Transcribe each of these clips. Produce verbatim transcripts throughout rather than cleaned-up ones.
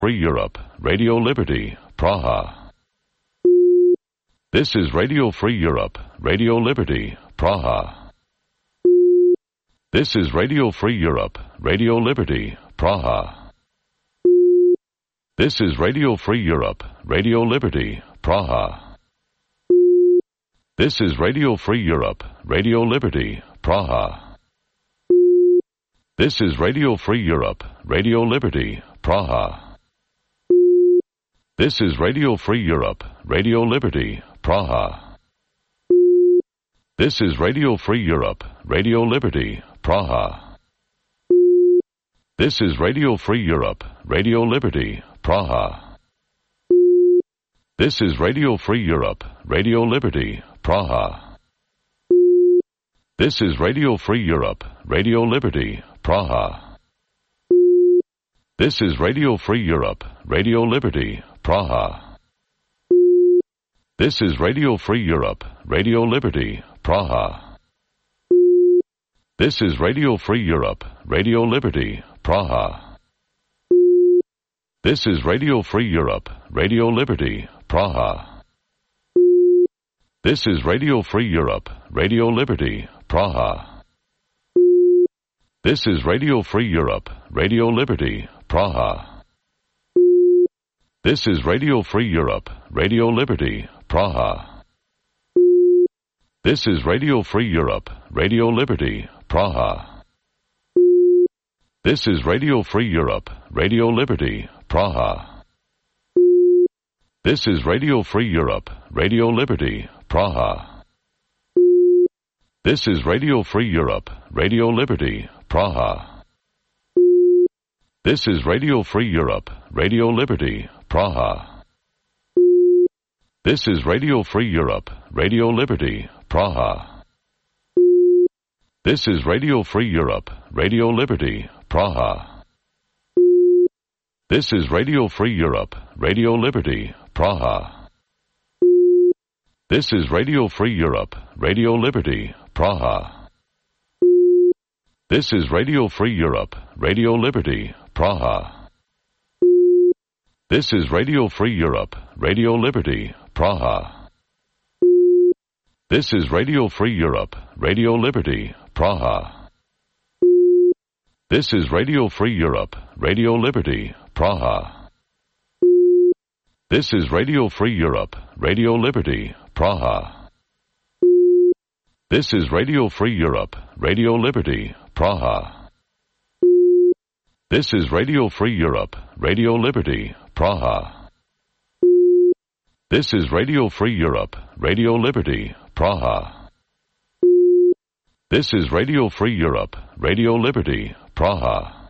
Free Europe, Radio Liberty, Praha. This is Radio Free Europe, Radio Liberty, Praha. This is Radio Free Europe, Radio Liberty, Praha. This is Radio Free Europe, Radio Liberty, Praha. This is Radio Free Europe, Radio Liberty, Praha. This is Radio Free Europe, Radio Liberty, Praha. This is Radio Free Europe, Radio Liberty, Praha. This is Radio Free Europe, Radio Liberty, Praha. This is Radio Free Europe, Radio Liberty, Praha. This is Radio Free Europe, Radio Liberty, Praha. This is Radio Free Europe, Radio Liberty, Praha. This is Radio Free Europe, Radio Liberty, Praha. This is Radio Free Europe, Radio Liberty, Praha. This is Radio Free Europe, Radio Liberty, Praha. This is Radio Free Europe, Radio Liberty, Praha. This is Radio Free Europe, Radio Liberty, Praha. This is Radio Free Europe, Radio Liberty, Praha. This is Radio Free Europe, Radio Liberty, Praha. This is Radio Free Europe, Radio Liberty, Praha. This is Radio Free Europe, Radio Liberty, Praha. This is Radio Free Europe, Radio Liberty, Praha. This is Radio Free Europe, Radio Liberty, Praha. This is Radio Free Europe, Radio Liberty, Praha. This is Radio Free Europe, Radio Liberty, Praha. This is Radio Free Europe, Radio Liberty, Praha. This is Radio Free Europe, Radio Liberty, Praha. This is Radio Free Europe, Radio Liberty, Praha. This is Radio Free Europe, Radio Liberty, Praha. This is Radio Free Europe, Radio Liberty, Praha. This is Radio Free Europe, Radio Liberty, Praha. This is Radio Free Europe, Radio Liberty, Praha. This is Radio Free Europe, Radio Liberty, Praha. This is Radio Free Europe, Radio Liberty, Praha. This is Radio Free Europe, Radio Liberty, Praha. This is Radio Free Europe, Radio Liberty, Praha. This is Radio Free Europe, Radio Liberty, Praha.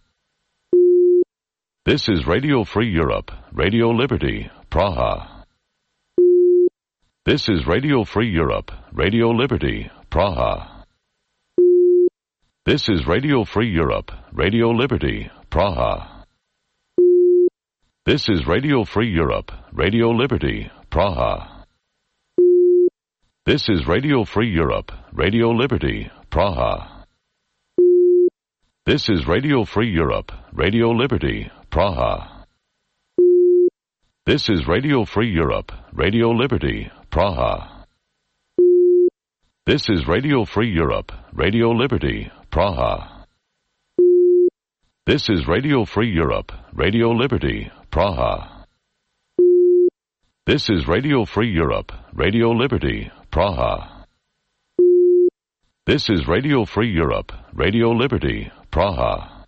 This is Radio Free Europe, Radio Liberty, Praha. This is Radio Free Europe, Radio Liberty, Praha. This is Radio Free Europe, Radio Liberty, Praha. This is Radio Free Europe, Radio Liberty, Praha. This is Radio Free Europe, Radio Liberty, Praha. This is Radio Free Europe, Radio Liberty, Praha. This is Radio Free Europe, Radio Liberty, Praha. This is Radio Free Europe, Radio Liberty, Praha. This is Radio Free Europe, Radio Liberty, Praha. This is Radio Free Europe, Radio Liberty, Praha. This is Radio Free Europe, Radio Liberty, Praha.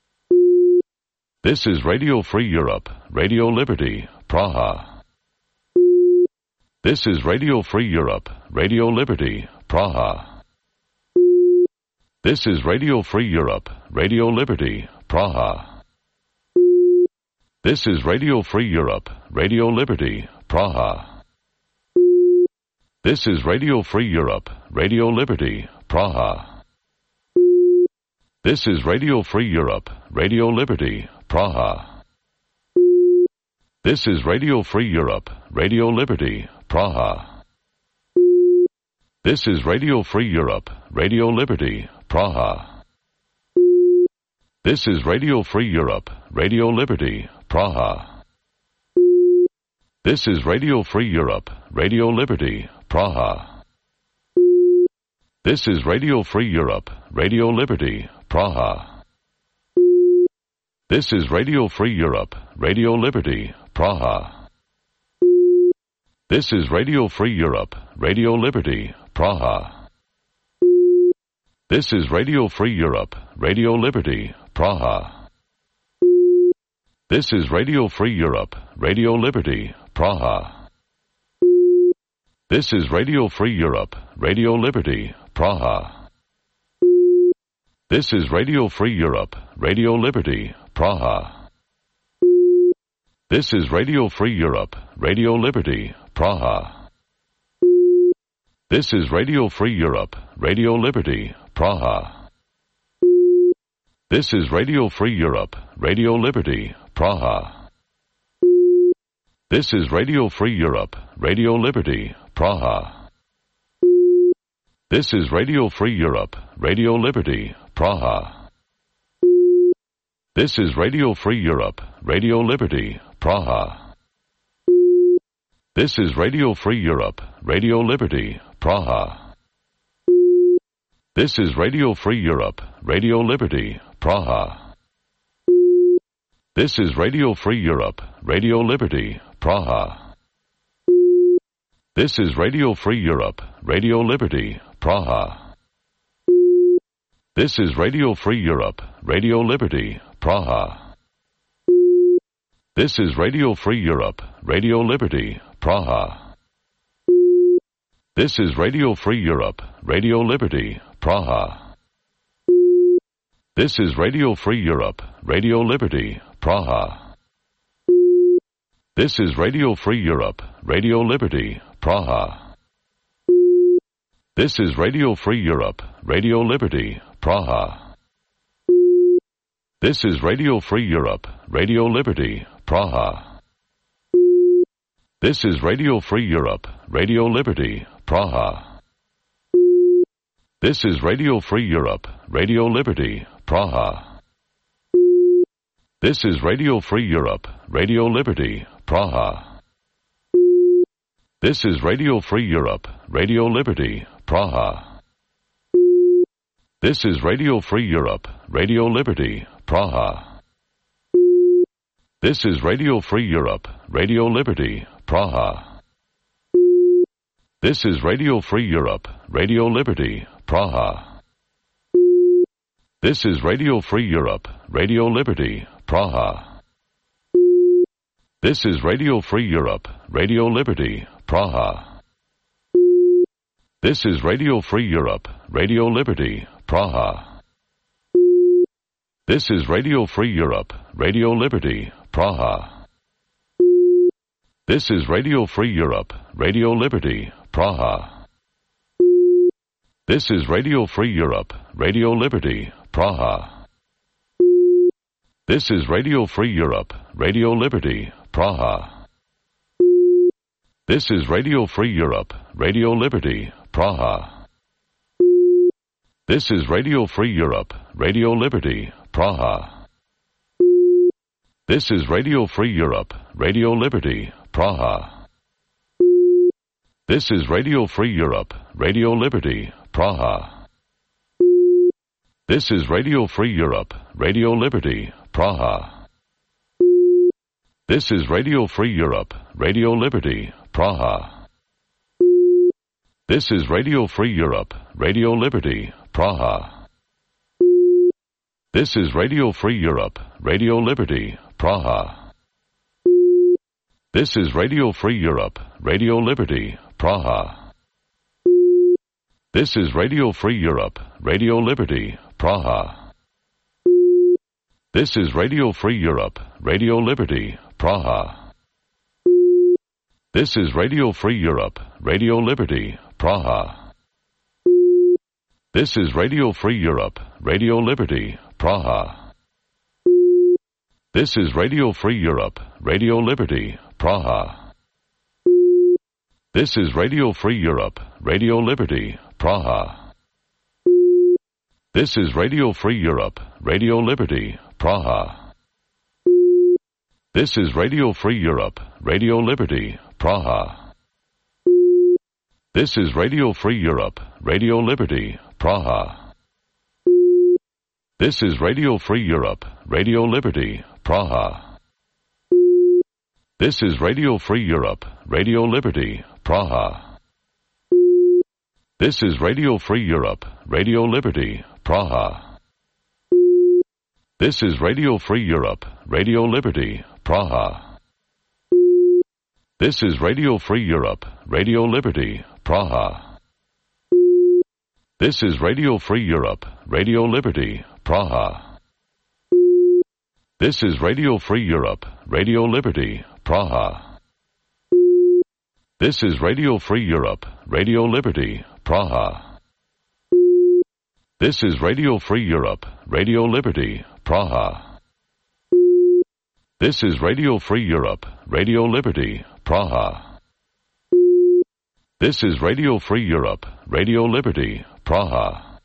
This is Radio Free Europe, Radio Liberty, Praha. This is Radio Free Europe, Radio Liberty, Praha. This is Radio Free Europe, Radio Liberty, Praha. This is Radio Free Europe, Radio Liberty, Praha. This is Radio Free Europe, Radio Liberty, Praha. This is Radio Free Europe, Radio Liberty, Praha. This is Radio Free Europe, Radio Liberty, Praha. This is Radio Free Europe, Radio Liberty, Praha. This is Radio Free Europe, Radio Liberty, Praha. This is Radio Free Europe, Radio Liberty, Praha. This is Radio Free Europe, Radio Liberty, Praha. This is Radio Free Europe, Radio Liberty, Praha. This is Radio Free Europe, Radio Liberty, Praha. This is Radio Free Europe, Radio Liberty, Praha. This is Radio Free Europe, Radio Liberty, Praha. This is Radio Free Europe, Radio Liberty, Praha. This is Radio Free Europe, Radio Liberty, Praha. This is Radio Free Europe, Radio Liberty, Praha. This is Radio Free Europe, Radio Liberty, Praha. This is Radio Free Europe, Radio Liberty, Praha. This is Radio Free Europe, Radio Liberty, Praha. This is Radio Free Europe, Radio Liberty, Praha. This is Radio Free Europe, Radio Liberty, Praha. This is Radio Free Europe, Radio Liberty, Praha. This is Radio Free Europe, Radio Liberty, Praha. This is Radio Free Europe, Radio Liberty, Praha. This is Radio Free Europe, Radio Liberty, Praha. This is Radio Free Europe, Radio Liberty, Praha. This is Radio Free Europe, Radio Liberty, Praha. This is Radio Free Europe, Radio Liberty, Praha. This is Radio Free Europe, Radio Liberty, Praha. This is Radio Free Europe, Radio Liberty, Praha. This is Radio Free Europe, Radio Liberty, Praha. This is Radio Free Europe, Radio Liberty, Praha. This is Radio Free Europe, Radio Liberty, Praha. This is Radio Free Europe, Radio Liberty, Praha. This is Radio Free Europe, Radio Liberty, Praha. This is Radio Free Europe, Radio Liberty, Praha. This is Radio Free Europe, Radio Liberty, Praha. This is Radio Free Europe, Radio Liberty, Praha. This is Radio Free Europe, Radio Liberty, Praha. This is Radio Free Europe, Radio Liberty, Praha. This is Radio Free Europe, Radio Liberty, Praha. This is Radio Free Europe, Radio Liberty, Praha. This is Radio Free Europe, Radio Liberty, Praha. This is Radio Free Europe, Radio Liberty, Praha. This is Radio Free Europe, Radio Liberty, Praha. This is Radio Free Europe, Radio Liberty, Praha. This is Radio Free Europe, Radio Liberty, Praha. This is Radio Free Europe, Radio Liberty, Praha. This is Radio Free Europe, Radio Liberty, Praha. This is Radio Free Europe, Radio Liberty, Praha. This is Radio Free Europe, Radio Liberty, Praha. This is Radio Free Europe, Radio Liberty, Praha. This is Radio Free Europe, Radio Liberty, Praha. This is Radio Free Europe, Radio Liberty, Praha. This is Radio Free Europe, Radio Liberty, Praha. This is Radio Free Europe, Radio Liberty, Praha. This is Radio Free Europe, Radio Liberty, Praha. This is Radio Free Europe, Radio Liberty, Praha. This is Radio Free Europe, Radio Liberty, Praha. This is Radio Free Europe, Radio Liberty, Praha. This is Radio Free Europe, Radio Liberty, Praha. This is Radio Free Europe, Radio Liberty, Praha. This is Radio Free Europe, Radio Liberty, Praha. This is Radio Free Europe, Radio Liberty, Praha. This is Radio Free Europe, Radio Liberty, Praha. This is Radio Free Europe, Radio Liberty, Praha. This is Radio Free Europe, Radio Liberty, Praha. This is Radio Free Europe, Radio Liberty, Praha. This is Radio Free Europe, Radio Liberty, Praha. This is Radio Free Europe, Radio Liberty, Praha. This is Radio Free Europe, Radio Liberty, Praha. This is Radio Free Europe, Radio Liberty, Praha. This is Radio Free Europe, Radio Liberty, Praha. This is Radio Free Europe, Radio Liberty, Praha. This is Radio Free Europe, Radio Liberty, Praha.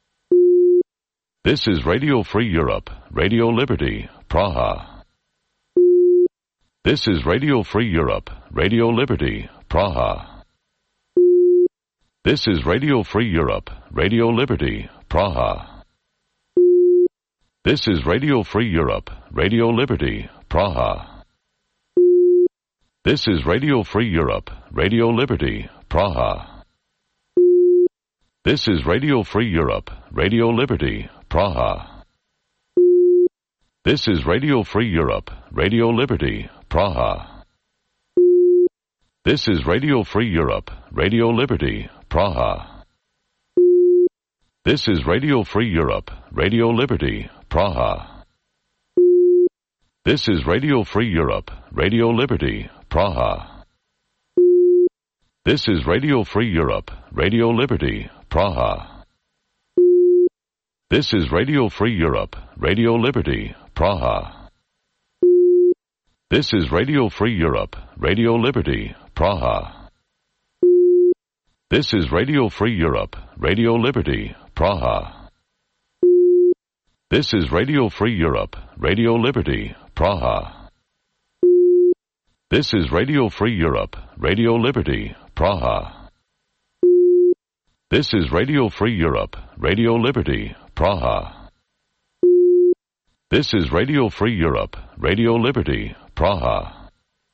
This is Radio Free Europe, Radio Liberty, Praha. This is Radio Free Europe, Radio Liberty, Praha. This is Radio Free Europe, Radio Liberty, Praha. This is Radio Free Europe, Radio Liberty, Praha. This is Radio Free Europe, Radio Liberty, Praha. This is Radio Free Europe, Radio Liberty, Praha. This is Radio Free Europe, Radio Liberty, Praha. This is Radio Free Europe, Radio Liberty, Praha. This is Radio Free Europe, Radio Liberty, Praha. This is Radio Free Europe, Radio Liberty, Praha. This is Radio Free Europe, Radio Liberty, Praha. This is Radio Free Europe, Radio Liberty, Praha. This is Radio Free Europe, Radio Liberty, Praha. This is Radio Free Europe, Radio Liberty, Praha. This is Radio Free Europe, Radio Liberty, Praha. This is Radio Free Europe, Radio Liberty, Praha. This is Radio Free Europe, Radio Liberty, Praha. This is Radio Free Europe, Radio Liberty, Praha.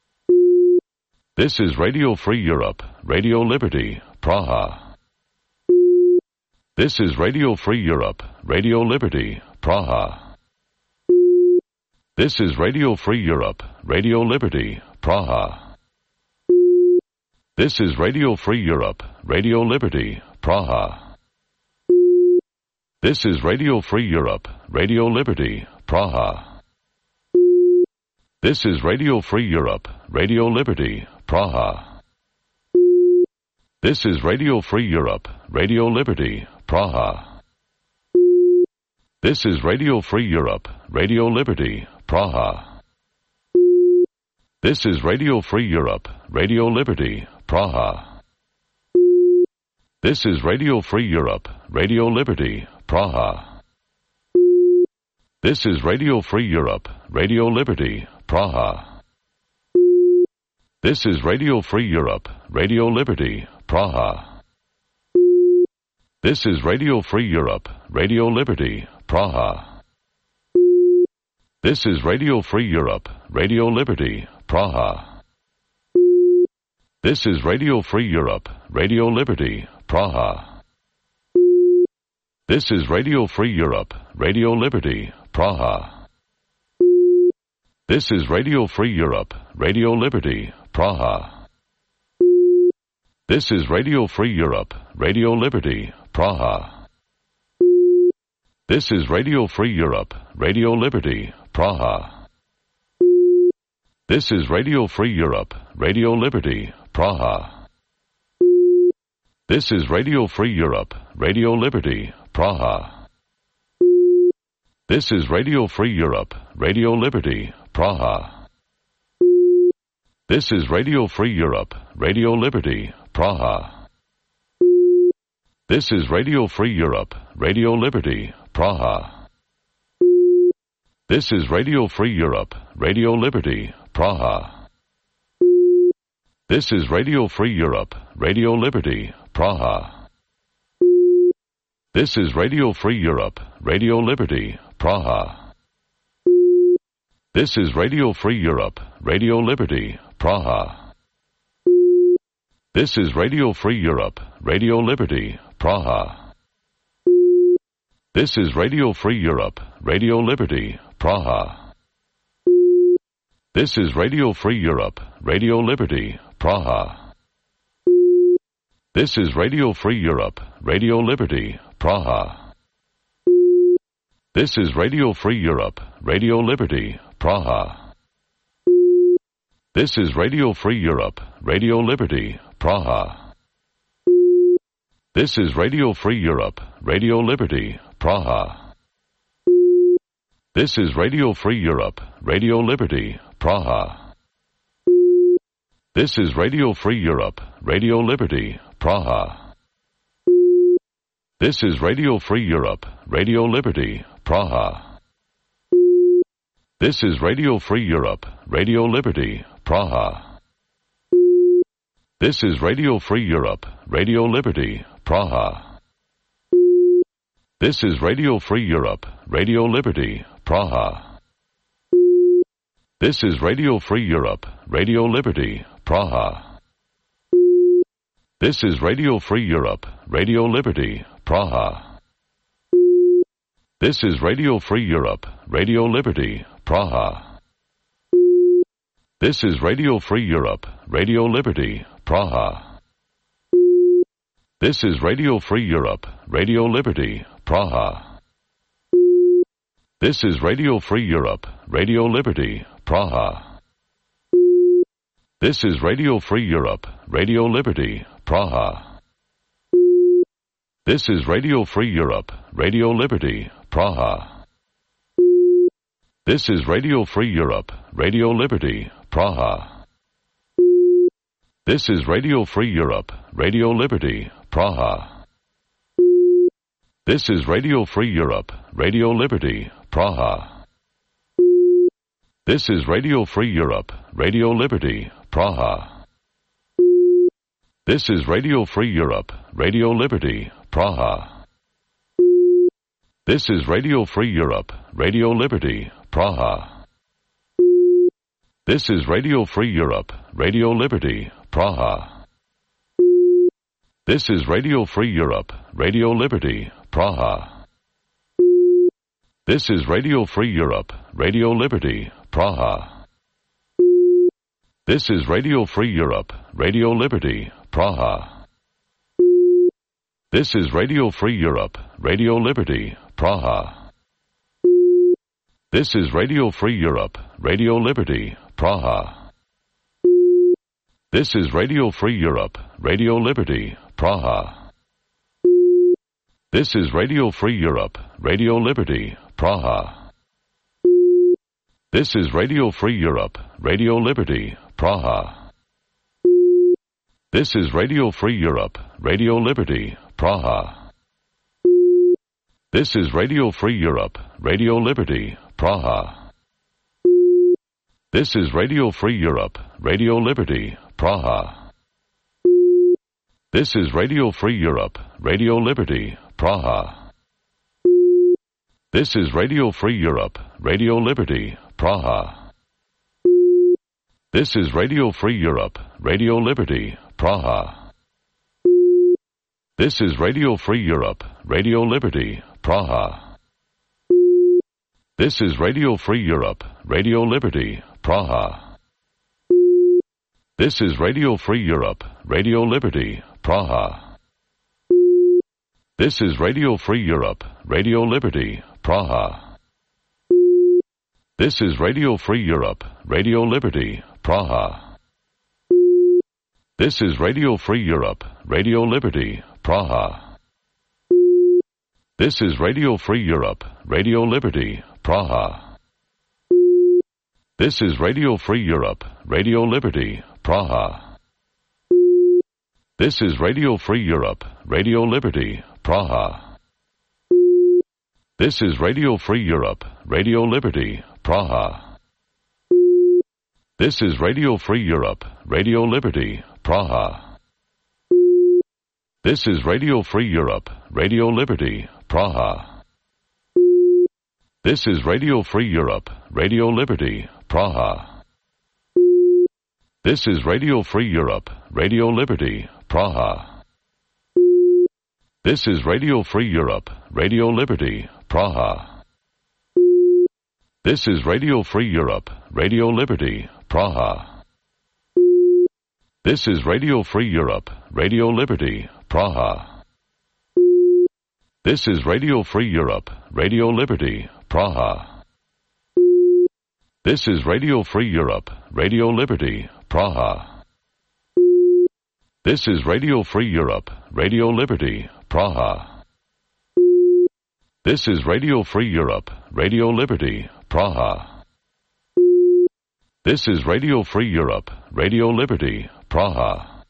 This is Radio Free Europe, Radio Liberty, Praha. This is Radio Free Europe, Radio Liberty, Praha. This is Radio Free Europe, Radio Liberty, Praha. This is Radio Free Europe, Radio Liberty, Praha. This is Radio Free Europe, Radio Liberty, Praha. This is Radio Free Europe, Radio Liberty, Praha. This is Radio Free Europe, Radio Liberty, Praha. This is Radio Free Europe, Radio Liberty, Praha. This is Radio Free Europe, Radio Liberty, Praha. This is Radio Free Europe, Radio Liberty, Praha. This is Radio Free Europe, Radio Liberty, Praha. This is Radio Free Europe, Radio Liberty, Praha. This is Radio Free Europe, Radio Liberty, Praha. This is Radio Free Europe, Radio Liberty, Praha. This is Radio Free Europe, Radio Liberty, Praha. This is Radio Free Europe, Radio Liberty, Praha. This is Radio Free Europe, Radio Liberty, Praha. This is Radio Free Europe, Radio Liberty, Praha. This is Radio Free Europe, Radio Liberty, Praha. This is Radio Free Europe, Radio Liberty, Praha. This is Radio Free Europe, Radio Liberty, Praha. This is Radio Free Europe, Radio Liberty, Praha. This is Radio Free Europe, Radio Liberty, Praha. This is Radio Free Europe, Radio Liberty, Praha. This is Radio Free Europe, Radio Liberty, Praha. This is Radio Free Europe, Radio Liberty, Praha. This is Radio Free Europe, Radio Liberty, Praha. This is Radio Free Europe, Radio Liberty, Praha. This is Radio Free Europe, Radio Liberty, Praha. This is Radio Free Europe, Radio Liberty, Praha. This is Radio Free Europe, Radio Liberty, Praha. This is Radio Free Europe, Radio Liberty, Praha. This is Radio Free Europe, Radio Liberty, Praha. This is Radio Free Europe, Radio Liberty, Praha. This is Radio Free Europe, Radio Liberty, Praha. This is Radio Free Europe, Radio Liberty, Praha. This is Radio Free Europe, Radio Liberty, Praha. This is Radio Free Europe, Radio Liberty, Praha. This is Radio Free Europe, Radio Liberty, Praha. This is Radio Free Europe, Radio Liberty, Praha. This is Radio Free Europe, Radio Liberty, Praha. This is Radio Free Europe, Radio Liberty, Praha. This is Radio Free Europe, Radio Liberty, Praha. This is Radio Free Europe, Radio Liberty, Praha. This is Radio Free Europe, Radio Liberty, Praha. This is Radio Free Europe, Radio Liberty, Praha. This is Radio Free Europe, Radio Liberty, Praha. This is Radio Free Europe, Radio Liberty, Praha. This is Radio Free Europe, Radio Liberty, Praha. This is Radio Free Europe, Radio Liberty, Praha. This is Radio Free Europe, Radio Liberty, Praha. This is Radio Free Europe, Radio Liberty, Praha. This is Radio Free Europe, Radio Liberty, Praha. This is Radio Free Europe, Radio Liberty, Praha. This is Radio Free Europe, Radio Liberty, Praha. This is Radio Free Europe, Radio Liberty, Praha. This is Radio Free Europe, Radio Liberty, Praha. This is Radio Free Europe, Radio Liberty, Praha. This is Radio Free Europe, Radio Liberty, Praha. This is Radio Free Europe, Radio Liberty, Praha. This is Radio Free Europe, Radio Liberty, Praha. This is Radio Free Europe, Radio Liberty, Praha. This is Radio Free Europe, Radio Liberty, Praha. This is Radio Free Europe, Radio Liberty, Praha. This is Radio Free Europe, Radio Liberty, Praha. This is Radio Free Europe, Radio Liberty, Praha. This is Radio Free Europe, Radio Liberty, Praha. This is Radio Free Europe, Radio Liberty, Praha. This is Radio Free Europe, Radio Liberty, Praha. This is Radio Free Europe, Radio Liberty, Praha. This is Radio Free Europe, Radio Liberty, Praha. This is Radio Free Europe, Radio Liberty, Praha. This is Radio Free Europe, Radio Liberty, Praha. This is Radio Free Europe, Radio Liberty, Praha. This is Radio Free Europe, Radio Liberty, Praha. This is Radio Free Europe, Radio Liberty, Praha. This is Radio Free Europe, Radio Liberty, Praha. This is Radio Free Europe, Radio Liberty, Praha. This is Radio Free Europe, Radio Liberty, Praha. This is Radio Free Europe, Radio Liberty, Praha. This is Radio Free Europe, Radio Liberty, Praha. This is Radio Free Europe, Radio Liberty, Praha. This is Radio Free Europe, Radio Liberty, Praha. This is Radio Free Europe, Radio Liberty, Praha. This is Radio Free Europe, Radio Liberty, Praha. This is Radio Free Europe, Radio Liberty, Praha. This is Radio Free Europe, Radio Liberty, Praha. This is Radio Free Europe, Radio Liberty, Praha. This is Radio Free Europe, Radio Liberty, Praha. This is Radio Free Europe, Radio Liberty, Praha. This is Radio Free Europe, Radio Liberty, Praha. This is Radio Free Europe, Radio Liberty, Praha.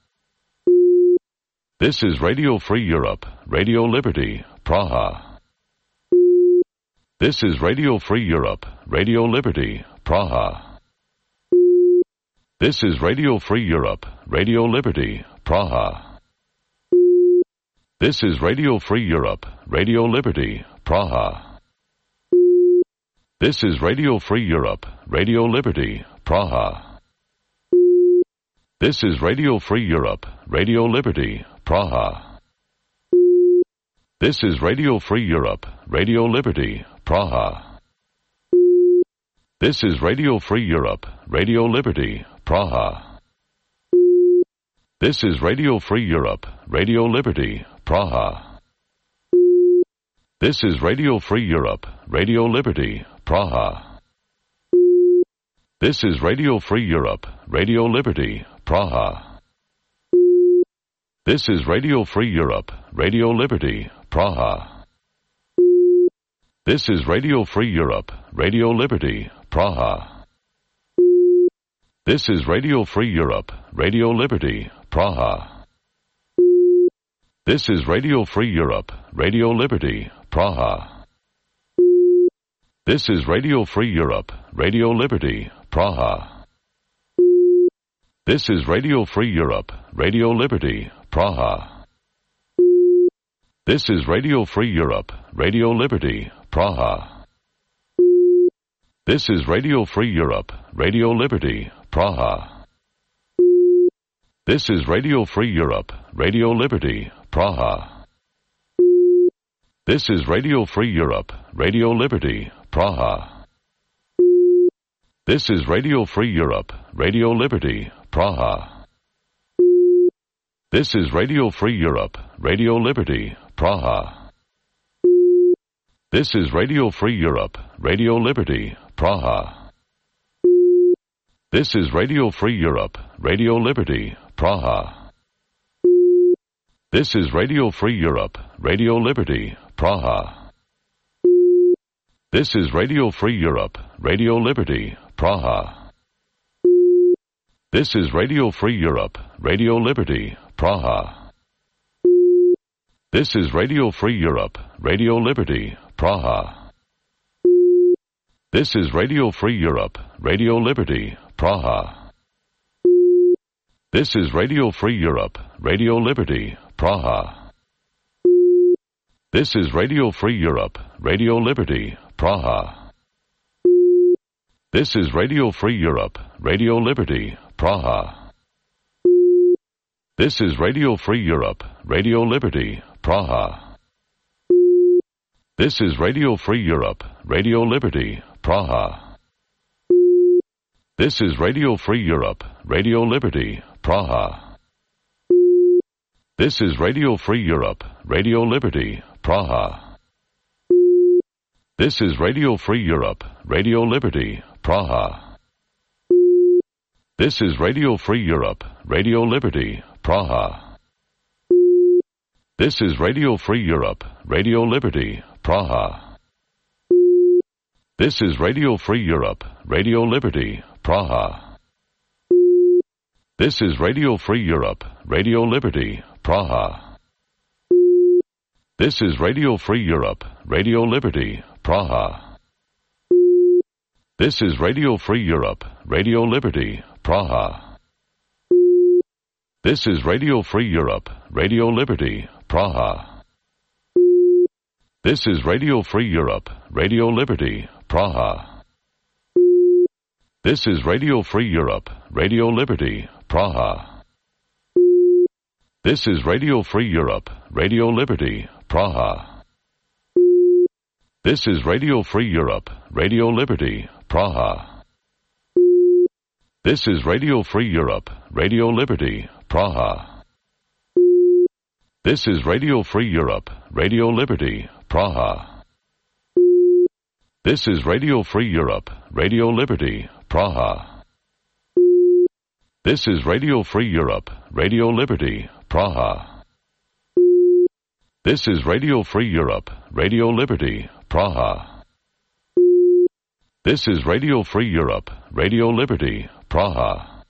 This is Radio Free Europe, Radio Liberty, Praha. This is Radio Free Europe, Radio Liberty, Praha. This is Radio Free Europe, Radio Liberty, Praha. This is Radio Free Europe, Radio Liberty, Praha. This is Radio Free Europe, Radio Liberty, Praha. This is Radio Free Europe, Radio Liberty, Praha. This is Radio Free Europe, Radio Liberty, Praha. This is Radio Free Europe, Radio Liberty, Praha. This is Radio Free Europe, Radio Liberty, Praha. This is Radio Free Europe, Radio Liberty, Praha. This is Radio Free Europe, Radio Liberty, Praha. This is Radio Free Europe, Radio Liberty, Praha. This is Radio Free Europe, Radio Liberty, Praha. This is Radio Free Europe, Radio Liberty, Praha. This is Radio Free Europe, Radio Liberty, Praha. This is Radio Free Europe, Radio Liberty, Praha. This is Radio Free Europe, Radio Liberty, Praha. This is Radio Free Europe, Radio Liberty, Praha. This is Radio Free Europe, Radio Liberty, Praha. This is Radio Free Europe, Radio Liberty, Praha. This is Radio Free Europe, Radio Liberty, Praha. This is Radio Free Europe, Radio Liberty, Praha. This is Radio Free Europe, Radio Liberty, Praha. This is Radio Free Europe, Radio Liberty, Praha. This is Radio Free Europe, Radio Liberty, Praha. This is Radio Free Europe, Radio Liberty, Praha. This is Radio Free Europe, Radio Liberty, Praha. This is Radio Free Europe, Radio Liberty, Praha. This is Radio Free Europe, Radio Liberty, Praha. This is Radio Free Europe, Radio Liberty, Praha. This is Radio Free Europe, Radio Liberty, Praha. This is Radio Free Europe, Radio Liberty, Praha. This is Radio Free Europe, Radio Liberty, Praha. This is Radio Free Europe, Radio Liberty, Praha. This is Radio Free Europe, Radio Liberty, Praha. This is Radio Free Europe, Radio Liberty, Praha. This is Radio Free Europe, Radio Liberty, Praha. This is Radio Free Europe, Radio Liberty, Praha. This is Radio Free Europe, Radio Liberty, Praha. This is Radio Free Europe, Radio Liberty, Praha. This is Radio Free Europe, Radio Liberty, Praha. This is Radio Free Europe, Radio Liberty, Praha. This is Radio Free Europe, Radio Liberty, Praha. This is Radio Free Europe, Radio Liberty, Praha. This is Radio Free Europe, Radio Liberty, Praha. This is Radio Free Europe, Radio Liberty, Praha. This is Radio Free Europe, Radio Liberty, Praha. This is Radio Free Europe, Radio Liberty, Praha. This is Radio Free Europe, Radio Liberty, Praha. This is Radio Free Europe, Radio Liberty, Praha. This is Radio Free Europe, Radio Liberty, Praha. This is Radio Free Europe, Radio Liberty, Praha. This is Radio Free Europe, Radio Liberty, Praha. This is Radio Free Europe, Radio Liberty, Praha. This is Radio Free Europe, Radio Liberty, Praha.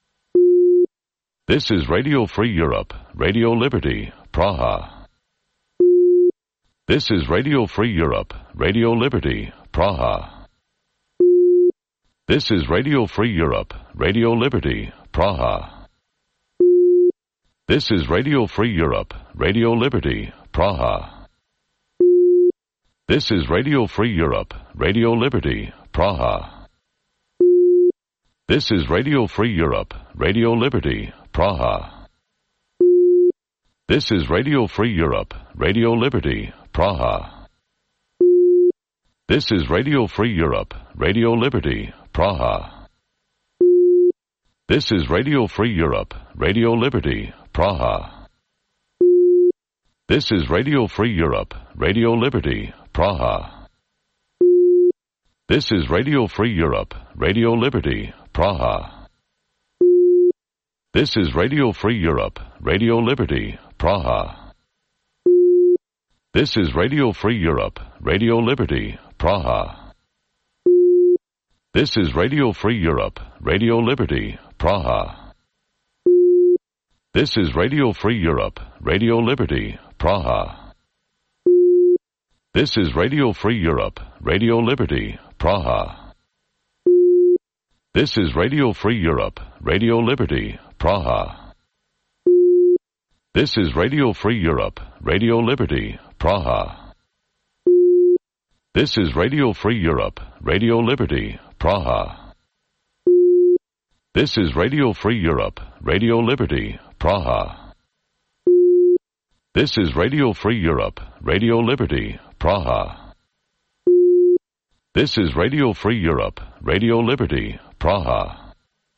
This is Radio Free Europe, Radio Liberty, Praha. This is Radio Free Europe, Radio Liberty, Praha. This is Radio Free Europe, Radio Liberty, Praha. This is Radio Free Europe, Radio Liberty, Praha. This is Radio Free Europe, Radio Liberty, Praha. This is Radio Free Europe, Radio Liberty, Praha. This is Radio Free Europe, Radio Liberty, Praha. This is Radio Free Europe, Radio Liberty, Praha. This is Radio Free Europe, Radio Liberty, Praha. This is Radio Free Europe, Radio Liberty, Praha. This is Radio Free Europe, Radio Liberty, Praha. This is Radio Free Europe, Radio Liberty, Praha. This is Radio Free Europe, Radio Liberty, Praha. This is Radio Free Europe, Radio Liberty, Praha. This is Radio Free Europe, Radio Liberty, Praha. This is Radio Free Europe, Radio Liberty, Praha. This is Radio Free Europe, Radio Liberty, Praha. This is Radio Free Europe, Radio Liberty, Praha. This is Radio Free Europe, Radio Liberty, Praha. This is Radio Free Europe, Radio Liberty, Praha. This is Radio Free Europe, Radio Liberty, Praha. This is Radio Free Europe, Radio Liberty, Praha.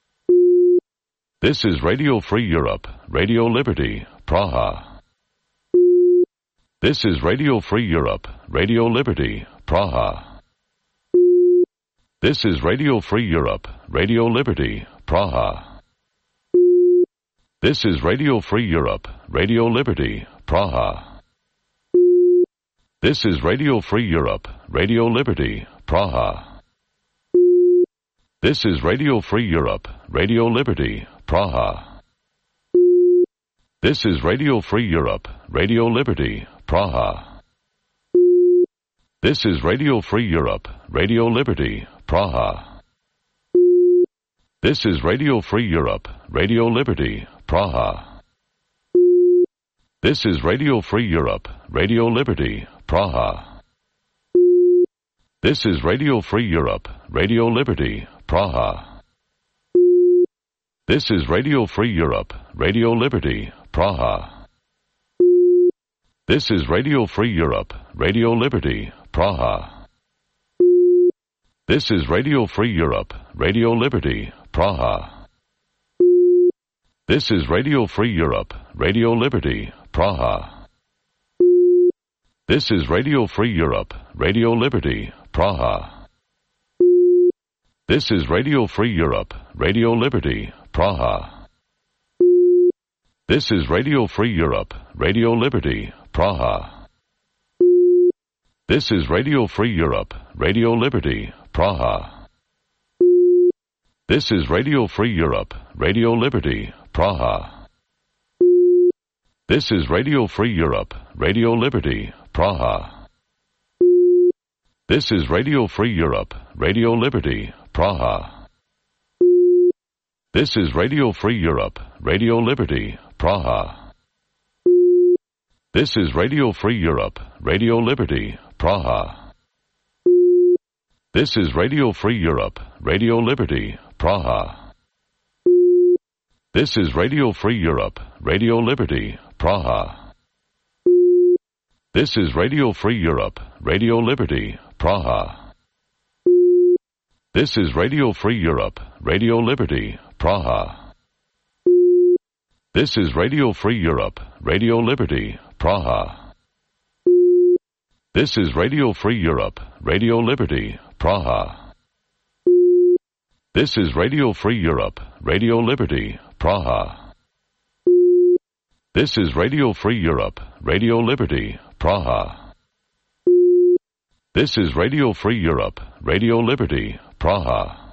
This is Radio Free Europe, Radio Liberty, Praha. This is Radio Free Europe, Radio Liberty, Praha. This is Radio Free Europe, Radio Liberty, Praha. This is Radio Free Europe, Radio Liberty, Praha. This is Radio Free Europe, Radio Liberty, Praha. This is Radio Free Europe, Radio Liberty, Praha. This is Radio Free Europe, Radio Liberty, Praha. This is Radio Free Europe, Radio Liberty, Praha. This is Radio Free Europe, Radio Liberty, Praha. This is Radio Free Europe, Radio Liberty, Praha. This is Radio Free Europe, Radio Liberty, Praha. This is Radio Free Europe, Radio Liberty, Praha. This is Radio Free Europe, Radio Liberty, Praha. This is Radio Free Europe, Radio Liberty, Praha. This is Radio Free Europe, Radio Liberty, Praha. This is Radio Free Europe, Radio Liberty, Praha. This is Radio Free Europe, Radio Liberty, Praha. This is Radio Free Europe, Radio Liberty, Praha. This is Radio Free Europe, Radio Liberty, Praha. This is Radio Free Europe, Radio Liberty, Praha. This is Radio Free Europe, Radio Liberty, Praha. This is Radio Free Europe, Radio Liberty, Praha. This is Radio Free Europe, Radio Liberty, Praha. This is Radio Free Europe, Radio Liberty, Praha. This is Radio Free Europe, Radio Liberty, Praha. This is Radio Free Europe, Radio Liberty, Praha. This is Radio Free Europe, Radio Liberty, Praha. This is Radio Free Europe, Radio Liberty, Praha. This is Radio Free Europe, Radio Liberty, Praha. This is Radio Free Europe, Radio Liberty, Praha. This is Radio Free Europe, Radio Liberty, Praha. This is Radio Free Europe, Radio Liberty, Praha. This is Radio Free Europe, Radio Liberty, Praha.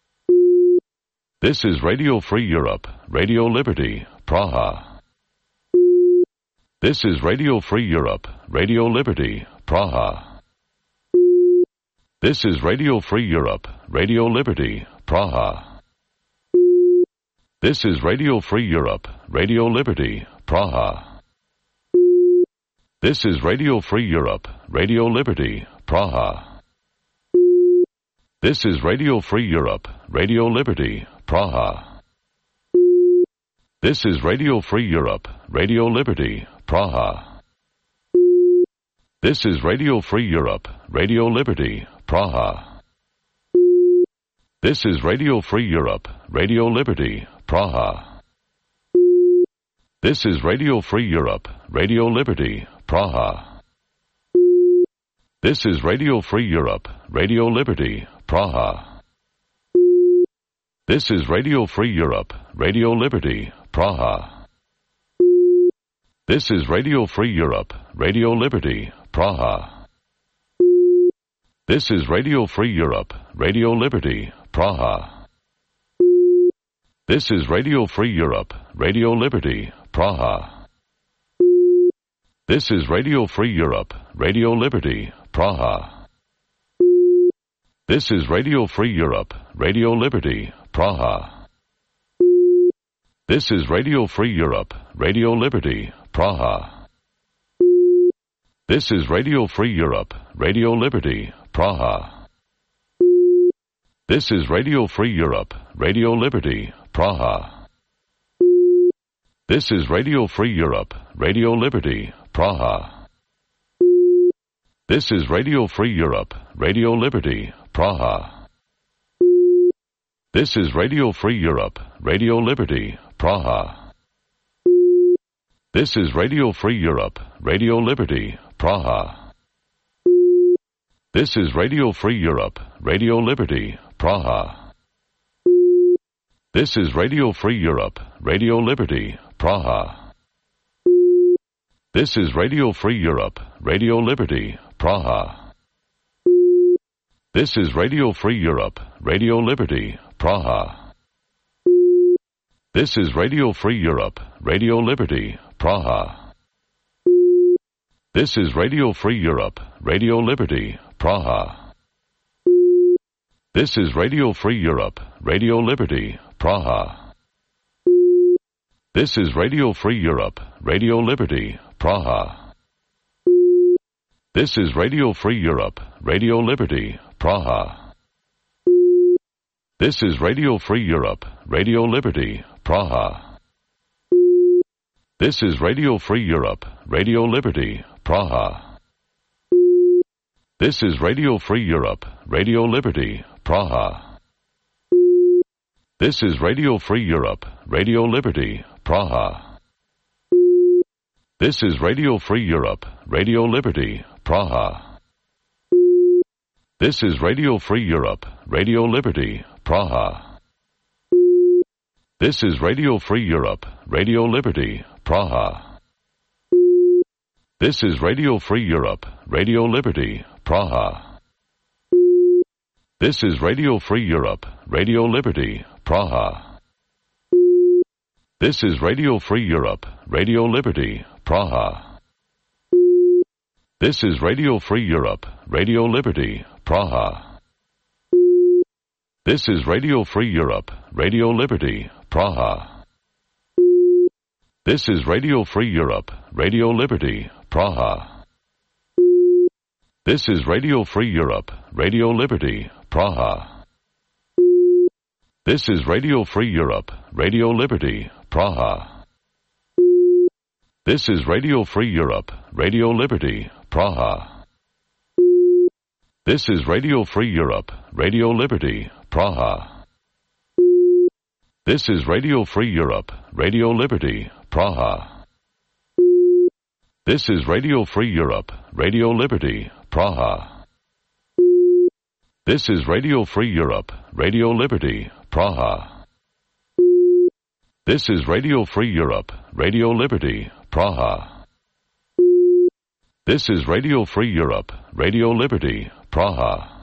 This is Radio Free Europe, Radio Liberty, Praha. This is Radio Free Europe, Radio Liberty, Praha. This is Radio Free Europe, Radio Liberty, Praha. This is Radio Free Europe, Radio Liberty, Praha. This is Radio Free Europe, Radio Liberty, Praha. This is Radio Free Europe, Radio Liberty, Praha. This is Radio Free Europe, Radio Liberty, Praha. This is Radio Free Europe, Radio Liberty, Praha. This is Radio Free Europe, Radio Liberty, Praha. This is Radio Free Europe, Radio Liberty, Praha. This is Radio Free Europe, Radio Liberty, Praha. This is Radio Free Europe, Radio Liberty, Praha. This is Radio Free Europe, Radio Liberty, Praha. This is Radio Free Europe, Radio Liberty, Praha. This is Radio Free Europe, Radio Liberty, Praha. This is Radio Free Europe, Radio Liberty, Praha. This is Radio Free Europe, Radio Liberty, Praha. This is Radio Free Europe, Radio Liberty, Praha. This is Radio Free Europe, Radio Liberty, Praha. This is Radio Free Europe, Radio Liberty, Praha. This is Radio Free Europe, Radio Liberty, Praha. This is Radio Free Europe, Radio Liberty, Praha. This is Radio Free Europe, Radio Liberty, Praha. This is Radio Free Europe, Radio Liberty, Praha. This is Radio Free Europe, Radio Liberty, Praha. This is Radio Free Europe, Radio Liberty, Praha. This is Radio Free Europe, Radio Liberty, Praha. This is Radio Free Europe, Radio Liberty, Praha. This is Radio Free Europe, Radio Liberty, Praha. This is Radio Free Europe, Radio Liberty, Praha. This is Radio Free Europe, Radio Liberty, Praha. This is Radio Free Europe, Radio Liberty, Praha. This is Radio Free Europe, Radio Liberty, Praha. This is Radio Free Europe, Radio Liberty, Praha. This is Radio Free Europe, Radio Liberty, Praha. This is Radio Free Europe, Radio Liberty, Praha. This is Radio Free Europe, Radio Liberty, Praha. This is Radio Free Europe, Radio Liberty, Praha. This is Radio Free Europe, Radio Liberty, Praha. This is Radio Free Europe, Radio Liberty, Praha. This is Radio Free Europe, Radio Liberty, Praha. This is Radio Free Europe, Radio Liberty, Praha. This is Radio Free Europe, Radio Liberty, Praha. This is Radio Free Europe, Radio Liberty, Praha. This is Radio Free Europe, Radio Liberty, Praha. This is Radio Free Europe, Radio Liberty, Praha. This is Radio Free Europe, Radio Liberty, Praha. This is Radio Free Europe, Radio Liberty, Praha. This is Radio Free Europe, Radio Liberty, Praha. This is Radio Free Europe, Radio Liberty, Praha. This is Radio Free Europe, Radio Liberty, Praha. This is Radio Free Europe, Radio Liberty, Praha. This is Radio Free Europe, Radio Liberty, Praha. This is Radio Free Europe, Radio Liberty, Praha. This is Radio Free Europe, Radio Liberty, Praha.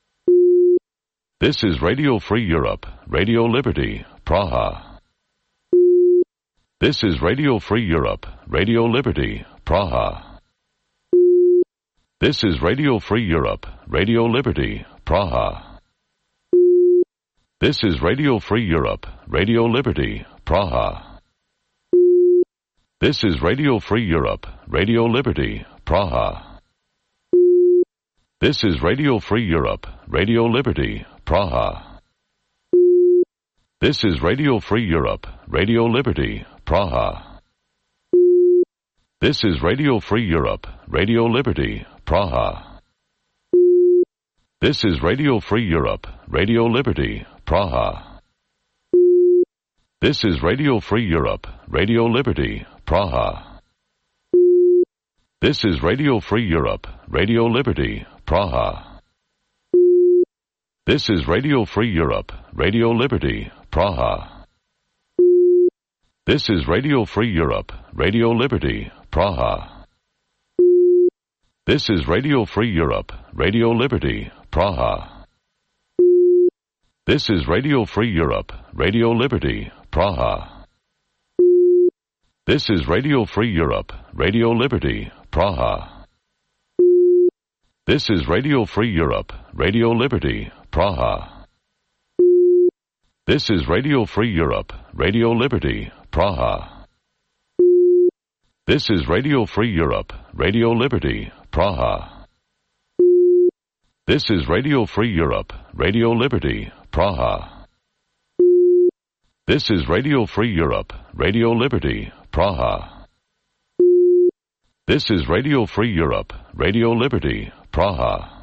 This is Radio Free Europe, Radio Liberty, Praha. This is Radio Free Europe, Radio Liberty, Praha. This is Radio Free Europe, Radio Liberty, Praha. This is Radio Free Europe, Radio Liberty, Praha. This is Radio Free Europe, Radio Liberty, Praha. This is Radio Free Europe, Radio Liberty, Praha. This is Radio Free Europe, Radio Liberty, Praha. This is Radio Free Europe, Radio Liberty, Praha. This is Radio Free Europe, Radio Liberty, Praha. This is Radio Free Europe, Radio Liberty, Praha. This is Radio Free Europe, Radio Liberty, Praha. This is Radio Free Europe, Radio Liberty, Praha. This is Radio Free Europe, Radio Liberty, Praha. This is Radio Free Europe, Radio Liberty, Praha. This is Radio Free Europe, Radio Liberty, Praha. This is Radio Free Europe, Radio Liberty, Praha. This is Radio Free Europe, Radio Liberty, Praha. This is Radio Free Europe, Radio Liberty, Praha. This is Radio Free Europe, Radio Liberty, Praha. This is Radio Free Europe, Radio Liberty, Praha. This is Radio Free Europe, Radio Liberty, Praha. This is Radio Free Europe, Radio Liberty, Praha.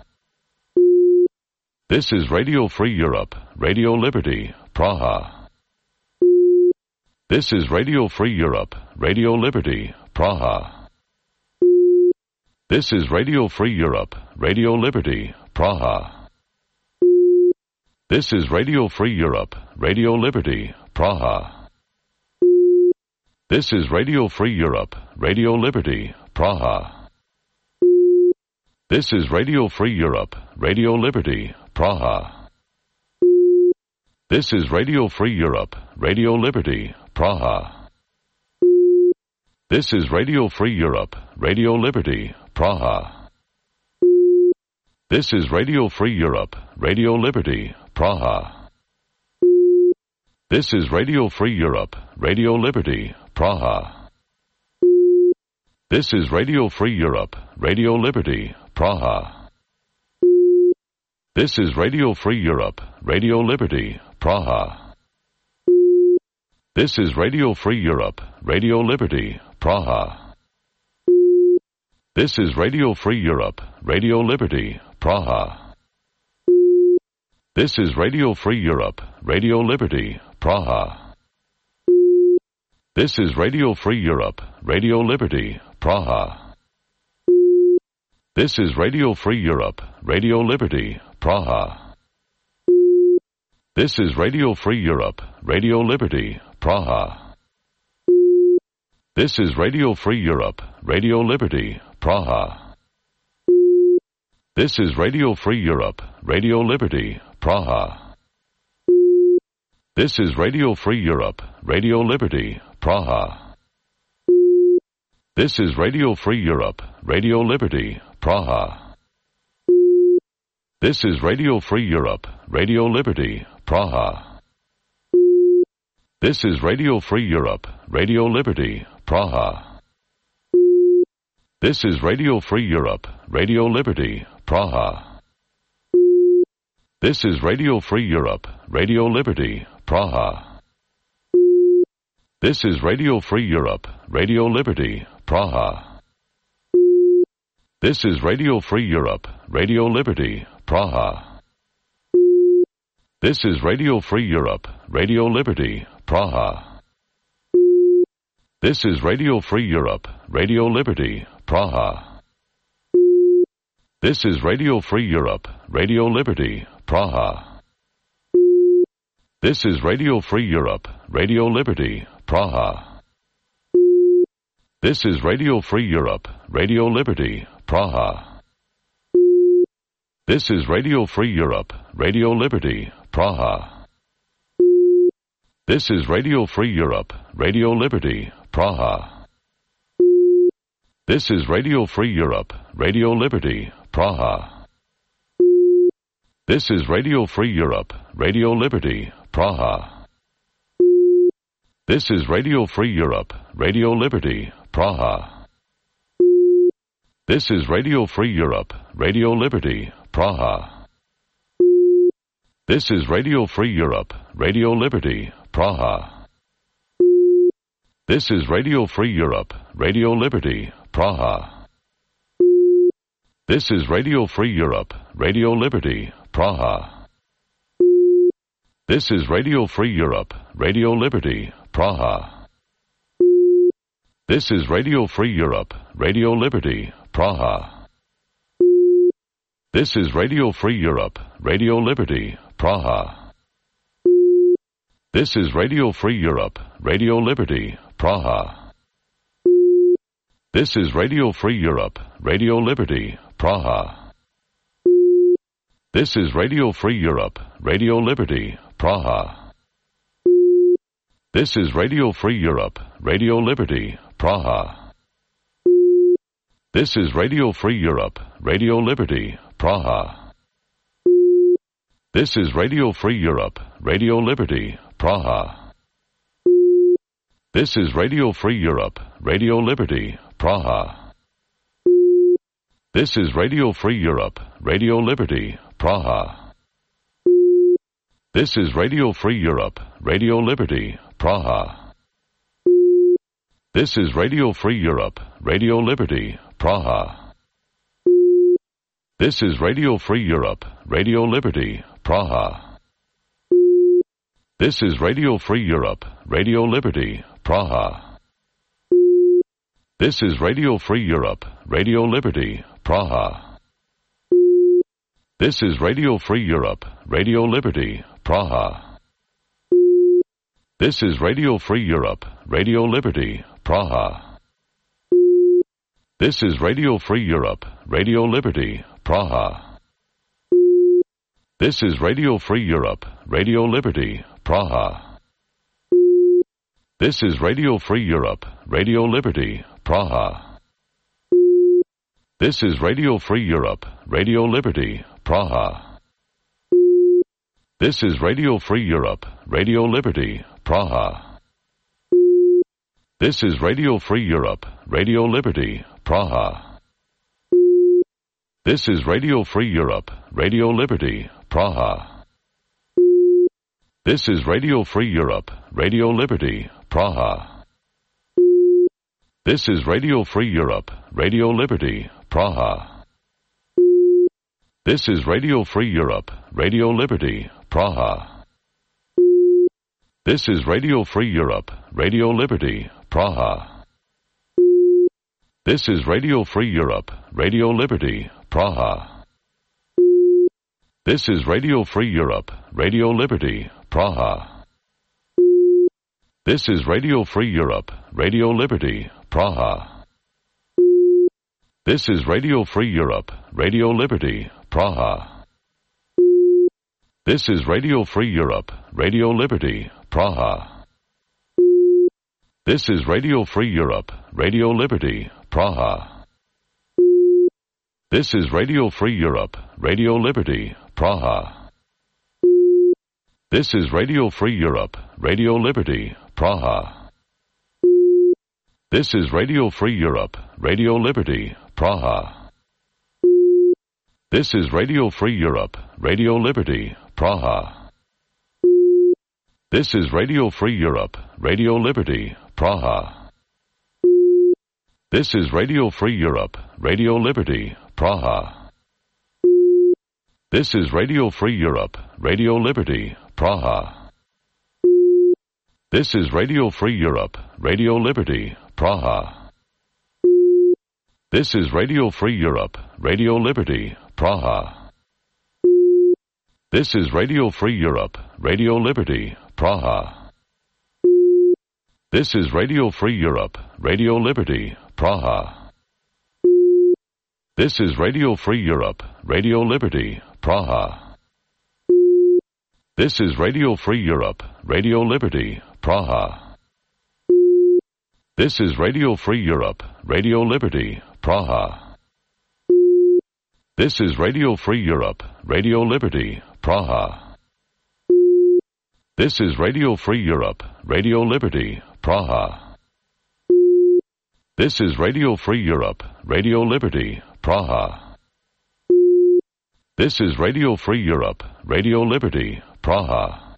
This is Radio Free Europe, Radio Liberty, Praha. This is Radio Free Europe, Radio Liberty, Praha. This is Radio Free Europe, Radio Liberty, Praha. This is Radio Free Europe, Radio Liberty, Praha. This is Radio Free Europe, Radio Liberty, Praha. This is Radio Free Europe, Radio Liberty, Praha. This is Radio Free Europe, Radio Liberty, Praha. This is Radio Free Europe, Radio Liberty, Praha. This is Radio Free Europe, Radio Liberty, Praha. This is Radio Free Europe, Radio Liberty, Praha. This is Radio Free Europe, Radio Liberty, Praha. This is Radio Free Europe, Radio Liberty, Praha. This is Radio Free Europe, Radio Liberty, Praha. This is Radio Free Europe, Radio Liberty, Praha. This is Radio Free Europe, Radio Liberty, Praha. This is Radio Free Europe, Radio Liberty, Praha. This is Radio Free Europe, Radio Liberty, Praha. This is Radio Free Europe, Radio Liberty, Praha. This is Radio Free Europe, Radio Liberty, Praha. This is Radio Free Europe, Radio Liberty, Praha. This is Radio Free Europe, Radio Liberty, Praha. This is Radio Free Europe, Radio Liberty, Praha. This is Radio Free Europe, Radio Liberty, Praha. This is Radio Free Europe, Radio Liberty, Praha. This is Radio Free Europe, Radio Liberty, Praha. This is Radio Free Europe, Radio Liberty, Praha. This is Radio Free Europe, Radio Liberty, Praha. This is Radio Free Europe, Radio Liberty, Praha. This is Radio Free Europe, Radio Liberty, Praha. This is Radio Free Europe, Radio Liberty, Praha. This is Radio Free Europe, Radio Liberty, Praha. This is Radio Free Europe, Radio Liberty, Praha. This is Radio Free Europe, Radio Liberty, Praha. This is Radio Free Europe, Radio Liberty, Praha. This is Radio Free Europe, Radio Liberty, Praha. This is Radio Free Europe, Radio Liberty, Praha. This is Radio Free Europe, Radio Liberty, Praha. This is Radio Free Europe, Radio Liberty, Praha. This is Radio Free Europe, Radio Liberty, Praha. This is Radio Free Europe, Radio Liberty, Praha. This is Radio Free Europe, Radio Liberty, Praha. This is Radio Free Europe, Radio Liberty, Praha. This is Radio Free Europe, Radio Liberty, Praha. This is Radio Free Europe, Radio Liberty, Praha. This is Radio Free Europe, Radio Liberty, Praha. This is Radio Free Europe, Radio Liberty, Praha. This is Radio Free Europe, Radio Liberty, Praha. This is Radio Free Europe, Radio Liberty, Praha. This is Radio Free Europe, Radio Liberty, Praha. This is Radio Free Europe, Radio Liberty, Praha. This is Radio Free Europe, Radio Liberty, Praha. This is Radio Free Europe, Radio Liberty, Praha. This is Radio Free Europe, Radio Liberty, Praha. This is Radio Free Europe, Radio Liberty, Praha. This is Radio Free Europe, Radio Liberty, Praha. This is Radio Free Europe, Radio Liberty, Praha. This is Radio Free Europe, Radio Liberty, Praha. This is Radio Free Europe, Radio Liberty, Praha. This is Radio Free Europe, Radio Liberty, Praha. This is Radio Free Europe, Radio Liberty, Praha. This is Radio Free Europe, Radio Liberty, Praha. This is Radio Free Europe, Radio Liberty, Praha. This is Radio Free Europe, Radio Liberty, Praha. This is Radio Free Europe, Radio Liberty, Praha. This is Radio Free Europe, Radio Liberty, Praha. This is Radio Free Europe, Radio Liberty, Praha. This is Radio Free Europe, Radio Liberty, Praha. This is Radio Free Europe, Radio Liberty, Praha. This is Radio Free Europe, Radio Liberty, Praha. This is Radio Free Europe, Radio Liberty, Praha. This is Radio Free Europe, Radio Liberty, Praha. This is Radio Free Europe, Radio Liberty, Praha. This is Radio Free Europe, Radio Liberty, Praha. This is Radio Free Europe, Radio Liberty, Praha. This is Radio Free Europe, Radio Liberty, Praha. This is Radio Free Europe, Radio Liberty, Praha. This is Radio Free Europe, Radio Liberty, Praha. This is Radio Free Europe, Radio Liberty, Praha. This is Radio Free Europe, Radio Liberty, Praha. This is Radio Free Europe, Radio Liberty, Praha. This is Radio Free Europe, Radio Liberty, Praha. This is Radio Free Europe, Radio Liberty, Praha. This is Radio Free Europe, Radio Liberty, Praha. This is Radio Free Europe, Radio Liberty, Praha. This is Radio Free Europe, Radio Liberty, Praha. This is Radio Free Europe, Radio Liberty, Praha. This is Radio Free Europe, Radio Liberty, Praha. This is Radio Free Europe, Radio Liberty, Praha. This is Radio Free Europe, Radio Liberty, Praha. This is Radio Free Europe, Radio Liberty, Praha. This is Radio Free Europe, Radio Liberty, Praha. This is Radio Free Europe, Radio Liberty, Praha. This is Radio Free Europe, Radio Liberty, Praha. This is Radio Free Europe, Radio Liberty, Praha. This is Radio Free Europe, Radio Liberty, Praha.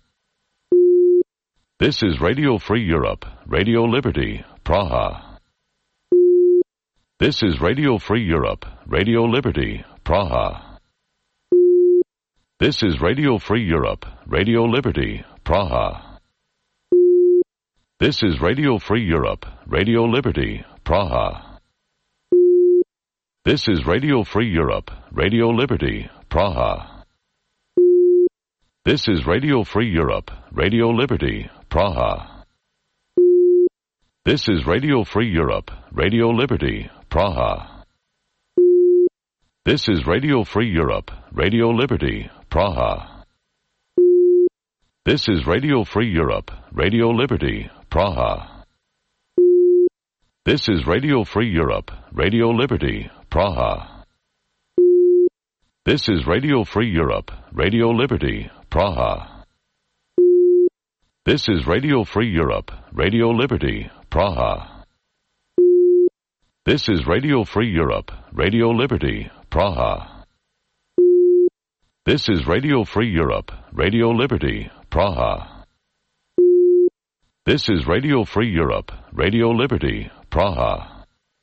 This is Radio Free Europe, Radio Liberty, Praha. This is Radio Free Europe, Radio Liberty, Praha. This is Radio Free Europe, Radio Liberty, Praha. This is Radio Free Europe, Radio Liberty, Praha. This is Radio Free Europe, Radio Liberty, Praha. This is Radio Free Europe, Radio Liberty, Praha. This is Radio Free Europe, Radio Liberty, Praha. This is Radio Free Europe, Radio Liberty, Praha. This is Radio Free Europe, Radio Liberty, Praha. This is Radio Free Europe, Radio Liberty, Praha. This is Radio Free Europe, Radio Liberty, Praha. This is Radio Free Europe, Radio Liberty, Praha. This is Radio Free Europe, Radio Liberty, Praha. This is Radio Free Europe, Radio Liberty, Praha. This is Radio Free Europe, Radio Liberty, Praha.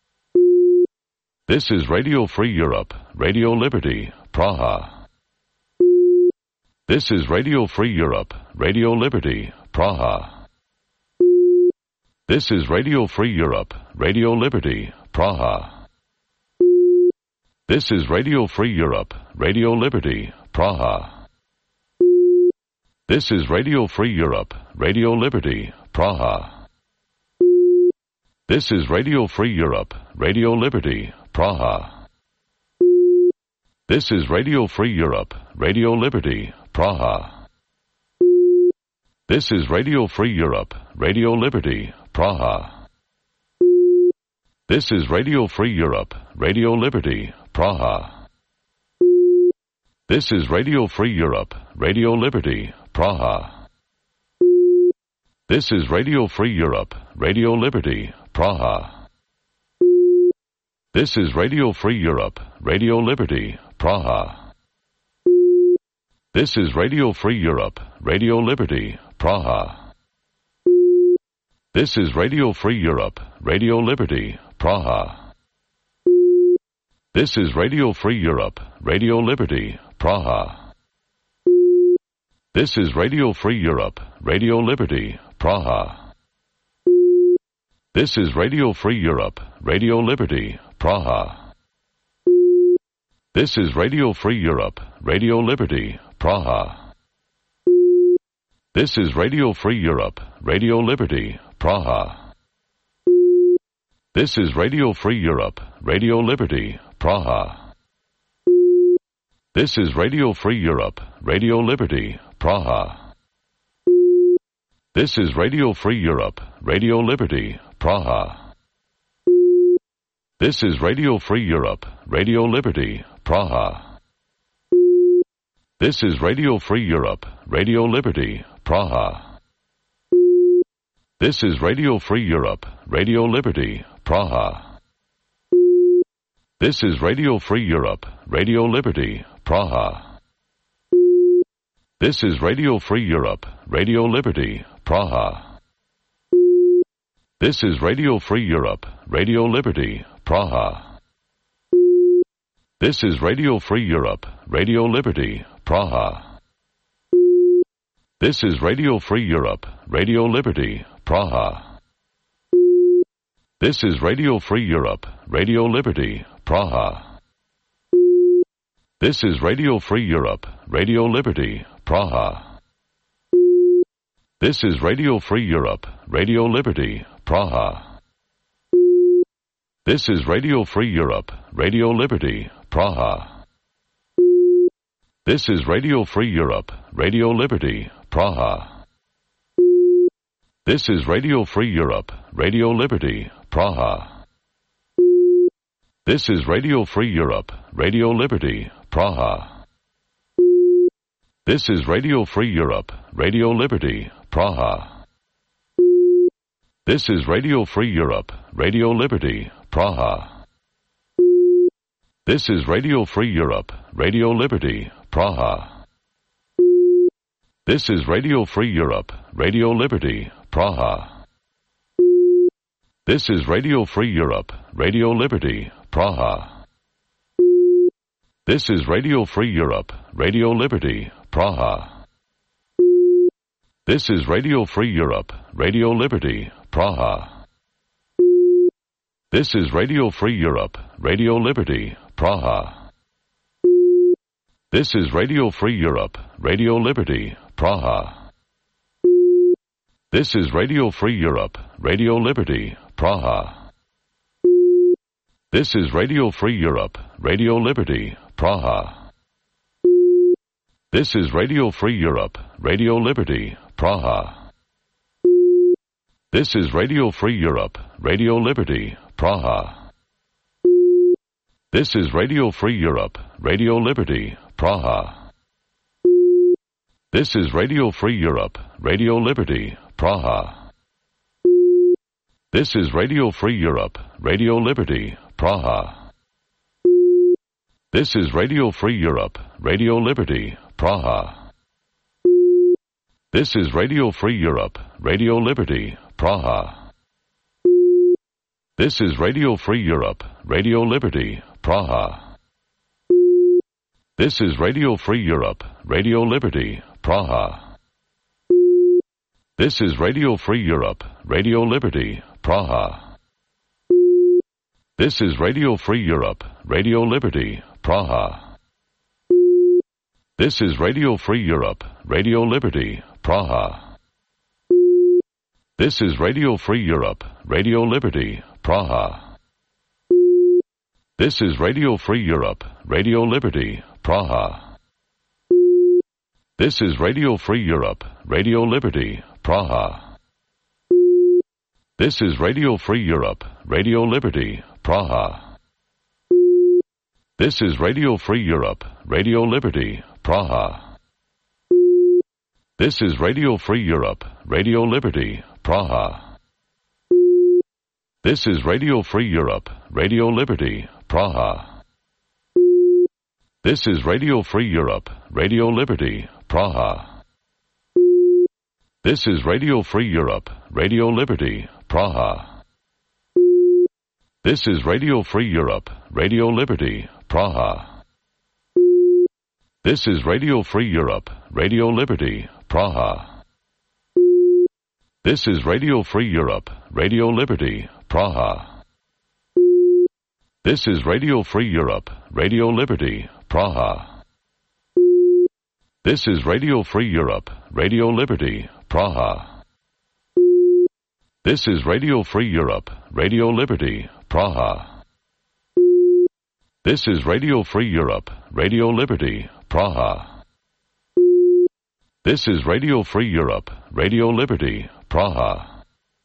This is Radio Free Europe, Radio Liberty, Praha. This is Radio Free Europe, Radio Liberty, Praha. This is Radio Free Europe, Radio Liberty, Praha. This is Radio Free Europe, Radio Liberty, Praha. This is Radio Free Europe, Radio Liberty, Praha. This is Radio Free Europe, Radio Liberty, Praha. This is Radio Free Europe, Radio Liberty, Praha. This is Radio Free Europe, Radio Liberty, Praha. This is Radio Free Europe, Radio Liberty, Praha. This is Radio Free Europe, Radio Liberty, Praha. This is Radio Free Europe, Radio Liberty, Praha. This is Radio Free Europe, Radio Liberty, Praha. This is Radio Free Europe, Radio Liberty, Praha. This is Radio Free Europe, Radio Liberty, Praha. This is Radio Free Europe, Radio Liberty, Praha. This is Radio Free Europe, Radio Liberty, Praha. This is Radio Free Europe, Radio Liberty, Praha. This is Radio Free Europe, Radio Liberty, Praha. This is Radio Free Europe, Radio Liberty, Praha. This is Radio Free Europe, Radio Liberty, Praha. This is Radio Free Europe, Radio Liberty, Praha. This is Radio Free Europe, Radio Liberty, Praha. This is Radio Free Europe, Radio Liberty, Praha. This is Radio Free Europe, Radio Liberty, Praha. This is Radio Free Europe, Radio Liberty, Praha. This is Radio Free Europe, Radio Liberty, Praha. This is Radio Free Europe, Radio Liberty, Praha. This is Radio Free Europe, Radio Liberty, Praha. This is Radio Free Europe, Radio Liberty, Praha. This is Radio Free Europe, Radio Liberty, Praha. This is Radio Free Europe, Radio Liberty, Praha. This is Radio Free Europe, Radio Liberty, Praha. This is Radio Free Europe, Radio Liberty, Praha. This is Radio Free Europe, Radio Liberty, Praha. This is Radio Free Europe, Radio Liberty, Praha. This is Radio Free Europe, Radio Liberty, Praha. This is Radio Free Europe, Radio Liberty, Praha. This is Radio Free Europe, Radio Liberty, Praha. This is Radio Free Europe, Radio Liberty, Praha. This is Radio Free Europe, Radio Liberty, Praha. This is Radio Free Europe, Radio Liberty, Praha. This is Radio Free Europe, Radio Liberty, Praha. This is Radio Free Europe, Radio Liberty, Praha. This is Radio Free Europe, Radio Liberty, Praha. This is Radio Free Europe, Radio Liberty, Praha. This is Radio Free Europe, Radio Liberty, Praha. This is Radio Free Europe, Radio Liberty, Praha. This is Radio Free Europe, Radio Liberty, Praha. This is Radio Free Europe, Radio Liberty, Praha. This is Radio Free Europe, Radio Liberty, Praha. This is Radio Free Europe, Radio Liberty, Praha. This is Radio Free Europe, Radio Liberty, Praha. This is Radio Free Europe, Radio Liberty, Praha. This is Radio Free Europe, Radio Liberty, Praha. This is Radio Free Europe, Radio Liberty, Praha. This is Radio Free Europe, Radio Liberty, Praha. This is Radio Free Europe, Radio Liberty, Praha. This is Radio Free Europe, Radio Liberty, Praha. This is Radio Free Europe, Radio Liberty, Praha. This is Radio Free Europe, Radio Liberty, Praha. This is Radio Free Europe, Radio Liberty, Praha. This is Radio Free Europe, Radio Liberty, Praha. This is Radio Free Europe, Radio Liberty, Praha. This is Radio Free Europe, Radio Liberty, Praha. This is Radio Free Europe, Radio Liberty, Praha. This is Radio Free Europe, Radio Liberty, Praha. This is Radio Free Europe, Radio Liberty, Praha. This is Radio Free Europe, Radio Liberty, Praha. This is Radio Free Europe, Radio Liberty, Praha. This is Radio Free Europe, Radio Liberty, Praha. This is Radio Free Europe, Radio Liberty, Praha. This is Radio Free Europe, Radio Liberty, Praha. This is Radio Free Europe, Radio Liberty, Praha. This is Radio Free Europe, Radio Liberty, Praha. This is Radio Free Europe, Radio Liberty, Praha. This is Radio Free Europe, Radio Liberty, Praha. This is Radio Free Europe, Radio Liberty, Praha.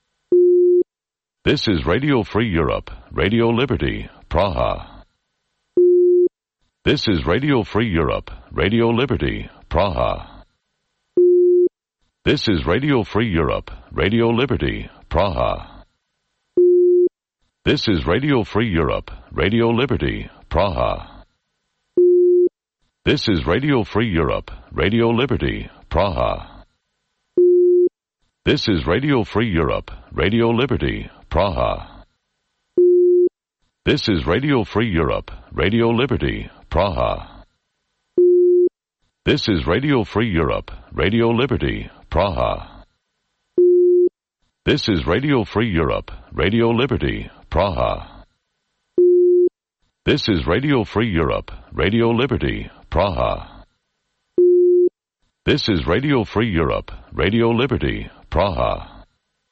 This is Radio Free Europe, Radio Liberty, Praha. This is Radio Free Europe, Radio Liberty, Praha. This is Radio Free Europe, Radio Liberty, Praha. This is Radio Free Europe, Radio Liberty, Praha. This is Radio Free Europe, Radio Liberty, Praha. This is Radio Free Europe, Radio Liberty, Praha. This is Radio Free Europe, Radio Liberty, Praha. This is Radio Free Europe, Radio Liberty, Praha. This is Radio Free Europe, Radio Liberty, Praha. This is Radio Free Europe, Radio Liberty, Praha. This is Radio Free Europe, Radio Liberty, Praha.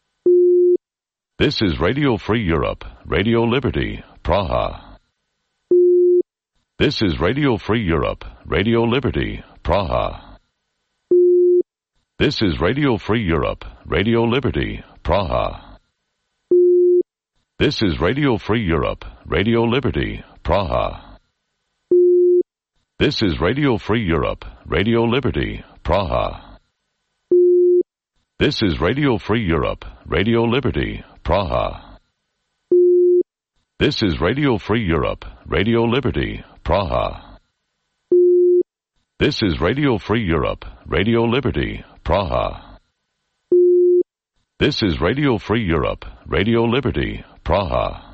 This is Radio Free Europe, Radio Liberty, Praha. This is Radio Free Europe, Radio Liberty, Praha. This is Radio Free Europe, Radio Liberty, Praha. This is Radio Free Europe, Radio Liberty, Praha. This is Radio Free Europe, Radio Liberty, Praha. This is Radio Free Europe, Radio Liberty, Praha. This is Radio Free Europe, Radio Liberty, Praha. This is Radio Free Europe, Radio Liberty, Praha. This is Radio Free Europe, Radio Liberty, Praha.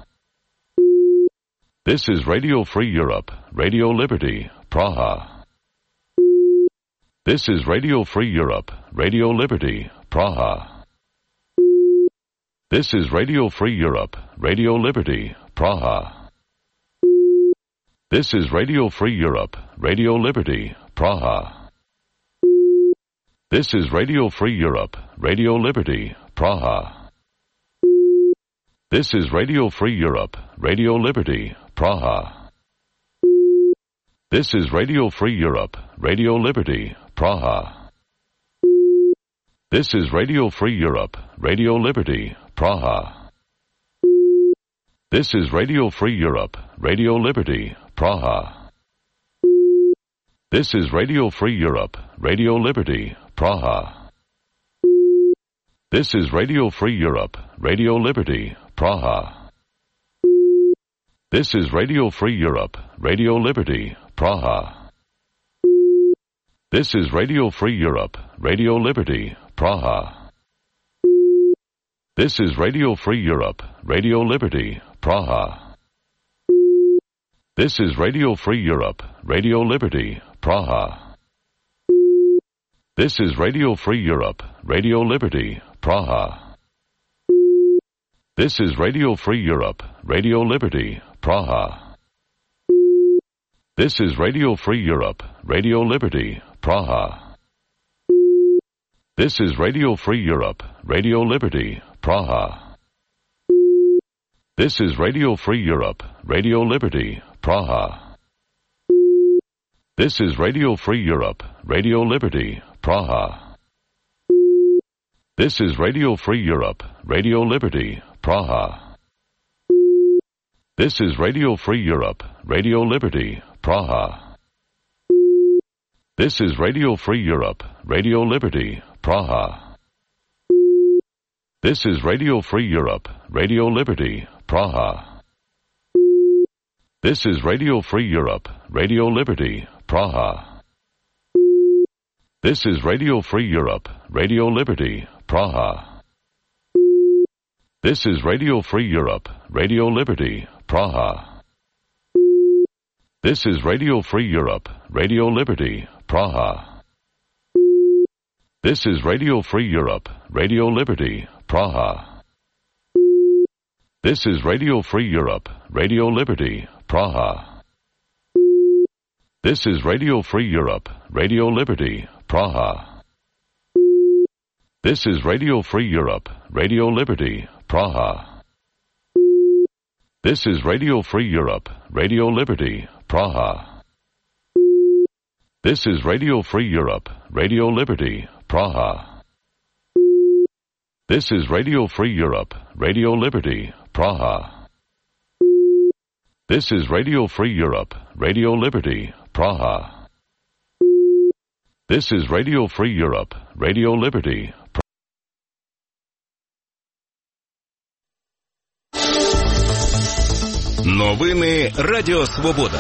This is Radio Free Europe, Radio Liberty, Praha. This is Radio Free Europe, Radio Liberty, Praha. This is Radio Free Europe, Radio Liberty, Praha. This is Radio Free Europe, Radio Liberty, Praha. This is Radio Free Europe, Radio Liberty, Praha. This is Radio Free Europe, Radio Liberty, Praha. This is Radio Free Europe, Radio Liberty, Praha. This is Radio Free Europe, Radio Liberty, Praha. This is Radio Free Europe, Radio Liberty, Praha. This is Radio Free Europe, Radio Liberty, Praha. This is Radio Free Europe, Radio Liberty, Praha. This is Radio Free Europe, Radio Liberty, Praha. This is Radio Free Europe, Radio Liberty, Praha. This is Radio Free Europe, Radio Liberty, Praha. This is Radio Free Europe, Radio Liberty, Praha. This is Radio Free Europe, Radio Liberty, Praha. This is Radio Free Europe, Radio Liberty, Praha. This is Radio Free Europe, Radio Liberty, Praha. This is Radio Free Europe, Radio Liberty, Praha. This is Radio Free Europe, Radio Liberty, Praha. This is Radio Free Europe, Radio Liberty, Praha. This is Radio Free Europe, Radio Liberty, Praha. This is Radio Free Europe, Radio Liberty, Praha. This is Radio Free Europe, Radio Liberty, Praha. This is Radio Free Europe, Radio Liberty, Praha. This is Radio Free Europe, Radio Liberty, Praha. This is Radio Free Europe, Radio Liberty, Praha. This is Radio Free Europe, Radio Liberty, Praha. This is Radio Free Europe, Radio Liberty, Praha. This is Radio Free Europe, Radio Liberty, Praha. This is Radio Free Europe, Radio Liberty, Praha. This is Radio Free Europe, Radio Liberty, Praha. This is Radio Free Europe, Radio Liberty, Praha. This is Radio Free Europe, Radio Liberty, Praha. This is Radio Free Europe, Radio Liberty, Praha. This is Radio Free Europe, Radio Liberty, Praha. This is Radio Free Europe, Radio Liberty, Praha. This is Radio Free Europe, Radio Liberty, Praha. Новини Радіо Свобода.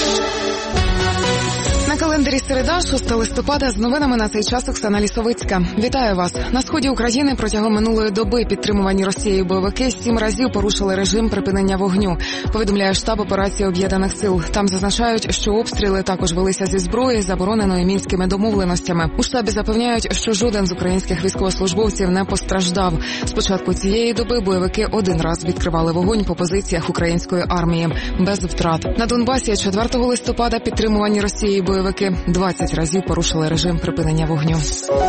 На календарі середа, шостого листопада, з новинами на цей час Оксана Лісовицька. Вітаю вас. На сході України протягом минулої доби підтримувані Росією бойовики сім разів порушили режим припинення вогню, повідомляє штаб операції Об'єднаних сил. Там зазначають, що обстріли також велися зі зброї, забороненої мінськими домовленостями. У штабі запевняють, що жоден з українських військовослужбовців не постраждав. З початку цієї доби бойовики один раз відкривали вогонь по позиціях української армії без втрат. На Донбасі четвертого листопада підтримувані Росією бойовики двадцять разів порушили режим припинення вогню.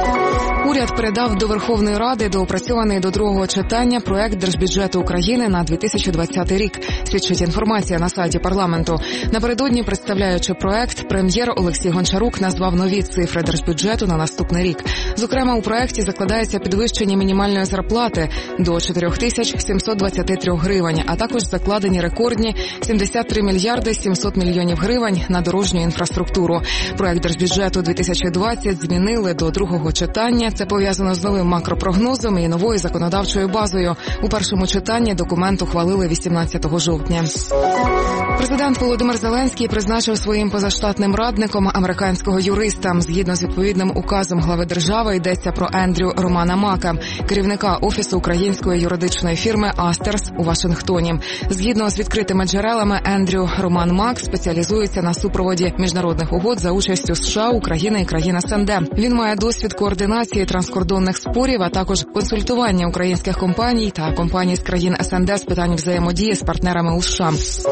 Уряд передав до Верховної Ради доопрацьований до другого читання проект Держбюджету України на дві тисячі двадцятий рік, свідчить інформація на сайті парламенту. Напередодні, представляючи проект, прем'єр Олексій Гончарук назвав нові цифри Держбюджету на наступний рік. Зокрема, у проекті закладається підвищення мінімальної зарплати до чотири тисячі сімсот двадцять три гривень, а також закладені рекордні сімдесят три мільярди сімсот мільйонів гривень на дорожню інфраструктуру. Проект Держбюджету дві тисячі двадцять змінили до другого читання. Це пов'язано з новим макропрогнозом і новою законодавчою базою. У першому читанні документ ухвалили вісімнадцятого жовтня. Президент Володимир Зеленський призначив своїм позаштатним радником американського юриста. Згідно з відповідним указом глави держави йдеться про Ендрю Романа Мака, керівника офісу української юридичної фірми «Астерс» у Вашингтоні. Згідно з відкритими джерелами, Ендрю Роман Мак спеціалізується на супроводі міжнародних угод за участю США, України і країн СНД. Він має досвід координації транскордонних спорів, а також консультування українських компаній та компаній з країн СНД з питань взаємодії з партнерами у США.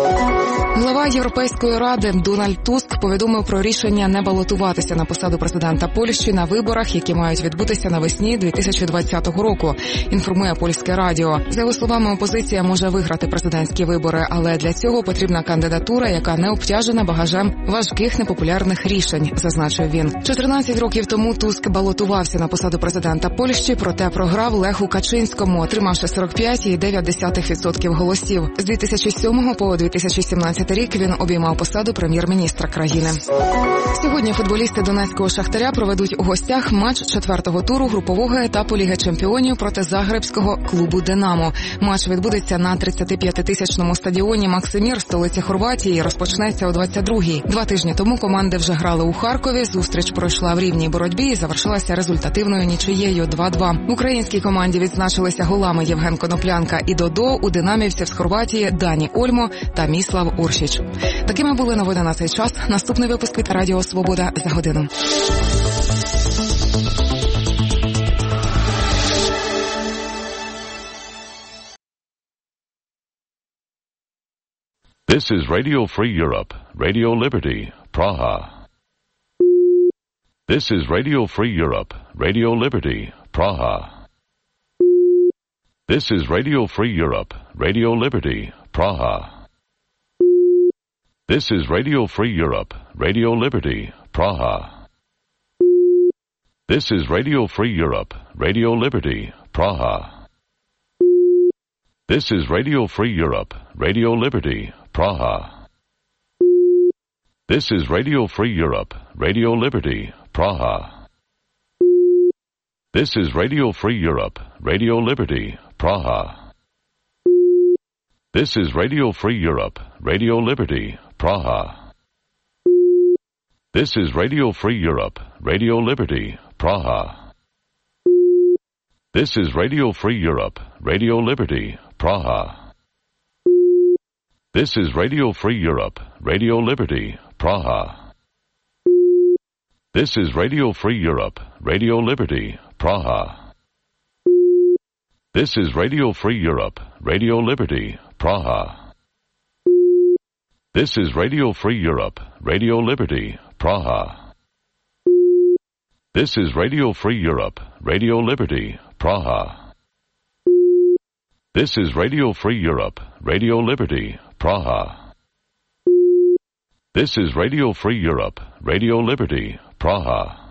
Глава Європейської ради Дональд Туск повідомив про рішення не балотуватися на посаду президента Польщі на виборах, які мають відбутися навесні дві тисячі двадцятого року, інформує польське радіо. За його словами, опозиція може виграти президентські вибори, але для цього потрібна кандидатура, яка не обтяжена багажем важких непопулярних рішень, зазначив він. чотирнадцять років тому Туск балотувався на посаду президента Польщі, проте програв Леху Качинському, отримавши сорок п'ять цілих дев'ять десятих відсотка голосів. З дві тисячі сьомого по дві тисячі сімнадцятий рік він обіймав посаду прем'єр-міністра країни. Сьогодні футболісти Донецького Шахтаря проведуть у гостях матч четвертого туру групового етапу Ліги чемпіонів проти загребського клубу «Динамо». Матч відбудеться на тридцятип'ятитисячному стадіоні «Максимір», столиці Хорватії, і розпочнеться о двадцять другій. Два тижні тому команди вже грали у Харкові. Зустріч пройшла в рівній боротьбі і завершилася результативною нічиєю два-два. Українській команді відзначилися голами Євген Коноплянка і Додо, у динамівців з Хорватії Дані Ольмо та Міслав Уршіч. Такими були новини на цей час. Наступний випуск від Радіо Свобода за годину. This is Radio Free Europe, Radio Liberty, Praha. This is Radio Free Europe, Radio Liberty, Praha. This is Radio Free Europe, Radio Liberty, Praha. This is Radio Free Europe, Radio Liberty, Praha. This is Radio Free Europe, Radio Liberty, Praha. This is Radio Free Europe, Radio Liberty, Praha. This is Radio Free Europe, Radio Liberty, Praha. This is Radio Free Europe, Radio Liberty, Praha. This is Radio Free Europe, Radio Liberty, Praha. This is Radio Free Europe, Radio Liberty, Praha. This is Radio Free Europe, Radio Liberty, Praha. This is Radio Free Europe, Radio Liberty, Praha. This is Radio Free Europe, Radio Liberty, Praha. This is Radio Free Europe, Radio Liberty, Praha. This is Radio Free Europe, Radio Liberty, Praha. This is Radio Free Europe, Radio Liberty, Praha. This is Radio Free Europe, Radio Liberty, Praha. This is Radio Free Europe, Radio Liberty, Praha.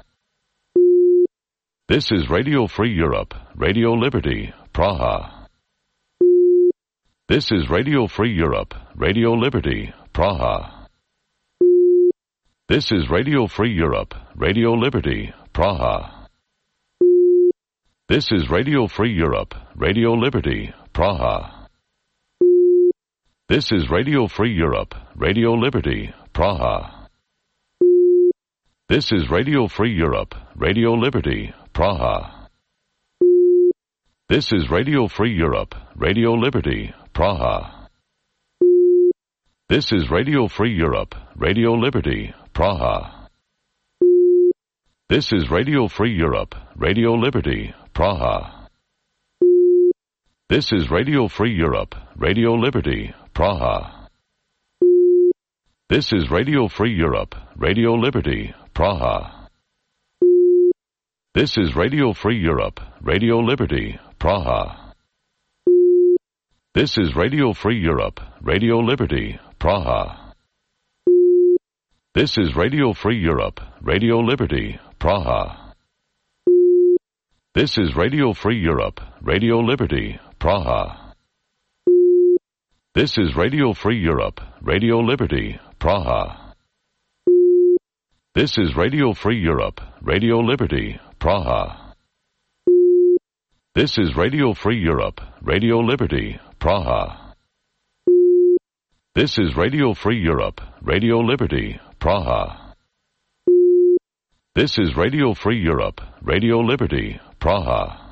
This is Radio Free Europe, Radio Liberty, Praha. This is Radio Free Europe, Radio Liberty, Praha. This is Radio Free Europe, Radio Liberty, Praha. This is Radio Free Europe, Radio Liberty, Praha. This is Radio Free Europe, Radio Liberty, Praha. This is Radio Free Europe, Radio Liberty, Praha. This is Radio Free Europe, Radio Liberty, Praha. This is Radio Free Europe, Radio Liberty, Praha. This is Radio Free Europe, Radio Liberty, Praha. This is Radio Free Europe, Radio Liberty, Praha. This is Radio Free Europe, Radio Liberty, Praha. This is Radio Free Europe, Radio Liberty, Praha. This is Radio Free Europe, Radio Liberty, Praha. This is Radio Free Europe, Radio Liberty, Praha. This is Radio Free Europe, Radio Liberty, Praha. This is Radio Free Europe, Radio Liberty, Praha. This is Radio Free Europe, Radio Liberty, Praha. This is Radio Free Europe, Radio Liberty, Praha. This is Radio Free Europe, Radio Liberty, Praha. This is Radio Free Europe, Radio Liberty, Praha.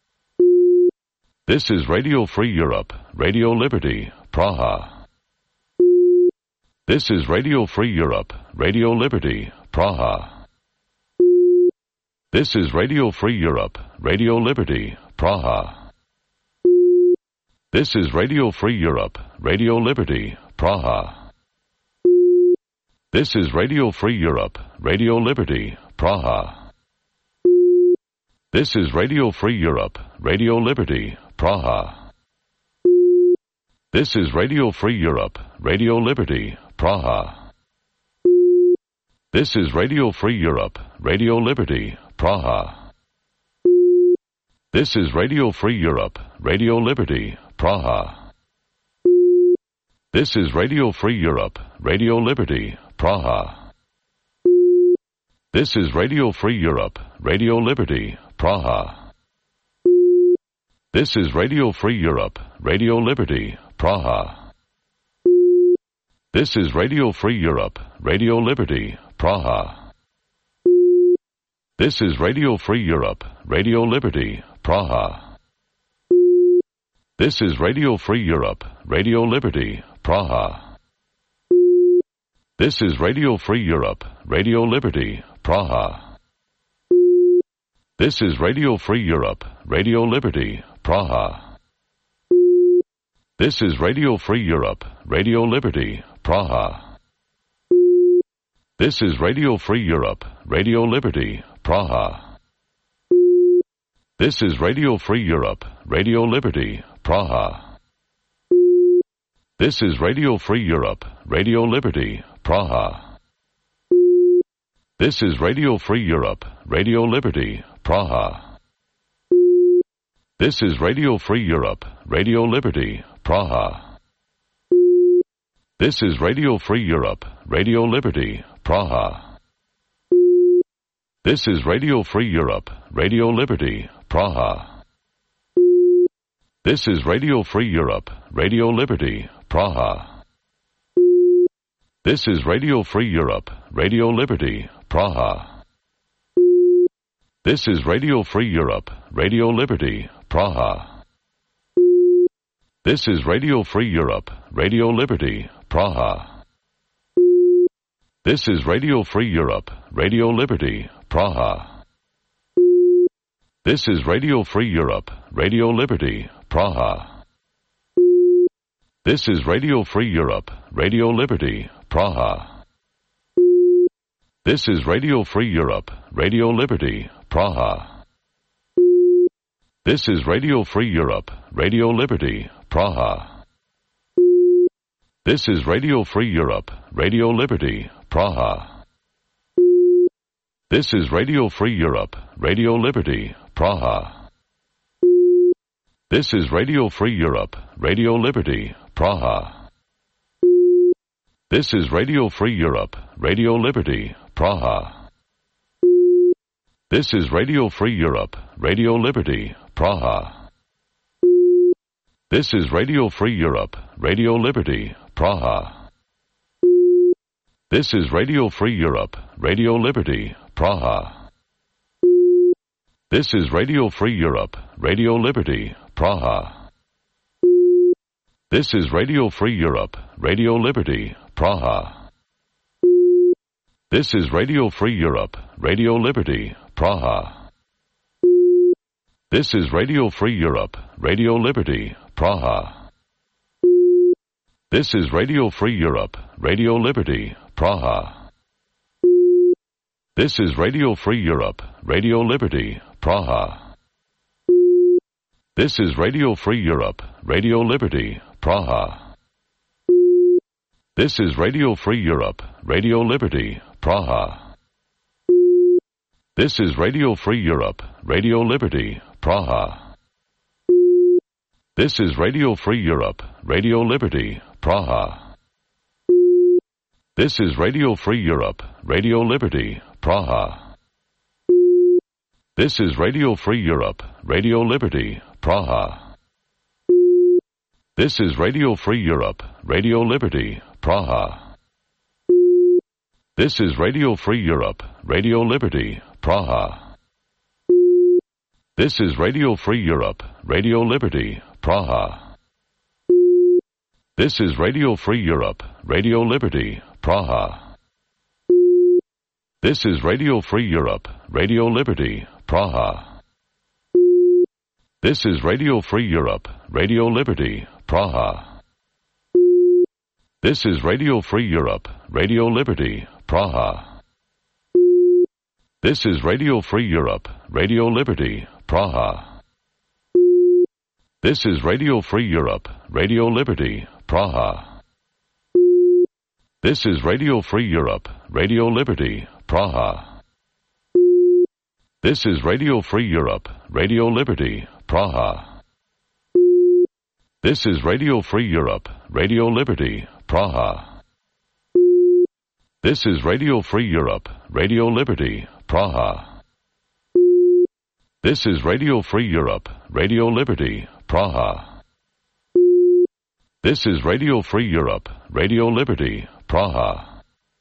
This is Radio Free Europe, Radio Liberty, Praha. This is Radio Free Europe, Radio Liberty, Praha. This is Radio Free Europe, Radio Liberty, Praha. This is Radio Free Europe, Radio Liberty, Praha. This is Radio Free Europe, Radio Liberty, Praha. This is Radio Free Europe, Radio Liberty, Praha. This is Radio Free Europe, Radio Liberty, Praha. This is Radio Free Europe, Radio Liberty, Praha. This is Radio Free Europe, Radio Liberty, Praha. This is Radio Free Europe, Radio Liberty, Praha. This is Radio Free Europe, Radio Liberty, Praha. This is Radio Free Europe, Radio Liberty, Praha. This is Radio Free Europe, Radio Liberty, Praha. This is Radio Free Europe, Radio Liberty, Praha. This is Radio Free Europe, Radio Liberty, Praha. This is Radio Free Europe, Radio Liberty, Praha. This is Radio Free Europe, Radio Liberty, Praha. This is Radio Free Europe, Radio Liberty, Praha. This is Radio Free Europe, Radio Liberty, Praha. This is Radio Free Europe, Radio Liberty, Praha. This is Radio Free Europe, Radio Liberty, Praha. This is Radio Free Europe, Radio Liberty, Praha. This is Radio Free Europe, Radio Liberty, Praha. This is Radio Free Europe, Radio Liberty, Praha. This is Radio Free Europe, Radio Liberty, Praha. This is Radio Free Europe, Radio Liberty, Praha. This is Radio Free Europe, Radio Liberty, Praha. This is Radio Free Europe, Radio Liberty, Praha. This is Radio Free Europe, Radio Liberty, Praha. This is Radio Free Europe, Radio Liberty, Praha. This is Radio Free Europe, Radio Liberty, Praha. This is Radio Free Europe, Radio Liberty, Praha. This is Radio Free Europe, Radio Liberty, Praha. This is Radio Free Europe, Radio Liberty, Praha. This is Radio Free Europe, Radio Liberty, Praha. This is Radio Free Europe, Radio Liberty, Praha. This is Radio Free Europe, Radio Liberty, Praha. This is Radio Free Europe, Radio Liberty, Praha. This is Radio Free Europe, Radio Liberty, Praha. This is Radio Free Europe, Radio Liberty, Praha. This is Radio Free Europe, Radio Liberty, Praha. This is Radio Free Europe, Radio Liberty, Praha. This is Radio Free Europe, Radio Liberty, Praha. This is Radio Free Europe, Radio Liberty, Praha. This is Radio Free Europe, Radio Liberty, Praha. This is Radio Free Europe, Radio Liberty, Praha. This is Radio Free Europe, Radio Liberty, Praha. This is Radio Free Europe, Radio Liberty, Praha. This is Radio Free Europe, Radio Liberty, Praha. This is Radio Free Europe, Radio Liberty, Praha. This is Radio Free Europe, Radio Liberty, Praha. This is Radio Free Europe, Radio Liberty, Praha. This is Radio Free Europe, Radio Liberty, Praha. This is Radio Free Europe, Radio Liberty, Praha. This is Radio Free Europe, Radio Liberty, Praha. This is Radio Free Europe, Radio Liberty, Praha. This is Radio Free Europe, Radio Liberty, Praha. This is Radio Free Europe, Radio Liberty, Praha. This is Radio Free Europe, Radio Liberty, Praha. This is Radio Free Europe, Radio Liberty, Praha. This is Radio Free Europe, Radio Liberty, Praha. This is Radio Free Europe, Radio Liberty, Praha. This is Radio Free Europe, Radio Liberty, Praha. This is Radio Free Europe, Radio Liberty, Praha. This is Radio Free Europe, Radio Liberty, Praha. This is Radio Free Europe, Radio Liberty, Praha. This is Radio Free Europe, Radio Liberty, Praha. This is Radio Free Europe, Radio Liberty, Praha.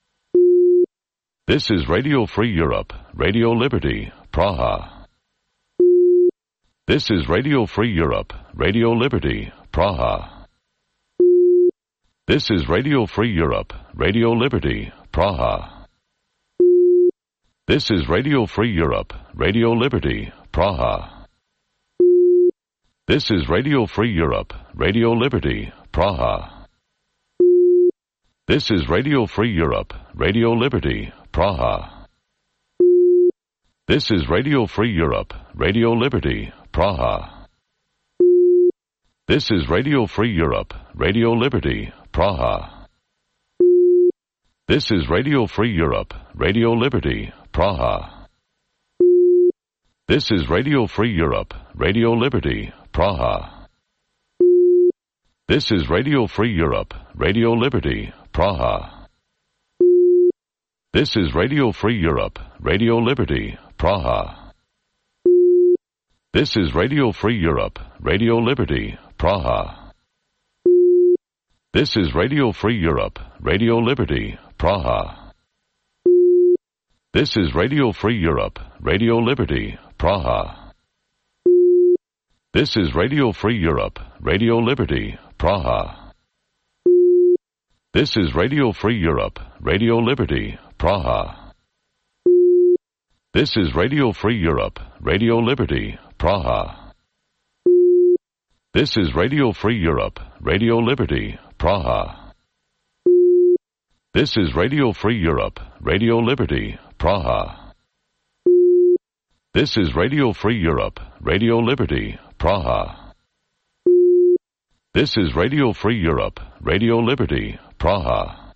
This is Radio Free Europe, Radio Liberty, Praha. This is Radio Free Europe, Radio Liberty, Praha. This is Radio Free Europe, Radio Liberty, Praha. This is Radio Free Europe, Radio Liberty, Praha. This is Radio Free Europe, Radio Liberty, Praha. This is Radio Free Europe, Radio Liberty, Praha. This is Radio Free Europe, Radio Liberty, Praha. This is Radio Free Europe, Radio Liberty, Praha. This is Radio Free Europe, Radio Liberty, Praha. This is Radio Free Europe, Radio Liberty, Praha. This is Radio Free Europe, Radio Liberty, Praha. This is Radio Free Europe, Radio Liberty, Praha. This is Radio Free Europe, Radio Liberty, Praha. This is Radio Free Europe, Radio Liberty, Praha. This is Radio Free Europe, Radio Liberty, Praha. This is Radio Free Europe, Radio Liberty, Praha. This is Radio Free Europe, Radio Liberty, Praha. This is Radio Free Europe, Radio Liberty, Praha. This is Radio Free Europe, Radio Liberty, Praha. This is Radio Free Europe, Radio Liberty, Praha. This is Radio Free Europe, Radio Liberty, Praha. This is Radio Free Europe, Radio Liberty, Praha.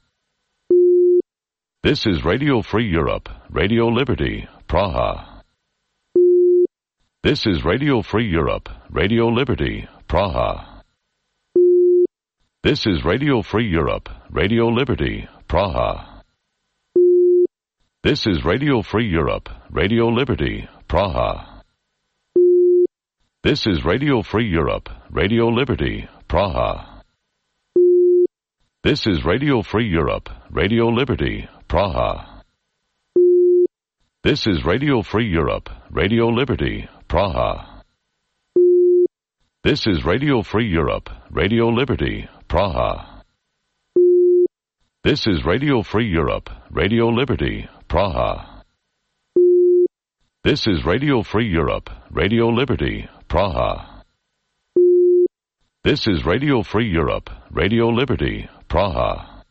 This is Radio Free Europe, Radio Liberty, Praha. This is Radio Free Europe, Radio Liberty, Praha. This is Radio Free Europe, Radio Liberty, Praha. This is Radio Free Europe, Radio Liberty, Praha. This is Radio Free Europe, Radio Liberty, Praha. This is Radio Free Europe, Radio Liberty, Praha. This is Radio Free Europe, Radio Liberty, Praha. This is Radio Free Europe, Radio Liberty, Praha. This is Radio Free Europe, Radio Liberty, Praha. This is Radio Free Europe, Radio Liberty, Praha. This is Radio Free Europe, Radio Liberty, Praha.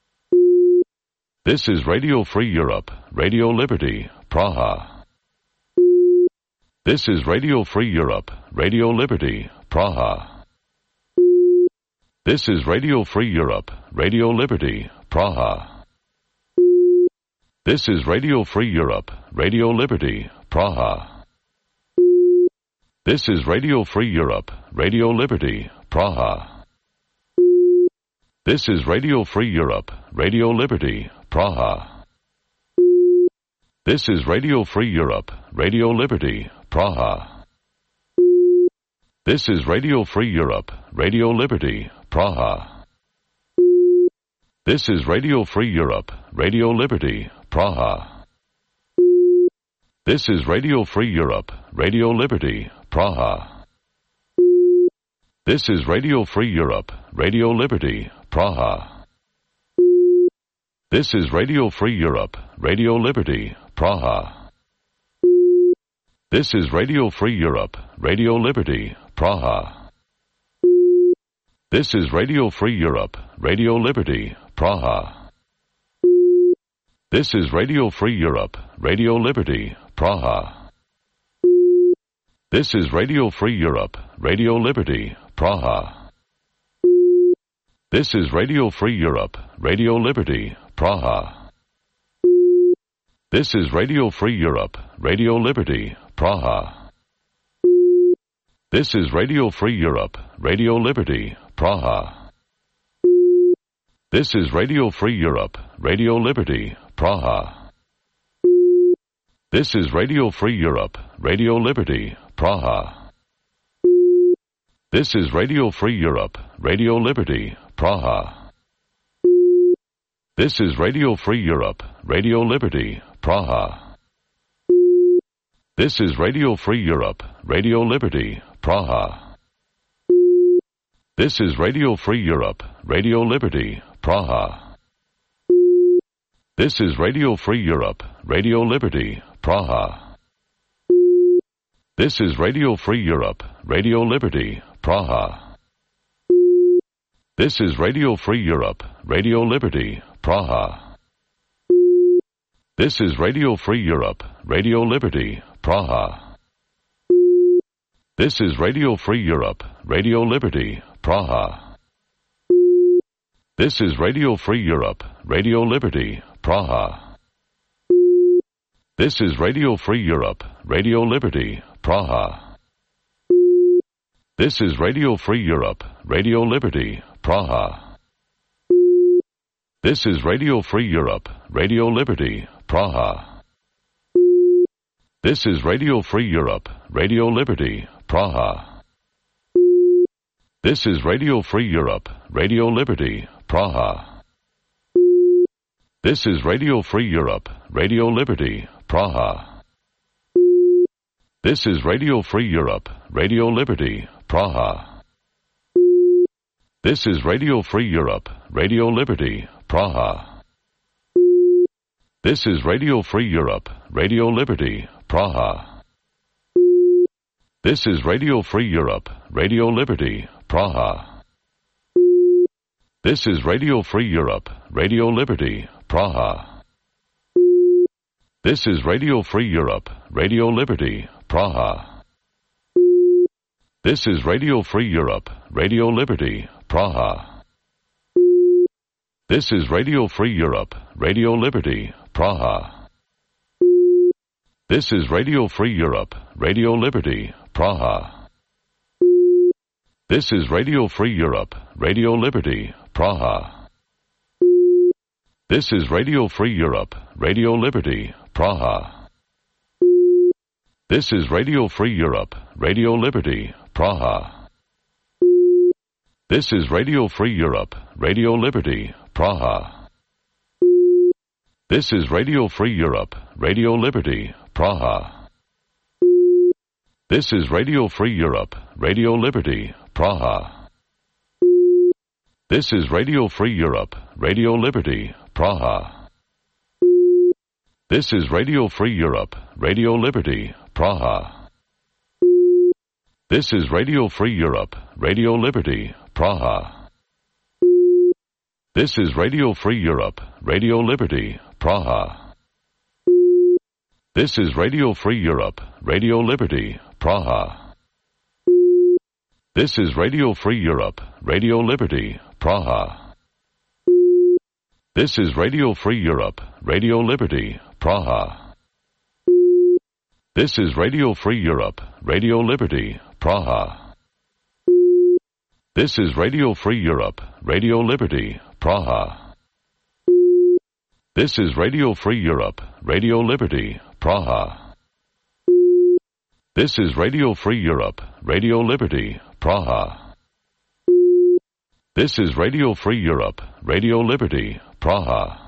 This is Radio Free Europe, Radio Liberty, Praha. This is Radio Free Europe, Radio Liberty, Praha. This is Radio Free Europe, Radio Liberty, Praha. This is Radio Free Europe, Radio Liberty, Praha. This is Radio Free Europe, Radio Liberty, Praha. This is Radio Free Europe, Radio Liberty, Praha. This is Radio Free Europe, Radio Liberty, Praha. This is Radio Free Europe, Radio Liberty, Praha. This is Radio Free Europe, Radio Liberty, Praha. This is Radio Free Europe, Radio Liberty, Praha. This is Radio Free Europe, Radio Liberty, Praha. This is Radio Free Europe, Radio Liberty, Praha. This is Radio Free Europe, Radio Liberty, Praha. This is Radio Free Europe, Radio Liberty, Praha. This is Radio Free Europe, Radio Liberty, Praha. This is Radio Free Europe, Radio Liberty, Praha. This is Radio Free Europe, Radio Liberty, Praha. This is Radio Free Europe, Radio Liberty, Praha. This is Radio Free Europe, Radio Liberty, Praha. This is Radio Free Europe, Radio Liberty, Praha. This is Radio Free Europe, Radio Liberty, Praha. This is Radio Free Europe, Radio Liberty, Praha. This is Radio Free Europe, Radio Liberty, Praha. This is Radio Free Europe, Radio Liberty, Praha. This is Radio Free Europe, Radio Liberty, Praha. This is Radio Free Europe, Radio Liberty, Praha. This is Radio Free Europe, Radio Liberty, Praha. This is Radio Free Europe, Radio Liberty, Praha. This is Radio Free Europe, Radio Liberty, Praha. This is Radio Free Europe, Radio Liberty, Praha. This is Radio Free Europe, Radio Liberty, Praha. This is Radio Free Europe, Radio Liberty, Praha. This is Radio Free Europe, Radio Liberty, Praha. This is Radio Free Europe, Radio Liberty, Praha. This is Radio Free Europe, Radio Liberty, Praha. This is Radio Free Europe, Radio Liberty, Praha. This is Radio Free Europe, Radio Liberty, Praha. This is Radio Free Europe, Radio Liberty, Praha. This is Radio Free Europe, Radio Liberty, Praha. This is Radio Free Europe, Radio Liberty, Praha. This is Radio Free Europe, Radio Liberty, Praha. This is Radio Free Europe, Radio Liberty, Praha. This is Radio Free Europe, Radio Liberty, Praha. This is Radio Free Europe, Radio Liberty, Praha. This is Radio Free Europe, Radio Liberty, Praha. This is Radio Free Europe, Radio Liberty, Praha. This is Radio Free Europe, Radio Liberty, Praha. This is Radio Free Europe, Radio Liberty, Praha. This is Radio Free Europe, Radio Liberty, Praha. This is Radio Free Europe, Radio Liberty, Praha. This is Radio Free Europe, Radio Liberty, Praha. This is Radio Free Europe, Radio Liberty, Praha. This is Radio Free Europe, Radio Liberty, Praha. This is Radio Free Europe, Radio Liberty, Praha. This is Radio Free Europe, Radio Liberty, Praha. This is Radio Free Europe, Radio Liberty, Praha. This is Radio Free Europe, Radio Liberty, Praha. This is Radio Free Europe, Radio Liberty, Praha. This is Radio Free Europe, Radio Liberty, Praha. This is Radio Free Europe, Radio Liberty, Praha. This is Radio Free Europe, Radio Liberty, Praha. This is Radio Free Europe, Radio Liberty, Praha. This is Radio Free Europe, Radio Liberty, Praha. This is Radio Free Europe, Radio Liberty, Praha.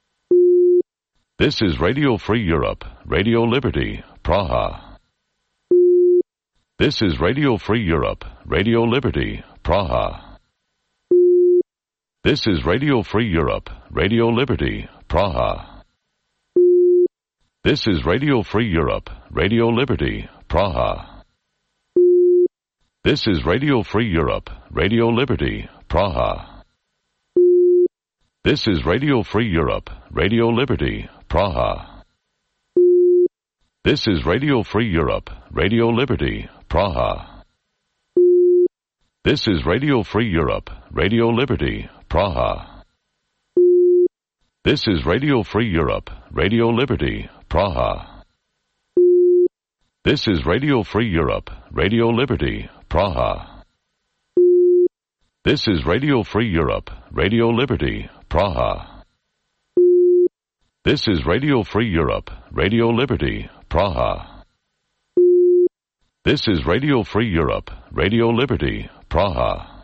This is Radio Free Europe, Radio Liberty, Praha. This is Radio Free Europe, Radio Liberty, Praha. This is Radio Free Europe, Radio Liberty, Praha. This is Radio Free Europe, Radio Liberty, Praha. This is Radio Free Europe, Radio Liberty, Praha. This is Radio Free Europe, Radio Liberty, Praha. This is Radio Free Europe, Radio Liberty, Praha. This is Radio Free Europe, Radio Liberty, Praha. This is Radio Free Europe, Radio Liberty, Praha. This is Radio Free Europe, Radio Liberty, Praha. This is Radio Free Europe, Radio Liberty, Praha. This is Radio Free Europe, Radio Liberty, Praha. This is Radio Free Europe, Radio Liberty, Praha.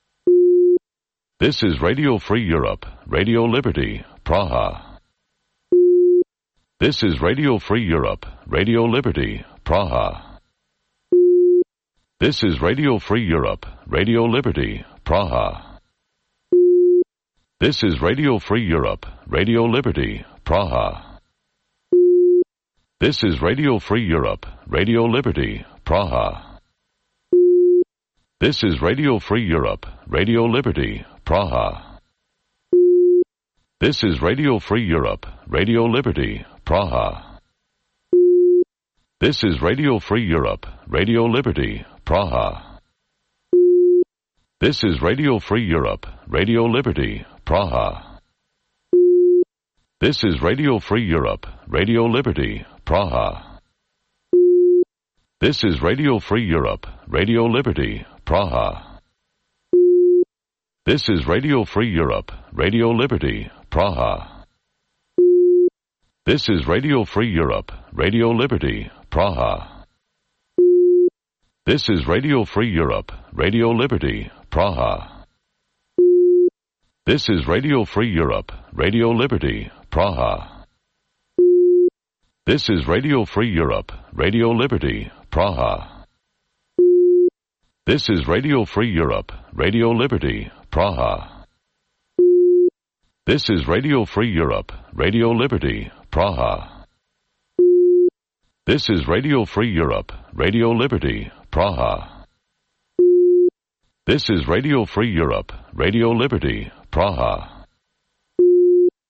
This is Radio Free Europe, Radio Liberty, Praha. This is Radio Free Europe, Radio Liberty, Praha. This is Radio Free Europe, Radio Liberty, Praha. This is Radio Free Europe, Radio Liberty, Praha. This is Radio Free Europe, Radio Liberty, Praha. This is Radio Free Europe, Radio Liberty, Praha. This is Radio Free Europe, Radio Liberty, Praha. This is Radio Free Europe, Radio Liberty, Praha. This is Radio Free Europe, Radio Liberty, Praha. This is Radio Free Europe, Radio Liberty, Praha. This is Radio Free Europe, Radio Liberty, Praha. This is Radio Free Europe, Radio Liberty, Praha. This is Radio Free Europe, Radio Liberty, Praha. This is Radio Free Europe, Radio Liberty, Praha. This is Radio Free Europe, Radio Liberty, Praha. This is Radio Free Europe, Radio Liberty, Praha. This is Radio Free Europe, Radio Liberty, Praha. This is Radio Free Europe, Radio Liberty, Praha. This is Radio Free Europe, Radio Liberty, Praha. This is Radio Free Europe, Radio Liberty, Praha.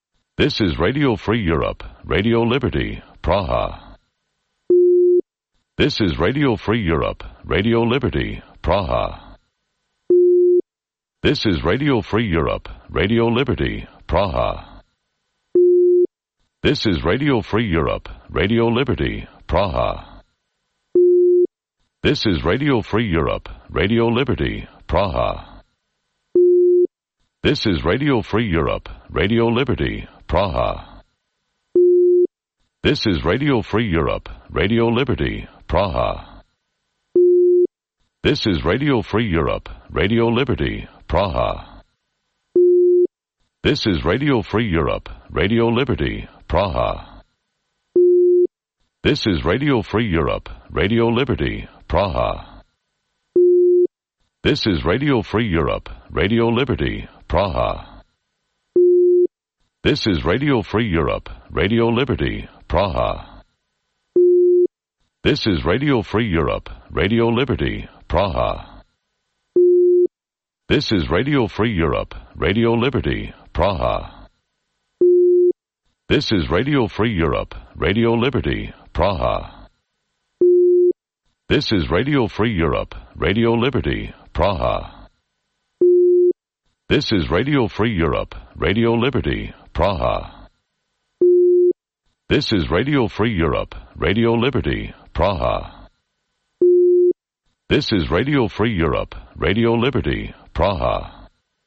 This is Radio Free Europe, Radio Liberty, Praha. This is Radio Free Europe, Radio Liberty, Praha. This is Radio Free Europe, Radio Liberty, Praha. This is Radio Free Europe, Radio Liberty, Praha. This is Radio Free Europe, Radio Liberty, Praha. This is Radio Free Europe, Radio Liberty, Praha. This is Radio Free Europe, Radio Liberty, Praha. This is Radio Free Europe, Radio Liberty, Praha. This is Radio Free Europe, Radio Liberty, Praha. This is Radio Free Europe, Radio Liberty, Praha. This is Radio Free Europe, Radio Liberty, Praha. This is Radio Free Europe, Radio Liberty, Praha. This is Radio Free Europe, Radio Liberty, Praha. This is Radio Free Europe, Radio Liberty, Praha. This is Radio Free Europe, Radio Liberty, Praha. This is Radio Free Europe, Radio Liberty, Praha. This is Radio Free Europe, Radio Liberty, Praha. This is Radio Free Europe, Radio Liberty, Praha. This is Radio Free Europe, Radio Liberty, Praha.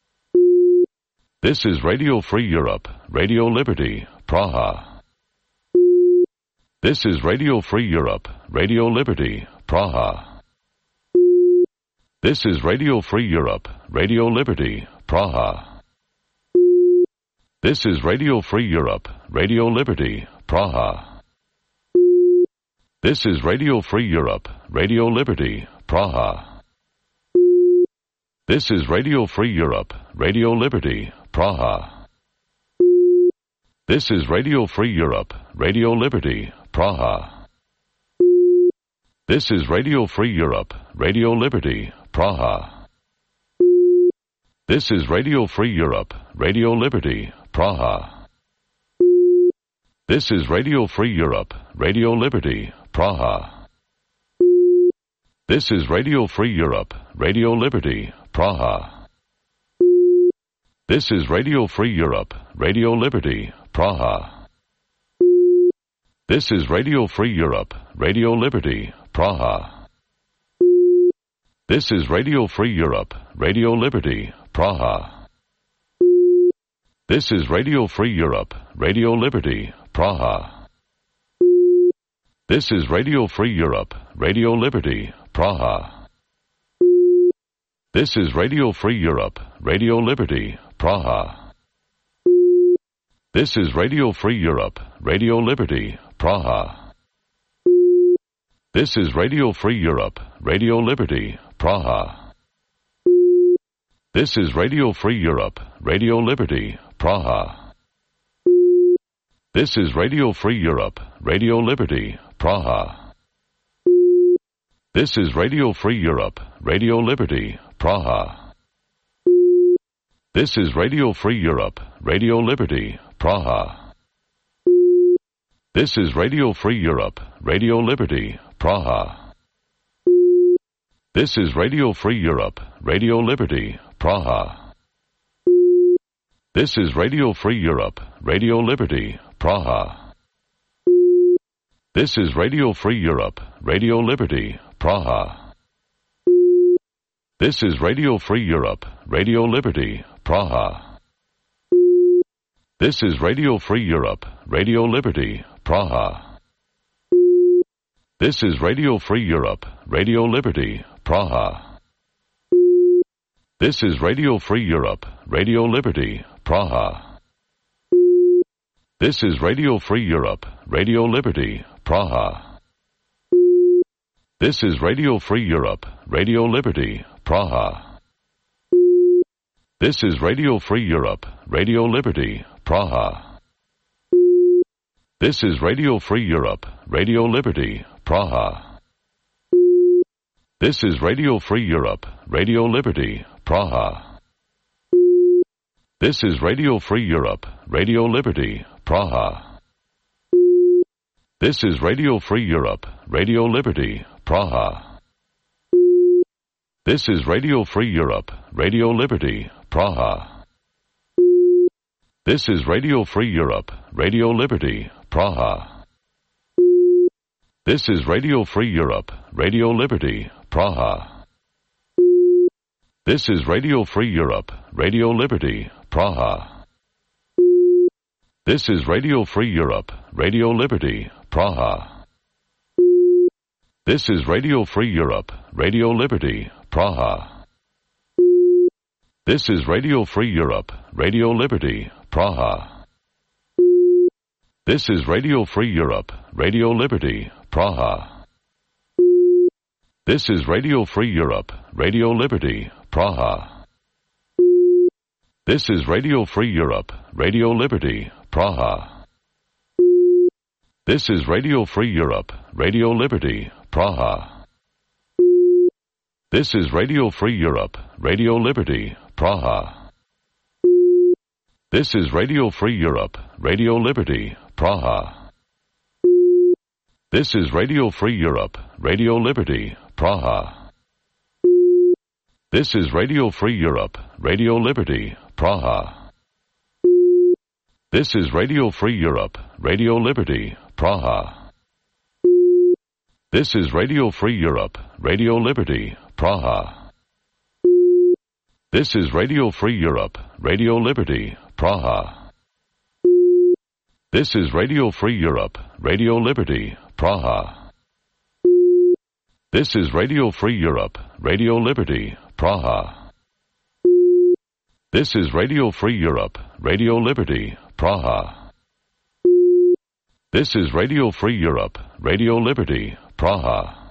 This is Radio Free Europe, Radio Liberty, Praha. This is Radio Free Europe, Radio Liberty, Praha. This is Radio Free Europe, Radio Liberty, Praha. This is Radio Free Europe, Radio Liberty, Praha. This is Radio Free Europe, Radio Liberty, Praha. This is Radio Free Europe, Radio Liberty, Praha. This is Radio Free Europe, Radio Liberty, Praha. This is Radio Free Europe, Radio Liberty, Praha. This is Radio Free Europe, Radio Liberty, Praha. This is Radio Free Europe, Radio Liberty, Praha. This is Radio Free Europe, Radio Liberty, Praha. This is Radio Free Europe, Radio Liberty, Praha. This is Radio Free Europe, Radio Liberty, Praha. This is Radio Free Europe, Radio Liberty, Praha. This is Radio Free Europe, Radio Liberty, Praha. This is Radio Free Europe, Radio Liberty, Praha. This is Radio Free Europe, Radio Liberty, Praha. This is Radio Free Europe, Radio Liberty, Praha. This is Radio Free Europe, Radio Liberty, Praha. This is Radio Free Europe, Radio Liberty, Praha. This is Radio Free Europe, Radio Liberty, Praha. This is Radio Free Europe, Radio Liberty, Praha. This is Radio Free Europe, Radio Liberty, Praha. This is Radio Free Europe, Radio Liberty, Praha. This is Radio Free Europe, Radio Liberty, Praha. This is Radio Free Europe, Radio Liberty, Praha. This is Radio Free Europe, Radio Liberty, Praha. This is Radio Free Europe, Radio Liberty, Praha. This is Radio Free Europe, Radio Liberty, Praha. This is Radio Free Europe, Radio Liberty, Praha. This is Radio Free Europe, Radio Liberty, Praha. This is Radio Free Europe, Radio Liberty, Praha. This is Radio Free Europe, Radio Liberty, Praha. This is Radio Free Europe, Radio Liberty, Praha. This is Radio Free Europe, Radio Liberty, Praha. This is Radio Free Europe, Radio Liberty, Praha. This is Radio Free Europe, Radio Liberty, Praha. This is Radio Free Europe, Radio Liberty, Praha. This is Radio Free Europe, Radio Liberty, Praha. This is Radio Free Europe, Radio Liberty, Praha. This is Radio Free Europe, Radio Liberty, Praha. This is Radio Free Europe, Radio Liberty, Praha. This is Radio Free Europe, Radio Liberty, Praha. This is Radio Free Europe, Radio Liberty, Praha. This is Radio Free Europe, Radio Liberty, Praha. This is Radio Free Europe, Radio Liberty, Praha. This is Radio Free Europe, Radio Liberty, Praha. This is Radio Free Europe, Radio Liberty, Praha. This is Radio Free Europe, Radio Liberty, Praha. This is Radio Free Europe, Radio Liberty, Praha. This is Radio Free Europe, Radio Liberty, Praha. This is Radio Free Europe, Radio Liberty, Praha. This is Radio Free Europe, Radio Liberty, Praha. This is Radio Free Europe, Radio Liberty, Praha. This is Radio Free Europe, Radio Liberty, Praha. This is Radio Free Europe, Radio Liberty, Praha. This is Radio Free Europe, Radio Liberty, Praha. This is Radio Free Europe, Radio Liberty, Praha. This is Radio Free Europe, Radio Liberty, Praha. This is Radio Free Europe, Radio Liberty, Praha.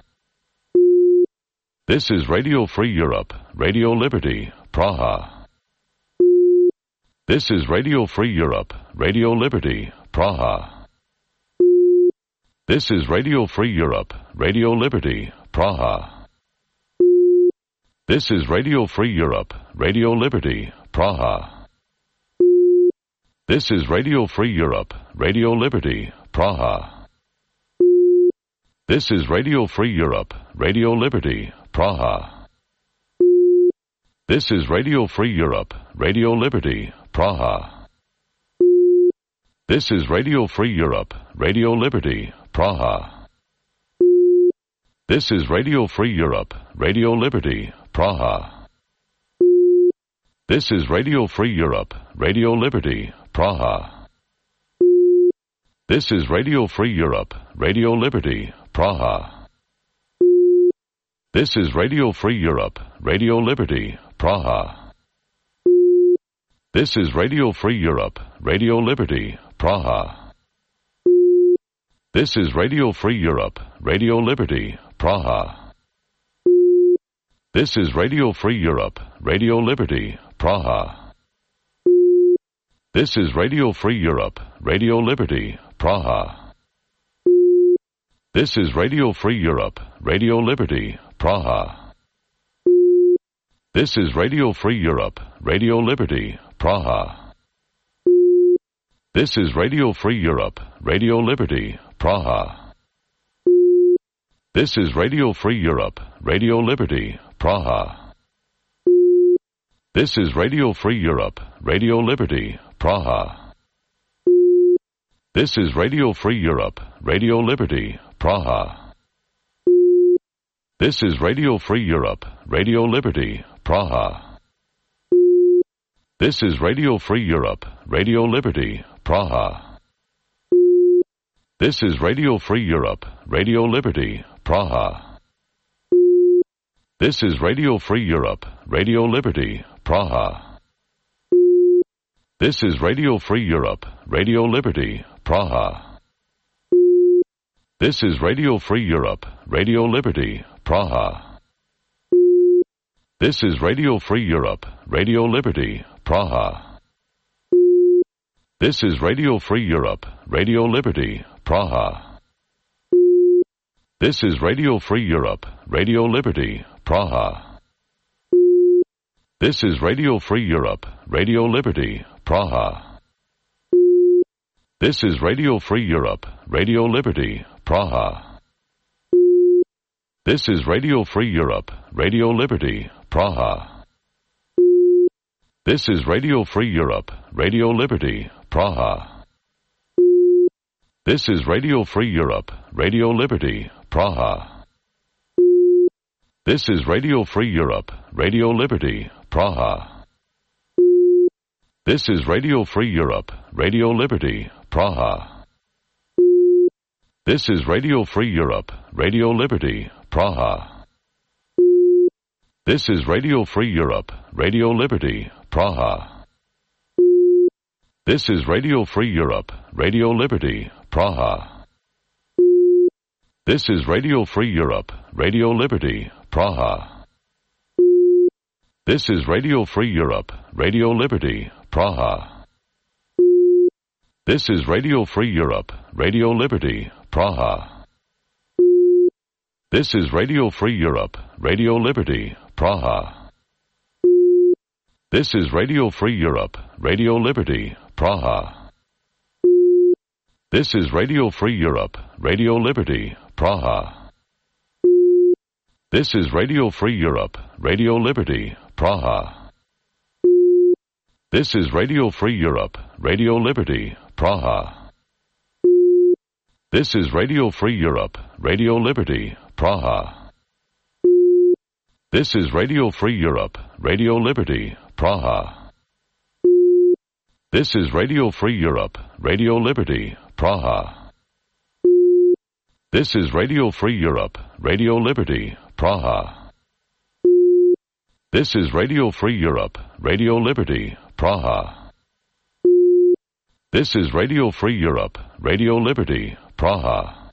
This is Radio Free Europe, Radio Liberty, Praha. This is Radio Free Europe, Radio Liberty, Praha. This is Radio Free Europe, Radio Liberty, Praha. This is Radio Free Europe, Radio Liberty, Praha. This is Radio Free Europe, Radio Liberty, Praha. This is Radio Free Europe, Radio Liberty, Praha. This is Radio Free Europe, Radio Liberty, Praha. This is Radio Free Europe, Radio Liberty, Praha. This is Radio Free Europe, Radio Liberty, Praha. This is Radio Free Europe, Radio Liberty, Praha. This is Radio Free Europe, Radio Liberty, Praha. This is Radio Free Europe, Radio Liberty, Praha. This is Radio Free Europe, Radio Liberty, Praha. This is Radio Free Europe, Radio Liberty, Praha. This is Radio Free Europe, Radio Liberty, Praha. This is Radio Free Europe, Radio Liberty, Praha. This is Radio Free Europe, Radio Liberty, Praha. This is Radio Free Europe, Radio Liberty, Praha. This is Radio Free Europe, Radio Liberty, Praha. This is Radio Free Europe, Radio Liberty, Praha. This is Radio Free Europe, Radio Liberty, Praha. This is Radio Free Europe, Radio Liberty, Praha. This is Radio Free Europe, Radio Liberty, Praha. This is Radio Free Europe, Radio Liberty, Praha. This is Radio Free Europe, Radio Liberty, Praha. This is Radio Free Europe, Radio Liberty, Praha. This is Radio Free Europe, Radio Liberty, Praha. This is Radio Free Europe, Radio Liberty, Praha. This is Radio Free Europe, Radio Liberty, Praha. This is Radio Free Europe, Radio Liberty, Praha. This is Radio Free Europe, Radio Liberty, Praha. This is Radio Free Europe, Radio Liberty, Praha. This is Radio Free Europe, Radio Liberty, Praha. This is Radio Free Europe, Radio Liberty, Praha. This is Radio Free Europe, Radio Liberty, Praha. This is Radio Free Europe, Radio Liberty, Praha. This is Radio Free Europe, Radio Liberty, Praha. This is Radio Free Europe, Radio Liberty, Praha. This is Radio Free Europe, Radio Liberty, Praha. This is Radio Free Europe, Radio Liberty, Praha. This is Radio Free Europe, Radio Liberty, Praha. This is Radio Free Europe, Radio Liberty, Praha. This is Radio Free Europe, Radio Liberty, Praha. This is Radio Free Europe, Radio Liberty, Praha. This is Radio Free Europe, Radio Liberty, Praha. This is Radio Free Europe, Radio Liberty, Praha. This is Radio Free Europe, Radio Liberty, Praha. This is Radio Free Europe, Radio Liberty, Praha. This is Radio Free Europe, Radio Liberty, Praha. This is Radio Free Europe, Radio Liberty, Praha. This is Radio Free Europe, Radio Liberty, Praha. This is Radio Free Europe, Radio Liberty, Praha. This is Radio Free Europe, Radio Liberty, Praha. This is Radio Free Europe, Radio Liberty, Praha. This is Radio Free Europe, Radio Liberty, Praha.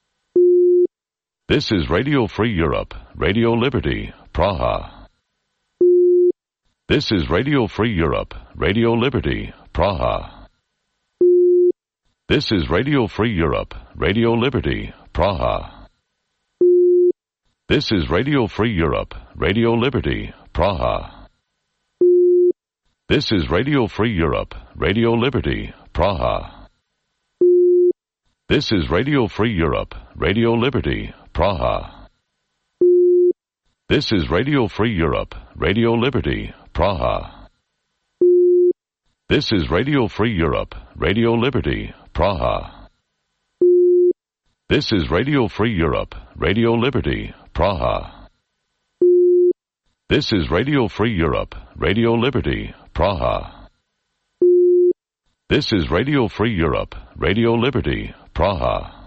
This is Radio Free Europe, Radio Liberty, Praha. This is Radio Free Europe, Radio Liberty, Praha. This is Radio Free Europe, Radio Liberty, Praha. This is Radio Free Europe, Radio Liberty, Praha. This is Radio Free Europe, Radio Liberty, Praha. This is Radio Free Europe, Radio Liberty, Praha. This is Radio Free Europe, Radio Liberty, Praha. This is Radio Free Europe, Radio Liberty, Praha. This is Radio Free Europe, Radio Liberty, Praha. This is Radio Free Europe, Radio Liberty, Praha. This is Radio Free Europe, Radio Liberty, Praha.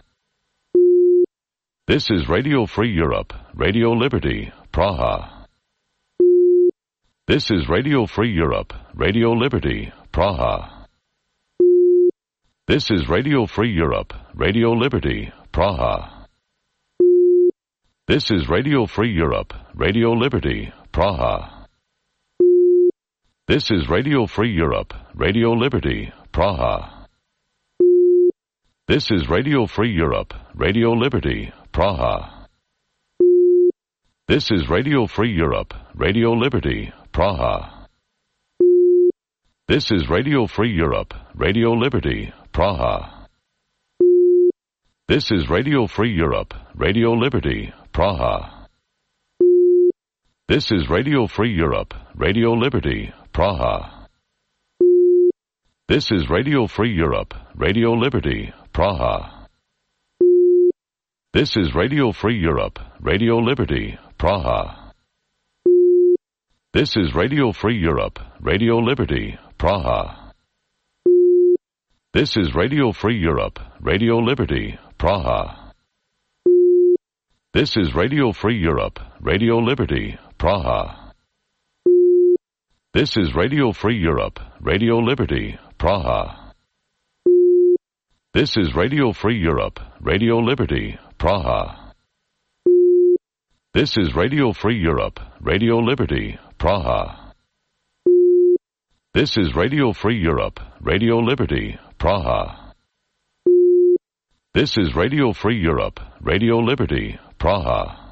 This is Radio Free Europe, Radio Liberty, Praha. This is Radio Free Europe, Radio Liberty, Praha. This is Radio Free Europe, Radio Liberty, Praha. This is Radio Free Europe, Radio Liberty, Praha. This is Radio Free Europe, Radio Liberty, Praha. This is Radio Free Europe, Radio Liberty, Praha. This is Radio Free Europe, Radio Liberty, Praha. This is Radio Free Europe, Radio Liberty, Praha. This is Radio Free Europe, Radio Liberty, Praha. This is Radio Free Europe, Radio Liberty, Praha. This is Radio Free Europe, Radio Liberty, Praha. This is Radio Free Europe, Radio Liberty, Praha. This is Radio Free Europe, Radio Liberty, Praha. This is Radio Free Europe, Radio Liberty, Praha. This is Radio Free Europe, Radio Liberty, Praha. This is Radio Free Europe, Radio Liberty, Praha. This is Radio Free Europe, Radio Liberty, Praha. This is Radio Free Europe, Radio Liberty, Praha. This is Radio Free Europe, Radio Liberty, Praha. This is Radio Free Europe, Radio Liberty, Praha.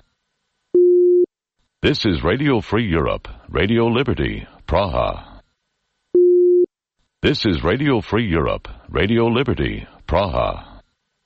This is Radio Free Europe, Radio Liberty, Praha. This is Radio Free Europe, Radio Liberty, Praha.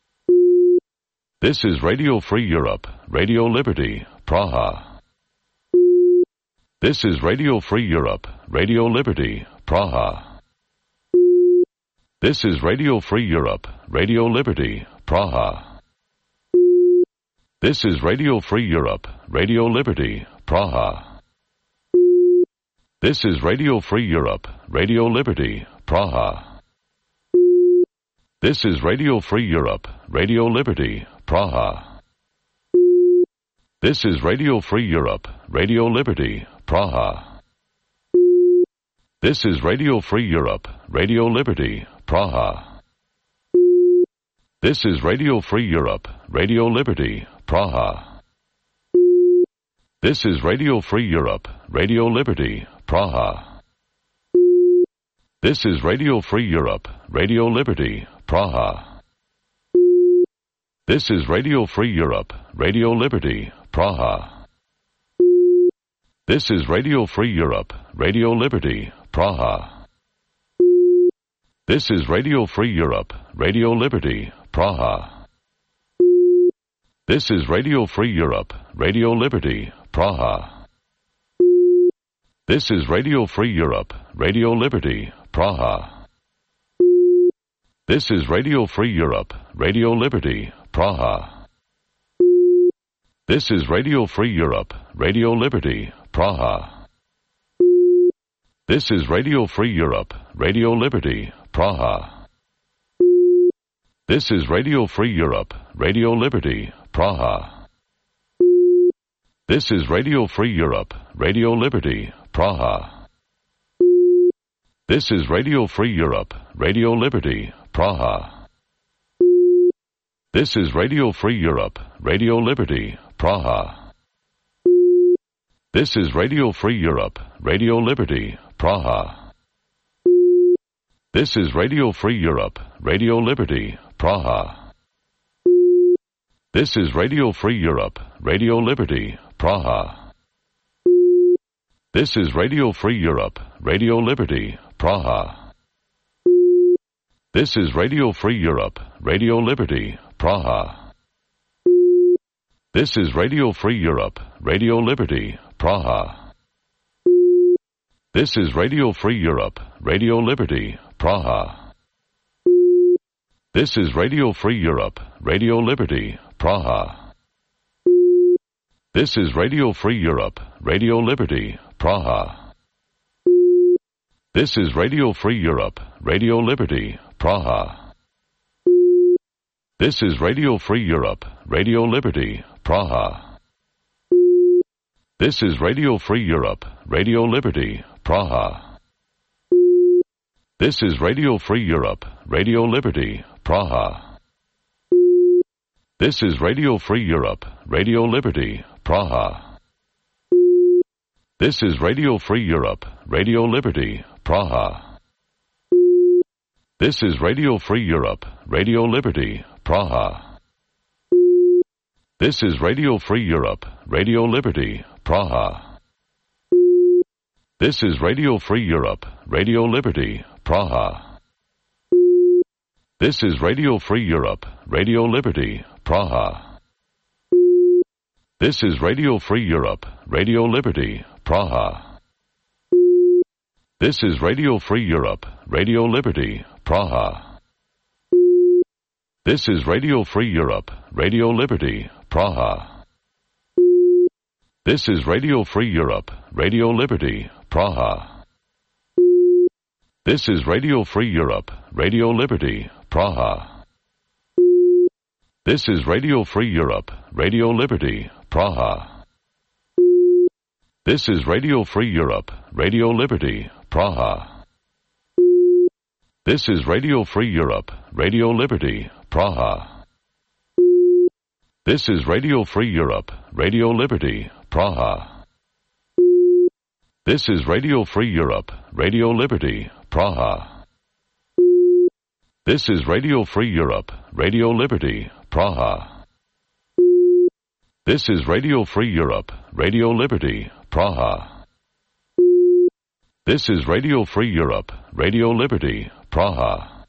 This is Radio Free Europe, Radio Liberty, Praha. This is Radio Free Europe, Radio Liberty, Praha. This is Radio Free Europe, Radio Liberty, Praha. This is Radio Free Europe, Radio Liberty, Praha. This is Radio Free Europe, Radio Liberty, Praha. This is Radio Free Europe, Radio Liberty, Praha. This is Radio Free Europe, Radio Liberty, Praha. This is Radio Free Europe, Radio Liberty, Praha. This is Radio Free Europe, Radio Liberty, Praha. This is Radio Free Europe, Radio Liberty, Praha. This is Radio Free Europe, Radio Liberty, Praha. This is Radio Free Europe, Radio Liberty, Praha. This is Radio Free Europe, Radio Liberty, Praha. This is Radio Free Europe, Radio Liberty, Praha. This is Radio Free Europe, Radio Liberty, Praha. This is Radio Free Europe, Radio Liberty, Praha. This is Radio Free Europe, Radio Liberty, Praha. This is Radio Free Europe, Radio Liberty, Praha. This is Radio Free Europe, Radio Liberty, Praha. This is Radio Free Europe, Radio Liberty, Praha. This is Radio Free Europe, Radio Liberty, Praha. This is Radio Free Europe, Radio Liberty, Praha. This is Radio Free Europe, Radio Liberty, Praha. This is Radio Free Europe, Radio Liberty, Praha. This is Radio Free Europe, Radio Liberty, Praha. This is Radio Free Europe, Radio Liberty, Praha. This is Radio Free Europe, Radio Liberty, Praha. This is Radio Free Europe, Radio Liberty, Praha. This is Radio Free Europe, Radio Liberty, Praha. This is Radio Free Europe, Radio Liberty, Praha. This is Radio Free Europe, Radio Liberty, Praha. This is Radio Free Europe, Radio Liberty, Praha. This is Radio Free Europe, Radio Liberty, Praha. This is Radio Free Europe, Radio Liberty, Praha. This is Radio Free Europe, Radio Liberty, Praha. This is Radio Free Europe, Radio Liberty, Praha. This is Radio Free Europe, Radio Liberty, Praha. This is Radio Free Europe, Radio Liberty, Praha. This is Radio Free Europe, Radio Liberty, Praha. This is Radio Free Europe, Radio Liberty, Praha. This is Radio Free Europe, Radio Liberty, Praha. This is Radio Free Europe, Radio Liberty, Praha. This is Radio Free Europe, Radio Liberty, Praha. This is Radio Free Europe, Radio Liberty, Praha. This is Radio Free Europe, Radio Liberty, Praha. This is Radio Free Europe, Radio Liberty, Praha. This is Radio Free Europe, Radio Liberty, Praha. This is Radio Free Europe, Radio Liberty, Praha. This is Radio Free Europe, Radio Liberty, Praha. This is Radio Free Europe, Radio Liberty, Praha. This is Radio Free Europe, Radio Liberty, Praha. This is Radio Free Europe, Radio Liberty, Praha. This is Radio Free Europe, Radio Liberty, Praha. This is Radio Free Europe, Radio Liberty, Praha. This is Radio Free Europe, Radio Liberty, Praha.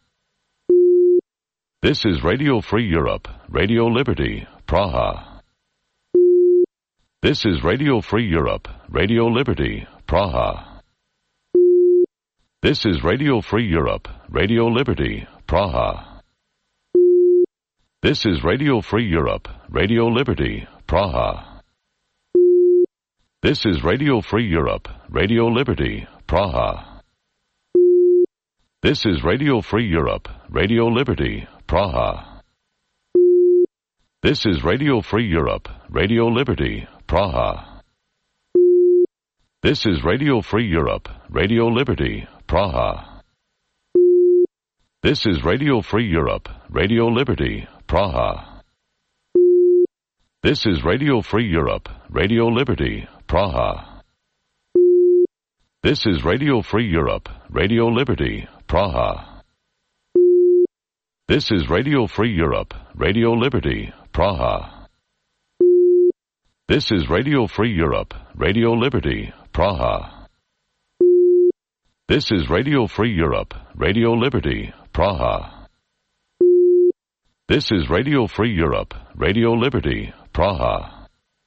This is Radio Free Europe, Radio Liberty, Praha. This is Radio Free Europe, Radio Liberty, Praha. This is Radio Free Europe, Radio Liberty, Praha. This is Radio Free Europe, Radio Liberty, Praha. This is Radio Free Europe, Radio Liberty, Praha. This is Radio Free Europe, Radio Liberty, Praha. This is Radio Free Europe, Radio Liberty, Praha. This is Radio Free Europe, Radio Liberty, Praha. This is Radio Free Europe, Radio Liberty, Praha. This is Radio Free Europe, Radio Liberty, Praha. This is Radio Free Europe, Radio Liberty, Praha. This is Radio Free Europe, Radio Liberty, Praha. This is Radio Free Europe, Radio Liberty, Praha. This is Radio Free Europe, Radio Liberty, Praha. This is Radio Free Europe, Radio Liberty, Praha.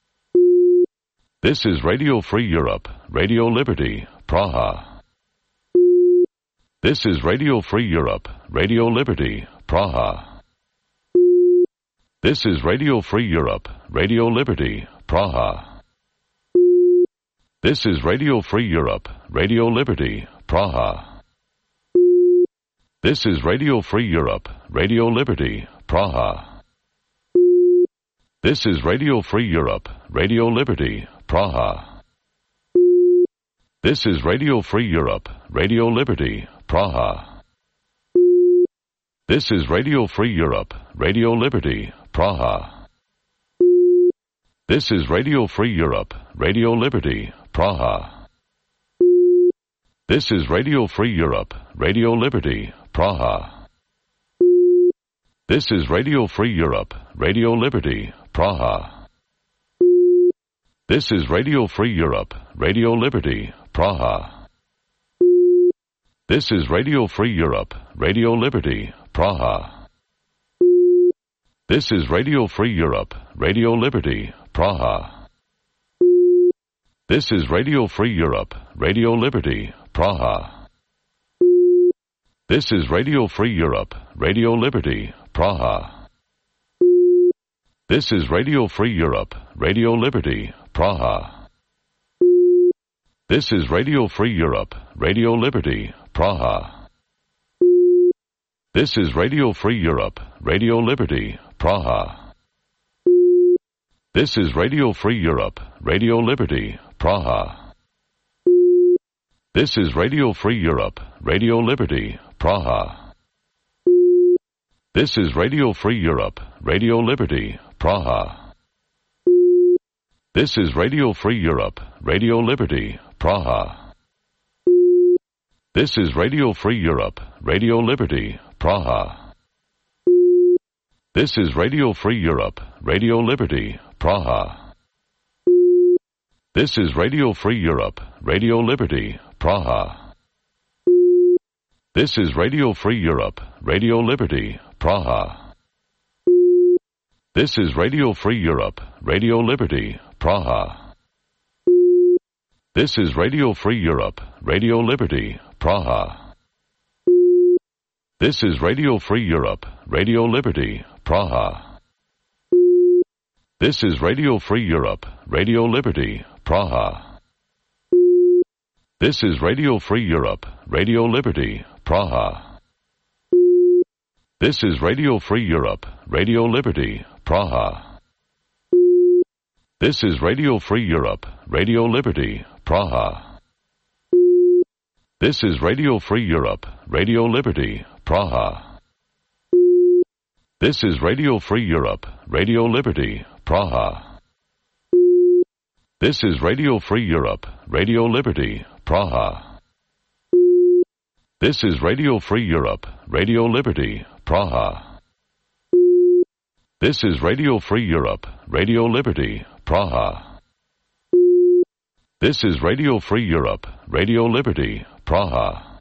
This is Radio Free Europe, Radio Liberty, Praha. This is Radio Free Europe, Radio Liberty, Praha. This is Radio Free Europe, Radio Liberty, Praha. This is Radio Free Europe, Radio Liberty, Praha. This is Radio Free Europe, Radio Liberty, Praha. This is Radio Free Europe, Radio Liberty, Praha. This is Radio Free Europe, Radio Liberty, Praha. This is Radio Free Europe, Radio Liberty, Praha. This is Radio Free Europe, Radio Liberty, Praha. This is Radio Free Europe, Radio Liberty, Praha. This is Radio Free Europe, Radio Liberty, Praha. This is Radio Free Europe, Radio Liberty, Praha. This is Radio Free Europe, Radio Liberty, Praha. This is Radio Free Europe, Radio Liberty, Praha. This is Radio Free Europe, Radio Liberty, Praha. This is Radio Free Europe, Radio Liberty, Praha. This is Radio Free Europe, Radio Liberty, Praha. This is Radio Free Europe, Radio Liberty, Praha. This is Radio Free Europe, Radio Liberty, Praha. This is Radio Free Europe, Radio Liberty, Praha. This is Radio Free Europe, Radio Liberty, Praha. This is Radio Free Europe, Radio Liberty, Praha. This is Radio Free Europe, Radio Liberty, Praha. This is Radio Free Europe, Radio Liberty, Praha. This is Radio Free Europe, Radio Liberty, Praha. This is Radio Free Europe, Radio Liberty, Praha. This is Radio Free Europe, Radio Liberty, Praha. This is Radio Free Europe, Radio Liberty, Praha. This is Radio Free Europe, Radio Liberty, Praha. This is Radio Free Europe, Radio Liberty, Praha. This is Radio Free Europe, Radio Liberty, Praha. This is Radio Free Europe, Radio Liberty, Praha. This is Radio Free Europe, Radio Liberty, Praha. This is Radio Free Europe, Radio Liberty, Praha. This is Radio Free Europe, Radio Liberty, Praha. This is Radio Free Europe, Radio Liberty, Praha. This is Radio Free Europe, Radio Liberty, Praha. This is Radio Free Europe, Radio Liberty, Praha. This is Radio Free Europe, Radio Liberty, Praha. This is Radio Free Europe, Radio Liberty, Praha.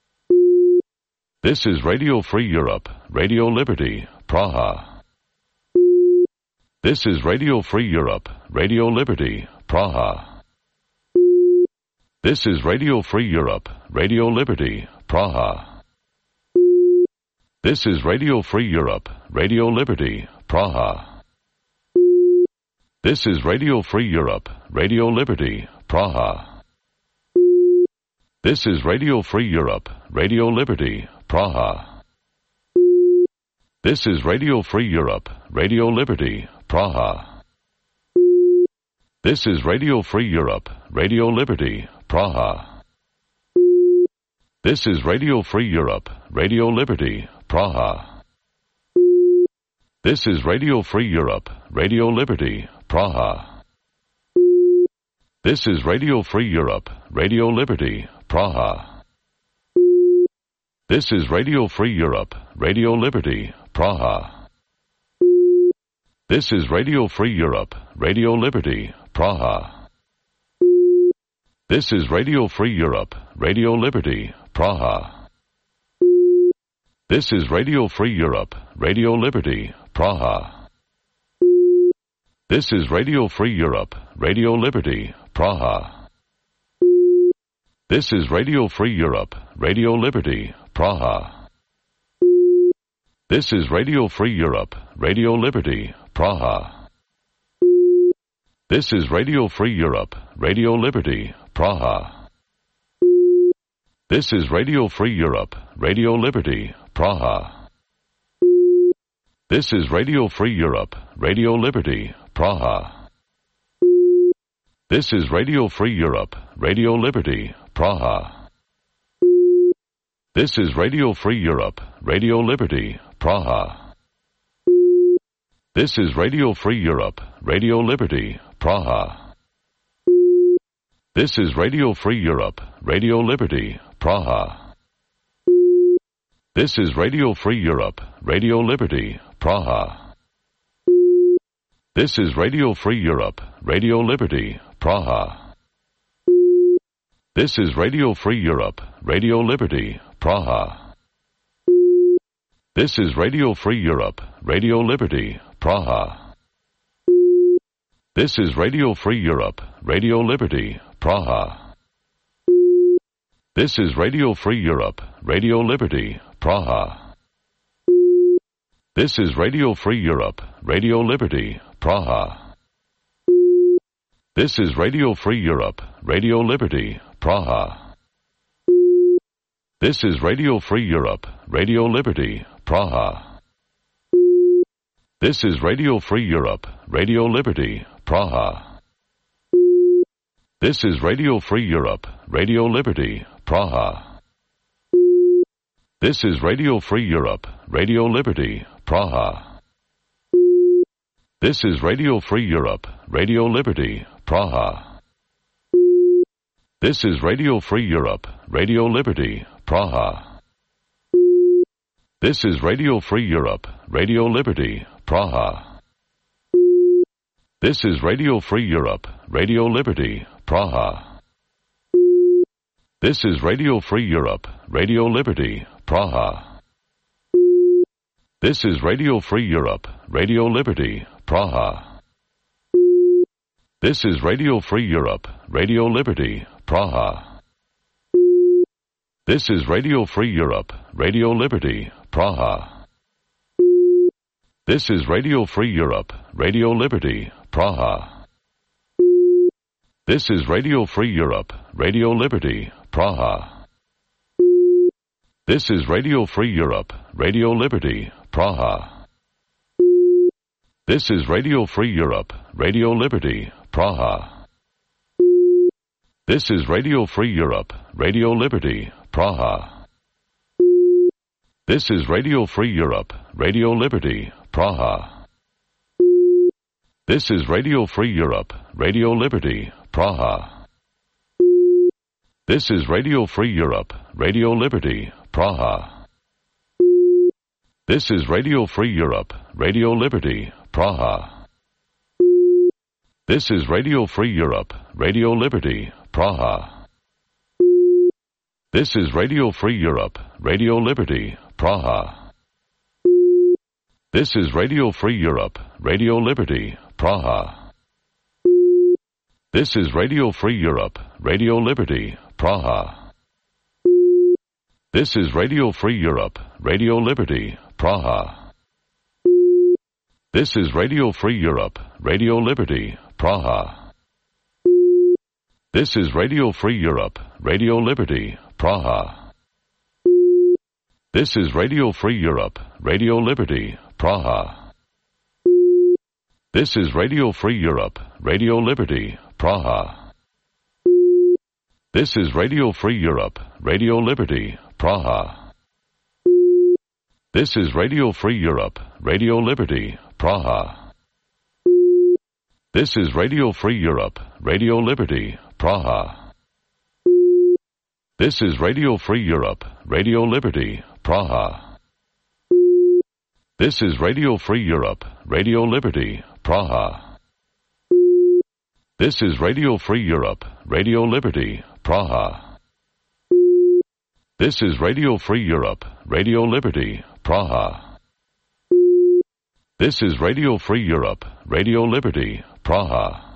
This is Radio Free Europe, Radio Liberty, Praha. This is Radio Free Europe, Radio Liberty, Praha. This is Radio Free Europe, Radio Liberty, Praha. This is Radio Free Europe, Radio Liberty, Praha. This is Radio Free Europe, Radio Liberty, Praha. This is Radio Free Europe, Radio Liberty, Praha. This is Radio Free Europe, Radio Liberty, Praha. This is Radio Free Europe, Radio Liberty, Praha. This is Radio Free Europe, Radio Liberty, Praha. This is Radio Free Europe, Radio Liberty, Praha. This is Radio Free Europe, Radio Liberty, Praha. This is Radio Free Europe, Radio Liberty, Praha. This is Radio Free Europe, Radio Liberty, Praha. This is Radio Free Europe, Radio Liberty, Praha. This is Radio Free Europe, Radio Liberty, Praha. This is Radio Free Europe, Radio Liberty, Praha. This is Radio Free Europe, Radio Liberty, Praha. This is Radio Free Europe, Radio Liberty, Praha. This is Radio Free Europe, Radio Liberty, Praha. This is Radio Free Europe, Radio Liberty, Praha. This is Radio Free Europe, Radio Liberty, Praha. This is Radio Free Europe, Radio Liberty, Praha. This is Radio Free Europe, Radio Liberty, Praha. This is Radio Free Europe, Radio Liberty, Praha. This is Radio Free Europe, Radio Liberty, Praha. This is Radio Free Europe, Radio Liberty, Praha. This is Radio Free Europe, Radio Liberty, Praha. This is Radio Free Europe, Radio Liberty, Praha. This is Radio Free Europe, Radio Liberty, Praha. This is Radio Free Europe, Radio Liberty, Praha. This is Radio Free Europe, Radio Liberty, Praha. This is Radio Free Europe, Radio Liberty, Praha. This is Radio Free Europe, Radio Liberty, Praha. This is Radio Free Europe, Radio Liberty, Praha. This is Radio Free Europe, Radio Liberty, Praha. This is Radio Free Europe, Radio Liberty, Praha. This is Radio Free Europe, Radio Liberty, Praha. This is Radio Free Europe, Radio Liberty, Praha. This is Radio Free Europe, Radio Liberty, Praha. This is Radio Free Europe, Radio Liberty, Praha. This is Radio Free Europe, Radio Liberty, Praha. This is Radio Free Europe, Radio Liberty, Praha. This is Radio Free Europe, Radio Liberty, Praha. This is Radio Free Europe, Radio Liberty, Praha. This is Radio Free Europe, Radio Liberty, Praha. This is Radio Free Europe, Radio Liberty, Praha. This is Radio Free Europe, Radio Liberty, Praha. This is Radio Free Europe, Radio Liberty, Praha. This is Radio Free Europe, Radio Liberty, Praha. This is Radio Free Europe, Radio Liberty, Praha. This is Radio Free Europe, Radio Liberty, Praha. This is Radio Free Europe, Radio Liberty, Praha. This is Radio Free Europe, Radio Liberty, Praha. This is Radio Free Europe, Radio Liberty, Praha. This is Radio Free Europe, Radio Liberty, Praha. This is Radio Free Europe, Radio Liberty, Praha. This is Radio Free Europe, Radio Liberty, Praha. This is Radio Free Europe, Radio Liberty, Praha. This is Radio Free Europe, Radio Liberty, Praha. This is Radio Free Europe, Radio Liberty, Praha. This is Radio Free Europe, Radio Liberty, Praha. This is Radio Free Europe, Radio Liberty, Praha. This is Radio Free Europe, Radio Liberty, Praha. This is Radio Free Europe, Radio Liberty, Praha. This is Radio Free Europe, Radio Liberty, Praha. This is Radio Free Europe, Radio Liberty, Praha. This is Radio Free Europe, Radio Liberty, Praha. This is Radio Free Europe, Radio Liberty, Praha. This is Radio Free Europe, Radio Liberty, Praha. This is Radio Free Europe, Radio Liberty, Praha. This is Radio Free Europe, Radio Liberty, Praha.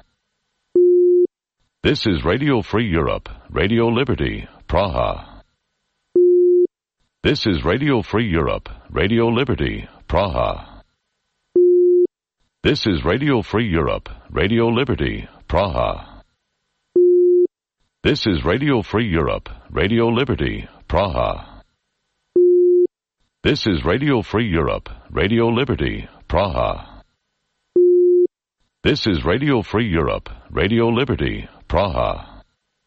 This is Radio Free Europe, Radio Liberty, Praha. This is Radio Free Europe, Radio Liberty, Praha. This is Radio Free Europe, Radio Liberty, Praha. This is Radio Free Europe, Radio Liberty, Praha. This is Radio Free Europe, Radio Liberty, Praha. This is Radio Free Europe, Radio Liberty, Praha.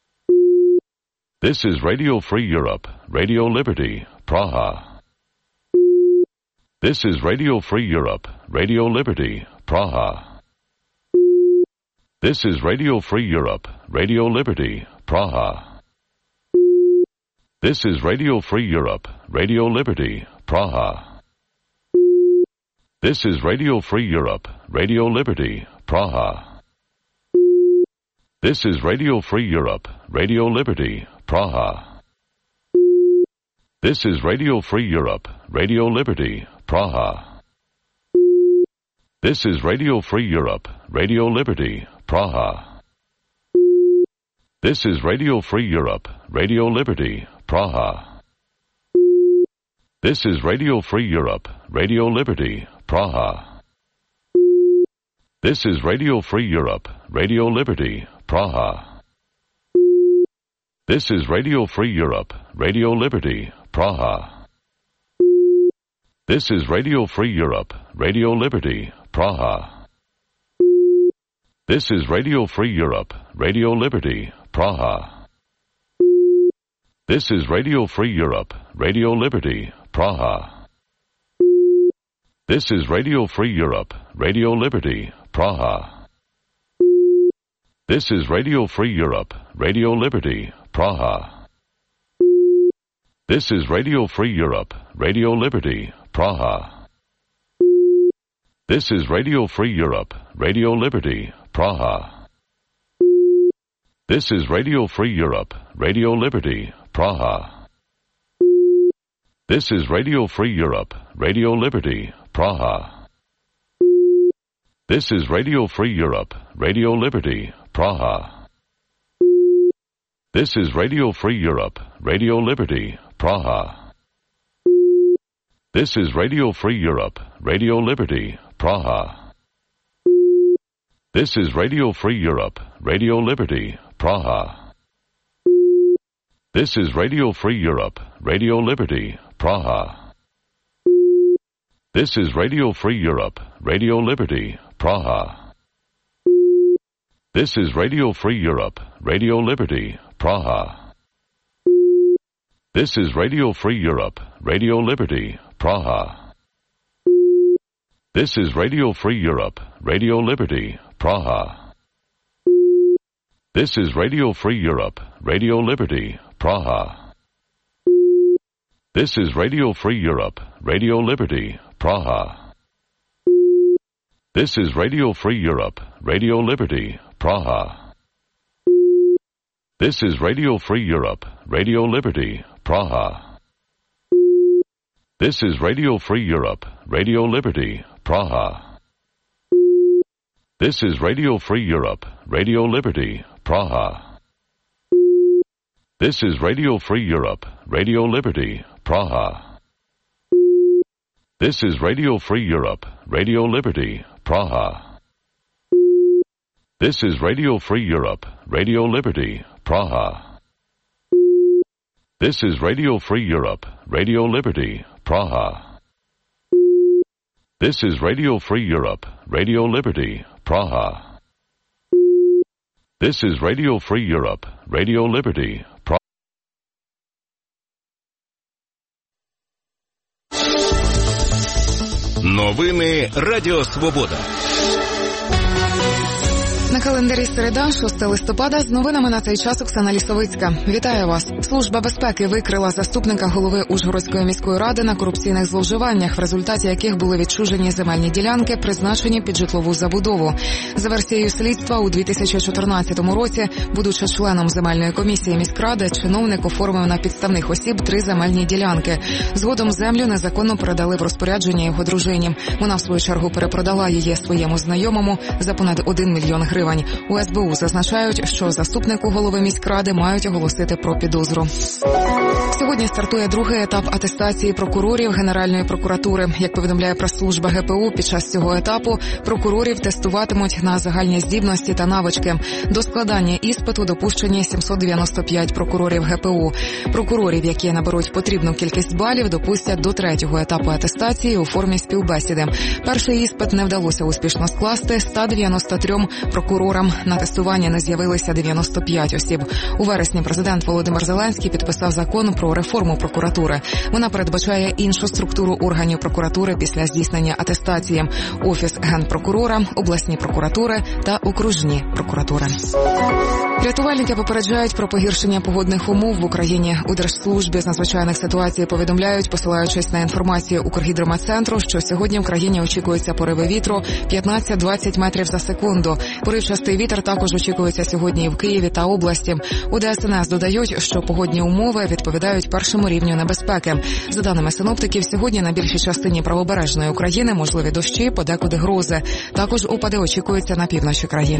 This is Radio Free Europe, Radio Liberty, Praha. This is Radio Free Europe, Radio Liberty, Praha. This is Radio Free Europe, Radio Liberty, Praha. This is Radio Free Europe, Radio Liberty, Praha. This is Radio Free Europe, Radio Liberty, Praha. This is Radio Free Europe, Radio Liberty, Praha. This is Radio Free Europe, Radio Liberty, Praha. This is Radio Free Europe, Radio Liberty, Praha. This is Radio Free Europe, Radio Liberty, Praha. This is Radio Free Europe, Radio Liberty, Praha. This is Radio Free Europe, Radio Liberty, Praha. This is Radio Free Europe, Radio Liberty, Praha. This is Radio Free Europe, Radio Liberty, Praha. This is Radio Free Europe, Radio Liberty, Praha. This is Radio Free Europe, Radio Liberty, Praha. This is Radio Free Europe, Radio Liberty, Praha. This is Radio Free Europe, Radio Liberty, Praha. This is Radio Free Europe, Radio Liberty, Praha. This is Radio Free Europe, Radio Liberty, Praha. This is Radio Free Europe, Radio Liberty, Praha. This is Radio Free Europe, Radio Liberty, Praha. This is Radio Free Europe, Radio Liberty, Praha. This is Radio Free Europe, Radio Liberty, Praha. This is Radio Free Europe, Radio Liberty, Praha. This is Radio Free Europe, Radio Liberty, Praha. This is Radio Free Europe, Radio Liberty, Praha. This is Radio Free Europe, Radio Liberty, Praha. This is Radio Free Europe, Radio Liberty, Praha. This is Radio Free Europe, Radio Liberty, Praha. This is Radio Free Europe, Radio Liberty, Praha. This is Radio Free Europe, Radio Liberty, Praha. This is Radio Free Europe, Radio Liberty, Praha. This is Radio Free Europe, Radio Liberty, Praha. This is Radio Free Europe, Radio Liberty, Praha. This is Radio Free Europe, Radio Liberty, Praha. This is Radio Free Europe, Radio Liberty, Praha. This is Radio Free Europe, Radio Liberty, Praha. This is Radio Free Europe, Radio Liberty, Praha. This is Radio Free Europe, Radio Liberty, Praha. This is Radio Free Europe, Radio Liberty, Praha. This is Radio Free Europe, Radio Liberty, Praha. This is Radio Free Europe, Radio Liberty, Praha. Новини Радіо Свобода. На календарі середа, шостого листопада, з новинами на цей час Оксана Лісовицька. Вітаю вас. Служба безпеки викрила заступника голови Ужгородської міської ради на корупційних зловживаннях, в результаті яких були відчужені земельні ділянки, призначені під житлову забудову. За версією слідства, у дві тисячі чотирнадцятому році, будучи членом земельної комісії міськради, чиновник оформив на підставних осіб три земельні ділянки. Згодом землю незаконно передали в розпорядження його дружині. Вона, в свою чергу, перепродала її своєму знайомому за понад один мільйон гривень. У ес бе у зазначають, що заступнику голови міськради мають оголосити про підозру. Сьогодні стартує другий етап атестації прокурорів Генеральної прокуратури. Як повідомляє прес-служба ге пе у, під час цього етапу прокурорів тестуватимуть на загальні здібності та навички. До складання іспиту допущені сімсот дев'яносто п'ять прокурорів ге пе у. Прокурорів, які наберуть потрібну кількість балів, допустять до третього етапу атестації у формі співбесіди. Перший іспит не вдалося успішно скласти ста дев'яноста трьом прокурорам. На тестування не з'явилися дев'яносто п'ять осіб. У вересні президент Володимир Зеленський підписав закон про реформу прокуратури. Вона передбачає іншу структуру органів прокуратури після здійснення атестації: Офіс Генпрокурора, обласні прокуратури та окружні прокуратури. Рятувальники попереджають про погіршення погодних умов в Україні. У Держслужбі з надзвичайних ситуацій повідомляють, посилаючись на інформацію Укргідрометцентру, що сьогодні в країні очікуються пориви вітру п'ятнадцять-двадцять метрів за секунду. Поривчастий вітер також очікується сьогодні і в Києві та області. У де ес ен ес додають, що погодні умови відповідають першому рівню небезпеки. За даними синоптиків, сьогодні на більшій частині правобережної України можливі дощі, подекуди грози. Також опади очікуються на півночі країни.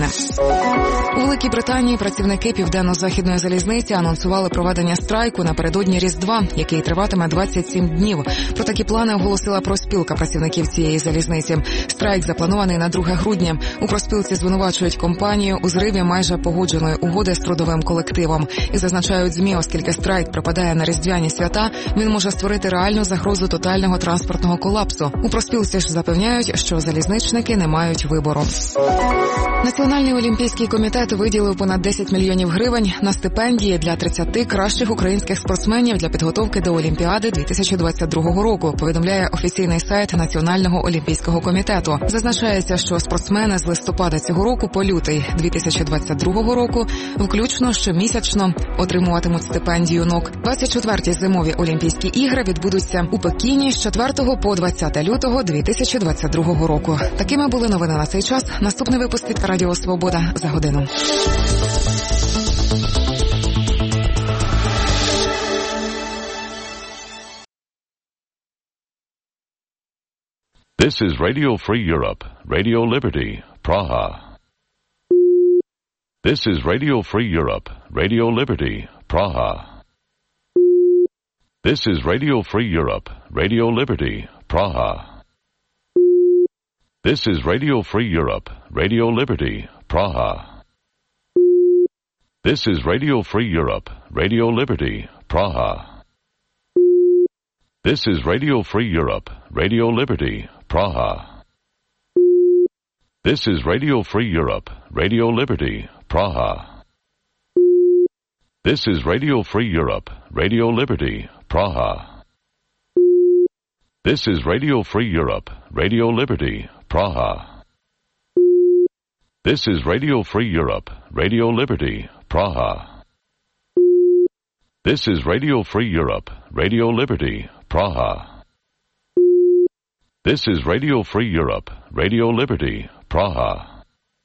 У Великій Британії працівники Південно-Західної залізниці анонсували проведення страйку напередодні Різдва, який триватиме двадцять сім днів. Про такі плани оголосила профспілка працівників цієї залізниці. Страйк запланований на друге грудня. У профспілці звинувачують компанію у зриві майже погодженої угоди з трудовим колективом. І зазначають ЗМІ, оскільки страйк припадає на різдвяні свята, він може створити реальну загрозу тотального транспортного колапсу. У профспілці ж запевняють, що залізничники не мають вибору. Національний олімпійський комітет виділив понад десять мільйонів гривень на стипендії для тридцяти кращих українських спортсменів для підготовки до Олімпіади дві тисячі двадцять другого року, повідомляє офіційний сайт Національного олімпійського комітету. Зазначається, що спортсмени з листопада цього року по лютий дві тисячі двадцять другого року включно щомісячно отримуватимуть стипендію НОК. двадцять четверті зимові Олімпійські ігри відбудуться у Пекіні з четвертого по двадцяте лютого дві тисячі двадцять другого року. Такими були новини на цей час. Наступний випуск від Радіо Свобода за годину. This is Radio Free Europe, Radio Liberty, Praha. This is Radio Free Europe, Radio Liberty, Praha. This is Radio Free Europe, Radio Liberty, Praha. This is Radio Free Europe, Radio Liberty, Praha. This is Radio Free Europe, Radio Liberty, Praha. This is Radio Free Europe, Radio Liberty, Praha. This is Radio Free Europe, Radio Liberty, Praha. This is Radio Free Europe, Radio Liberty, Praha. This is Radio Free Europe, Radio Liberty, Praha. This is Radio Free Europe, Radio Liberty, Praha. This is Radio Free Europe, Radio Liberty, Praha. This is Radio Free Europe, Radio Liberty, Praha.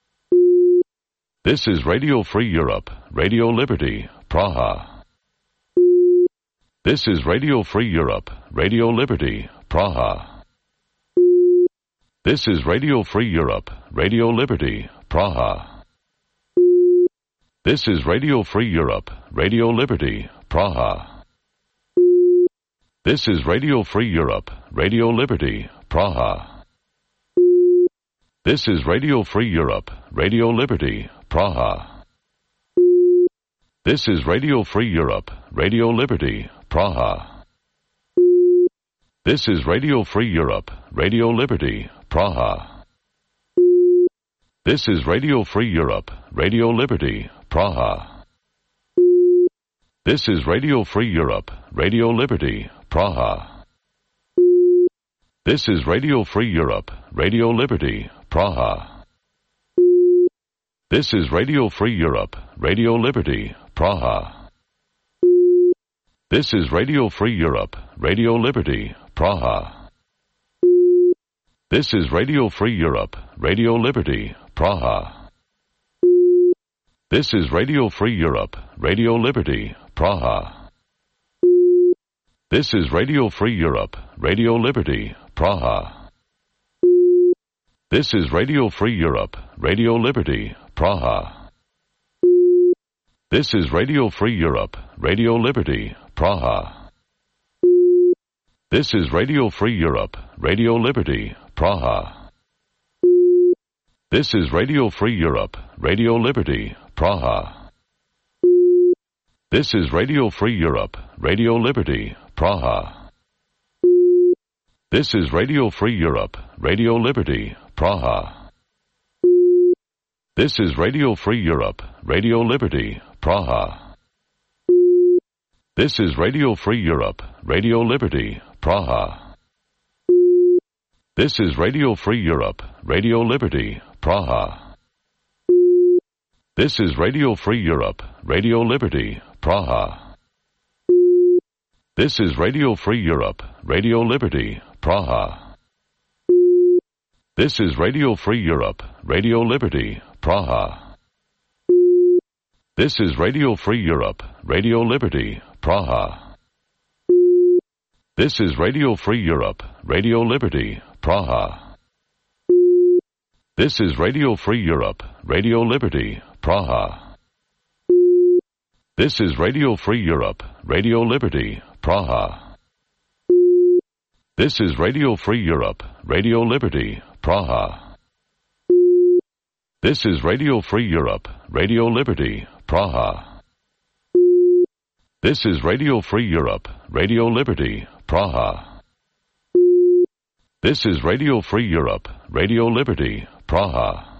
This is Radio Free Europe, Radio Liberty, Praha. This is Radio Free Europe, Radio Liberty, Praha. This is Radio Free Europe, Radio Liberty, Praha. This is Radio Free Europe, Radio Liberty, Praha. This is Radio Free Europe, Radio Liberty, Praha. This is Radio Free Europe, Radio Liberty, Praha. This is Radio Free Europe, Radio Liberty, Praha. This is Radio Free Europe, Radio Liberty, Praha. This is Radio Free Europe, Radio Liberty, Praha. This is Radio Free Europe, Radio Liberty, Praha. This is Radio Free Europe, Radio Liberty, Praha. This is Radio Free Europe, Radio Liberty, Praha. This is Radio Free Europe, Radio Liberty, Praha. This is Radio Free Europe, Radio Liberty, Praha. This is Radio Free Europe, Radio Liberty, Praha. This is Radio Free Europe, Radio Liberty, Praha. This is Radio Free Europe, Radio Liberty, Praha. This is Radio Free Europe, Radio Liberty, Praha. This is Radio Free Europe, Radio Liberty, Praha. This is Radio Free Europe, Radio Liberty, Praha. This is Radio Free Europe, Radio Liberty, Praha. This is Radio Free Europe, Radio Liberty, Praha. This is Radio Free Europe, Radio Liberty, Praha. This is Radio Free Europe, Radio Liberty, Praha. This is Radio Free Europe, Radio Liberty, Praha. This is Radio Free Europe, Radio Liberty, Praha. This is Radio Free Europe, Radio Liberty, Praha. This is Radio Free Europe, Radio Liberty, Praha. This is Radio Free Europe, Radio Liberty, Praha. This is Radio Free Europe, Radio Liberty, Praha. This is Radio Free Europe, Radio Liberty, Praha. This is Radio Free Europe, Radio Liberty, Praha. This is Radio Free Europe, Radio Liberty, Praha. This is Radio Free Europe, Radio Liberty, Praha. This is Radio Free Europe, Radio Liberty, Praha. This is Radio Free Europe, Radio Liberty, Praha.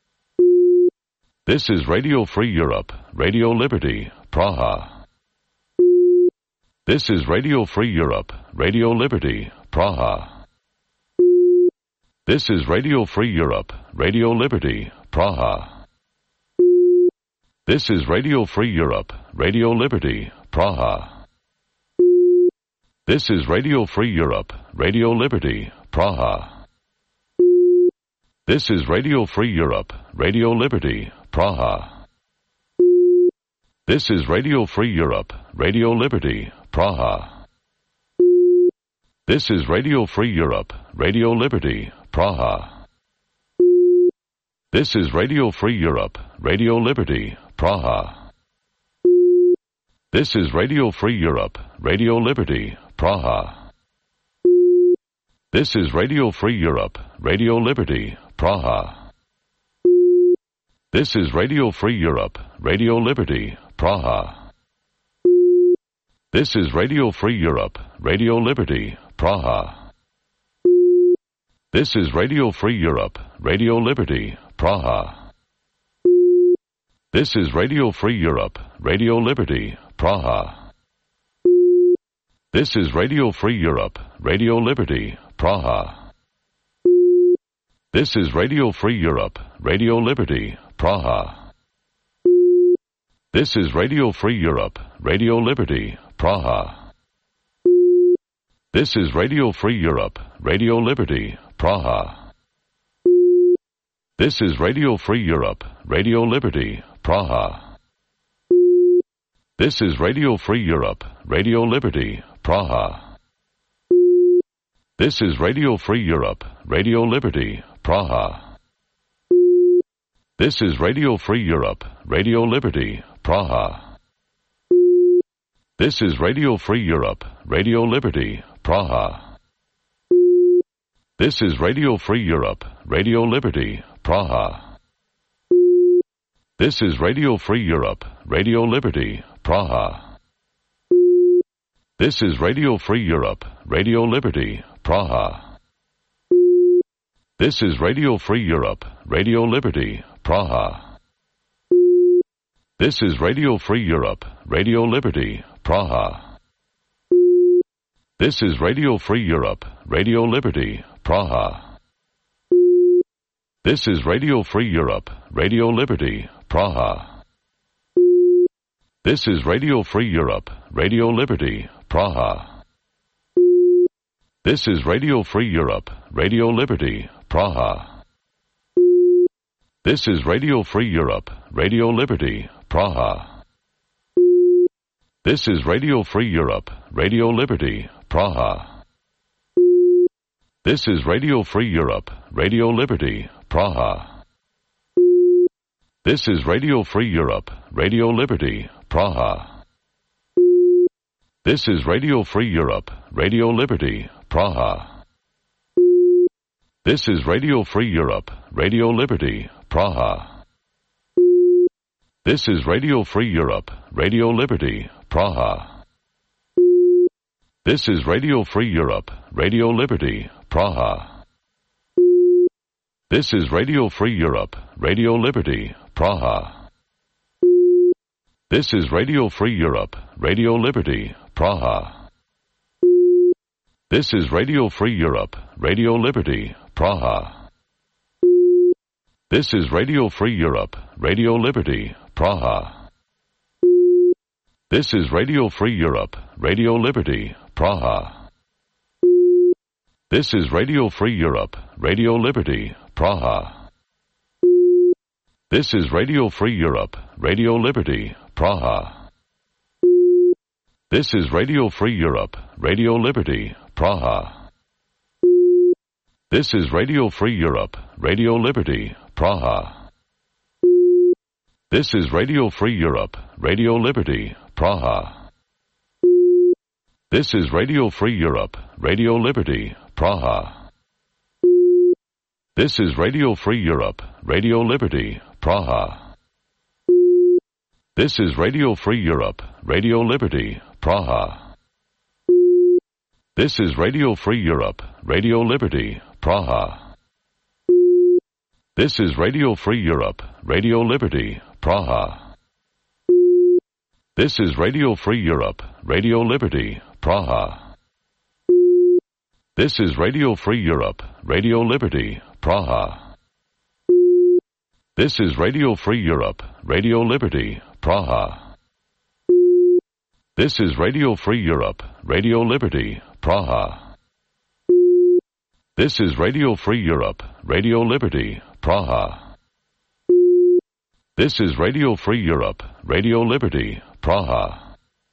This is Radio Free Europe, Radio Liberty, Praha. This is Radio Free Europe, Radio Liberty, Praha. This is Radio Free Europe, Radio Liberty, Praha. This is Radio Free Europe, Radio Liberty, Praha. This is Radio Free Europe, Radio Liberty, Praha. This is Radio Free Europe, Radio Liberty, Praha. This is Radio Free Europe, Radio Liberty, Praha. This is Radio Free Europe, Radio Liberty, Praha. This is Radio Free Europe, Radio Liberty, Praha. This is Radio Free Europe, Radio Liberty, Praha. This is Radio Free Europe, Radio Liberty, Praha. This is Radio Free Europe, Radio Liberty, Praha. This is Radio Free Europe, Radio Liberty, Praha. This is Radio Free Europe, Radio Liberty, Praha. This is Radio Free Europe, Radio Liberty, Praha. This is Radio Free Europe, Radio Liberty, Praha. This is Radio Free Europe, Radio Liberty, Praha. This is Radio Free Europe, Radio Liberty, Praha. This is Radio Free Europe, Radio Liberty, Praha. This is Radio Free Europe, Radio Liberty, Praha. This is Radio Free Europe, Radio Liberty, Praha. This is Radio Free Europe, Radio Liberty, Praha. This is Radio Free Europe, Radio Liberty, Praha. This is Radio Free Europe, Radio Liberty, Praha. This is Radio Free Europe, Radio Liberty, Praha. This is Radio Free Europe, Radio Liberty, Praha. This is Radio Free Europe, Radio Liberty, Praha. This is Radio Free Europe, Radio Liberty, Praha. This is Radio Free Europe, Radio Liberty, Praha. This is Radio Free Europe, Radio Liberty, Praha. This is Radio Free Europe, Radio Liberty, Praha. This is Radio Free Europe, Radio Liberty, Praha. This is Radio Free Europe, Radio Liberty, Praha. This is Radio Free Europe, Radio Liberty, Praha. This is Radio Free Europe, Radio Liberty, Praha. This is Radio Free Europe, Radio Liberty, Praha. This is Radio Free Europe, Radio Liberty, Praha. This is Radio Free Europe, Radio Liberty, Praha. This is Radio Free Europe, Radio Liberty, Praha. This is Radio Free Europe, Radio Liberty, Praha. This is Radio Free Europe, Radio Liberty, Praha. This is Radio Free Europe, Radio Liberty, Praha. This is Radio Free Europe, Radio Liberty, Praha. This is Radio Free Europe, Radio Liberty, Praha. This is Radio Free Europe, Radio Liberty, Praha. This is Radio Free Europe, Radio Liberty, Praha. This is Radio Free Europe, Radio Liberty, Praha. This is Radio Free Europe, Radio Liberty, Praha. This is Radio Free Europe, Radio Liberty, Praha. This is Radio Free Europe, Radio Liberty, Praha. This is Radio Free Europe, Radio Liberty, Praha. This is Radio Free Europe, Radio Liberty, Praha. This is Radio Free Europe, Radio Liberty, Praha. This is Radio Free Europe, Radio Liberty, Praha. This is Radio Free Europe, Radio Liberty, Praha. This is Radio Free Europe, Radio Liberty, Praha. This is Radio Free Europe, Radio Liberty, Praha. This is Radio Free Europe, Radio Liberty, Praha. This is Radio Free Europe, Radio Liberty, Praha. This is Radio Free Europe, Radio Liberty, Praha. This is Radio Free Europe, Radio Liberty, Praha. This is Radio Free Europe, Radio Liberty, Praha.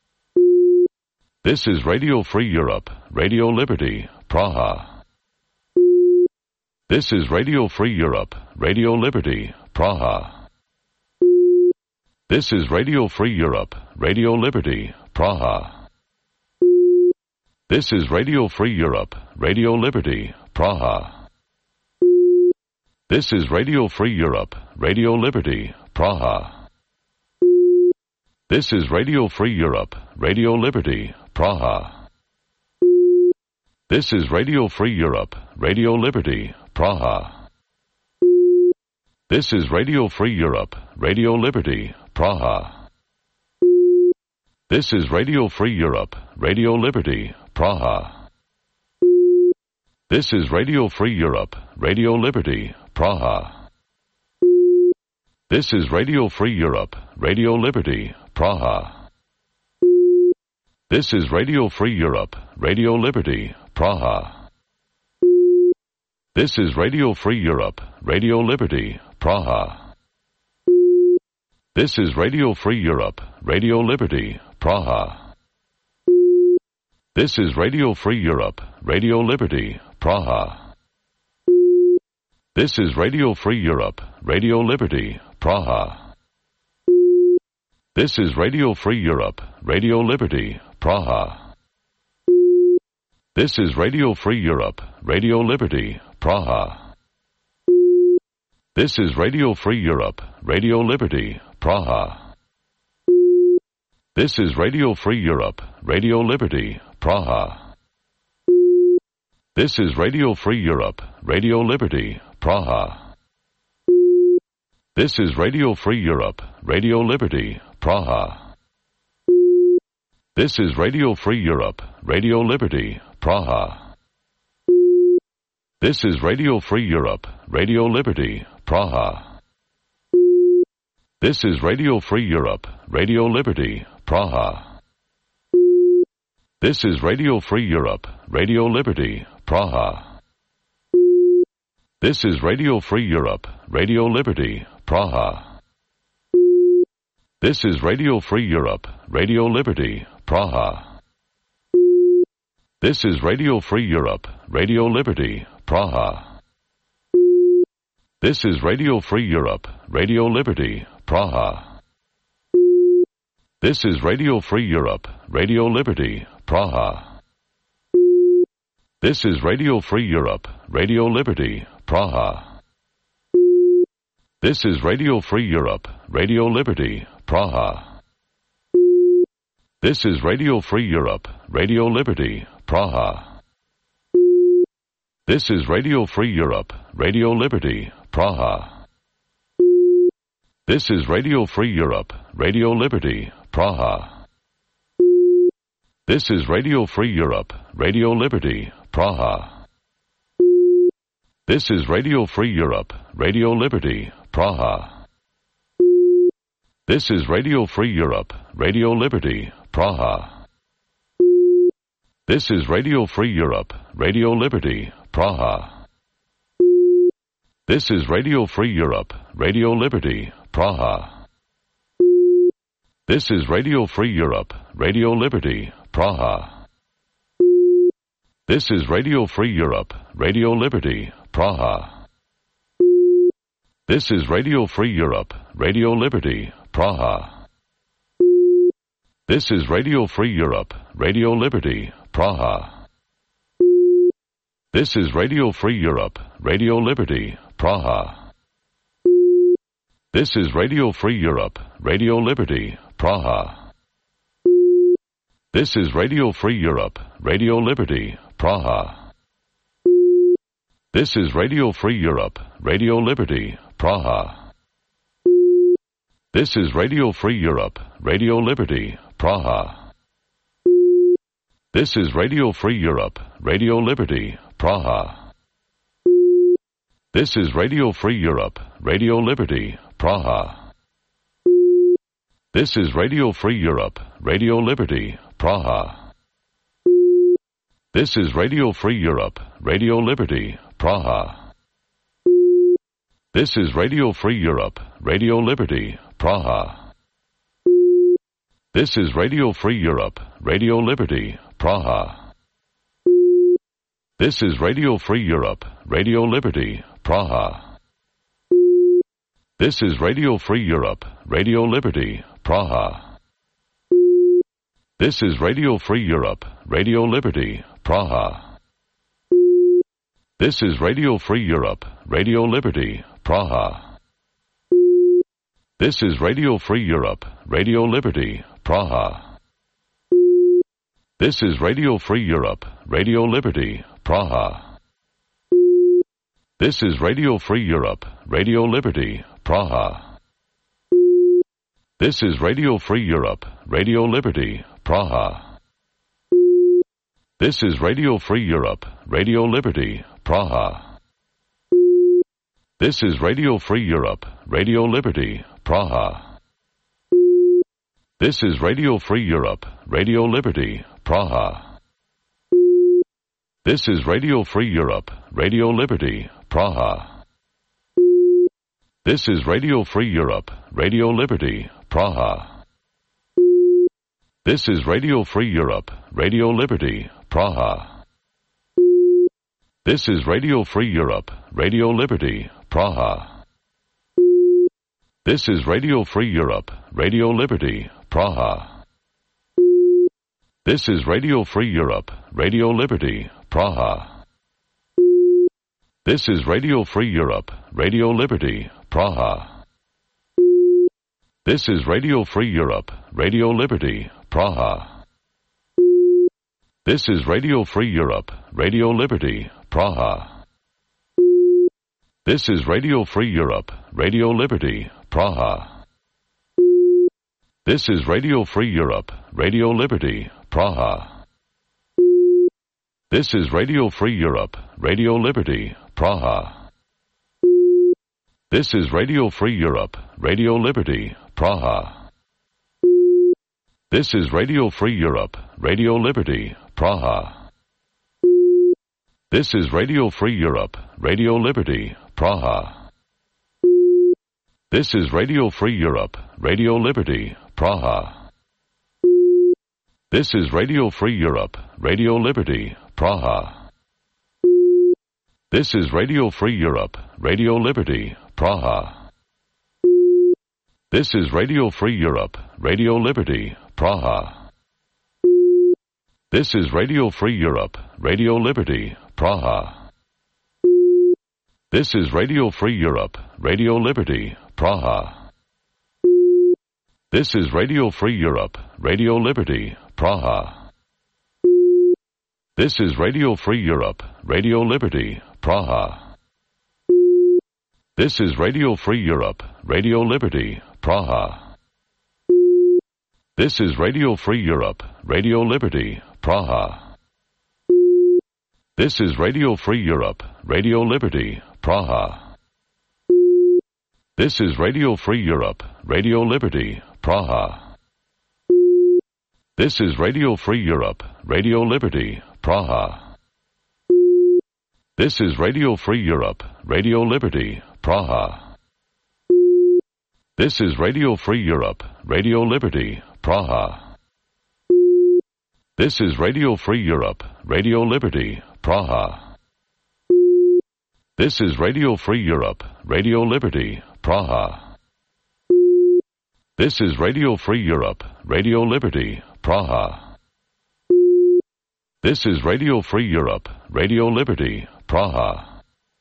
This is Radio Free Europe, Radio Liberty, Praha. This is Radio Free Europe, Radio Liberty, Praha. This is Radio Free Europe, Radio Liberty, Praha. This is Radio Free Europe, Radio Liberty, Praha. This is Radio Free Europe, Radio Liberty, Praha. This is Radio Free Europe, Radio Liberty, Praha. This is Radio Free Europe, Radio Liberty, Praha. This is Radio Free Europe, Radio Liberty, Praha. This is Radio Free Europe, Radio Liberty, Praha. This is Radio Free Europe, Radio Liberty, Praha. This is Radio Free Europe, Radio Liberty, Praha. This is Radio Free Europe, Radio Liberty, Praha. This is Radio Free Europe, Radio Liberty, Praha. This is Radio Free Europe, Radio Liberty, Praha. This is Radio Free Europe, Radio Liberty, Praha. This is Radio Free Europe, Radio Liberty, Praha. This is Radio Free Europe, Radio Liberty, Praha. This is Radio Free Europe, Radio Liberty, Praha. This is Radio Free Europe, Radio Liberty, Praha. This is Radio Free Europe, Radio Liberty, Praha. This is Radio Free Europe, Radio Liberty, Praha. This is Radio Free Europe, Radio Liberty, Praha. This is Radio Free Europe, Radio Liberty, Praha. This is Radio Free Europe, Radio Liberty, Praha. This is Radio Free Europe, Radio Liberty, Praha. This is Radio Free Europe, Radio Liberty, Praha. This is Radio Free Europe, Radio Liberty, Praha. This is Radio Free Europe, Radio Liberty, Praha. This is Radio Free Europe, Radio Liberty, Praha. This is Radio Free Europe, Radio Liberty, Praha. This is Radio Free Europe, Radio Liberty, Praha. This is Radio Free Europe, Radio Liberty, Praha. This is Radio Free Europe, Radio Liberty, Praha. This is Radio Free Europe, Radio Liberty, Praha. This is Radio Free Europe, Radio Liberty, Praha. This is Radio Free Europe, Radio Liberty, Praha. This is Radio Free Europe, Radio Liberty, Praha. This is Radio Free Europe, Radio Liberty, Praha. This is Radio Free Europe, Radio Liberty, Praha. This is Radio Free Europe, Radio Liberty, Praha. This is Radio Free Europe, Radio Liberty, Praha. This is Radio Free Europe, Radio Liberty, Praha. This is Radio Free Europe, Radio Liberty, Praha. This is Radio Free Europe, Radio Liberty, Praha. This is Radio Free Europe, Radio Liberty, Praha. This is Radio Free Europe, Radio Liberty, Praha. This is Radio Free Europe, Radio Liberty, Praha. This is Radio Free Europe, Radio Liberty, Praha. This is Radio Free Europe, Radio Liberty, Praha. This is Radio Free Europe, Radio Liberty, Praha. This is Radio Free Europe, Radio Liberty, Praha. This is Radio Free Europe, Radio Liberty, Praha. This is Radio Free Europe, Radio Liberty, Praha. This is Radio Free Europe, Radio Liberty, Praha. This is Radio Free Europe, Radio Liberty, Praha. This is Radio Free Europe, Radio Liberty, Praha. This is Radio Free Europe, Radio Liberty, Praha. This is Radio Free Europe, Radio Liberty, Praha. This is Radio Free Europe, Radio Liberty, Praha. This is Radio Free Europe, Radio Liberty, Praha. This is Radio Free Europe, Radio Liberty, Praha. This is Radio Free Europe, Radio Liberty, Praha. This is Radio Free Europe, Radio Liberty, Praha. This is Radio Free Europe, Radio Liberty, Praha. This is Radio Free Europe, Radio Liberty, Praha. This is Radio Free Europe, Radio Liberty, Praha. This is Radio Free Europe, Radio Liberty, Praha. This is Radio Free Europe, Radio Liberty, Praha. This is Radio Free Europe, Radio Liberty, Praha. This is Radio Free Europe, Radio Liberty, Praha. This is Radio Free Europe, Radio Liberty, Praha. This is Radio Free Europe, Radio Liberty, Praha. This is Radio Free Europe, Radio Liberty, Praha. This is Radio Free Europe, Radio Liberty, Praha. This is Radio Free Europe, Radio Liberty, Praha. This is Radio Free Europe, Radio Liberty, Praha. This is Radio Free Europe, Radio Liberty, Praha. This is Radio Free Europe, Radio Liberty, Praha. This is Radio Free Europe, Radio Liberty, Praha. This is Radio Free Europe, Radio Liberty, Praha. This is Radio Free Europe, Radio Liberty, Praha. This is Radio Free Europe, Radio Liberty, Praha. This is Radio Free Europe, Radio Liberty, Praha. This is Radio Free Europe, Radio Liberty, Praha. This is Radio Free Europe, Radio Liberty, Praha. This is Radio Free Europe, Radio Liberty, Praha. This is Radio Free Europe, Radio Liberty, Praha. This is Radio Free Europe, Radio Liberty, Praha. This is Radio Free Europe, Radio Liberty, Praha. This is Radio Free Europe, Radio Liberty, Praha. This is Radio Free Europe, Radio Liberty, Praha. This is Radio Free Europe, Radio Liberty, Praha. This is Radio Free Europe, Radio Liberty, Praha. This is Radio Free Europe, Radio Liberty, Praha. This is Radio Free Europe, Radio Liberty, Praha. This is Radio Free Europe, Radio Liberty, Praha. This is Radio Free Europe, Radio Liberty, Praha. This is Radio Free Europe, Radio Liberty, Praha. This is Radio Free Europe, Radio Liberty, Praha. This is Radio Free Europe, Radio Liberty, Praha. This is Radio Free Europe, Radio Liberty, Praha.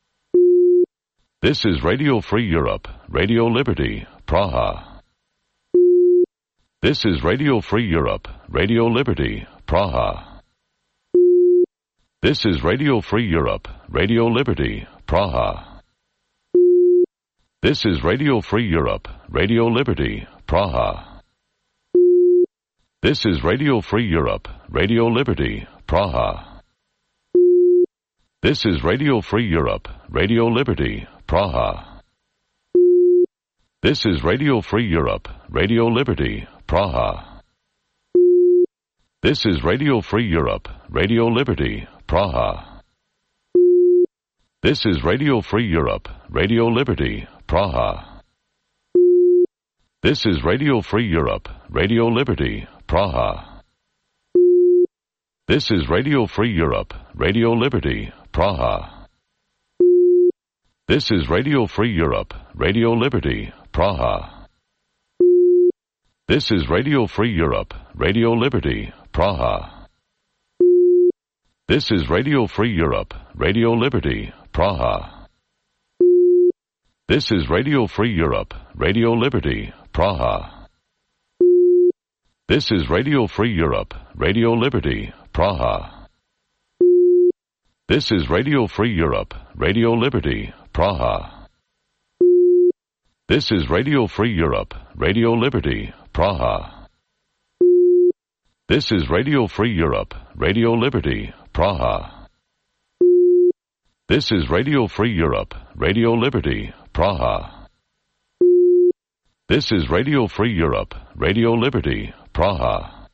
This is Radio Free Europe, Radio Liberty, Praha. This is Radio Free Europe, Radio Liberty, Praha. This is Radio Free Europe, Radio Liberty, Praha. This is Radio Free Europe, Radio Liberty, Praha. This is Radio Free Europe, Radio Liberty, Praha. This is Radio Free Europe, Radio Liberty, Praha. This is Radio Free Europe, Radio Liberty, Praha. This is Radio Free Europe, Radio Liberty, Praha. This is Radio Free Europe, Radio Liberty, Praha. This is Radio Free Europe, Radio Liberty, Praha. This is Radio Free Europe, Radio Liberty, Praha. This is Radio Free Europe, Radio Liberty, Praha. This is Radio Free Europe, Radio Liberty, Praha. This is Radio Free Europe, Radio Liberty, Praha. This is Radio Free Europe, Radio Liberty, Praha. This is Radio Free Europe, Radio Liberty, Praha. This is Radio Free Europe, Radio Liberty, Praha. This is Radio Free Europe, Radio Liberty, Praha. This is Radio Free Europe, Radio Liberty, Praha. This is Radio Free Europe, Radio Liberty, Praha. This is Radio Free Europe, Radio Liberty, Praha.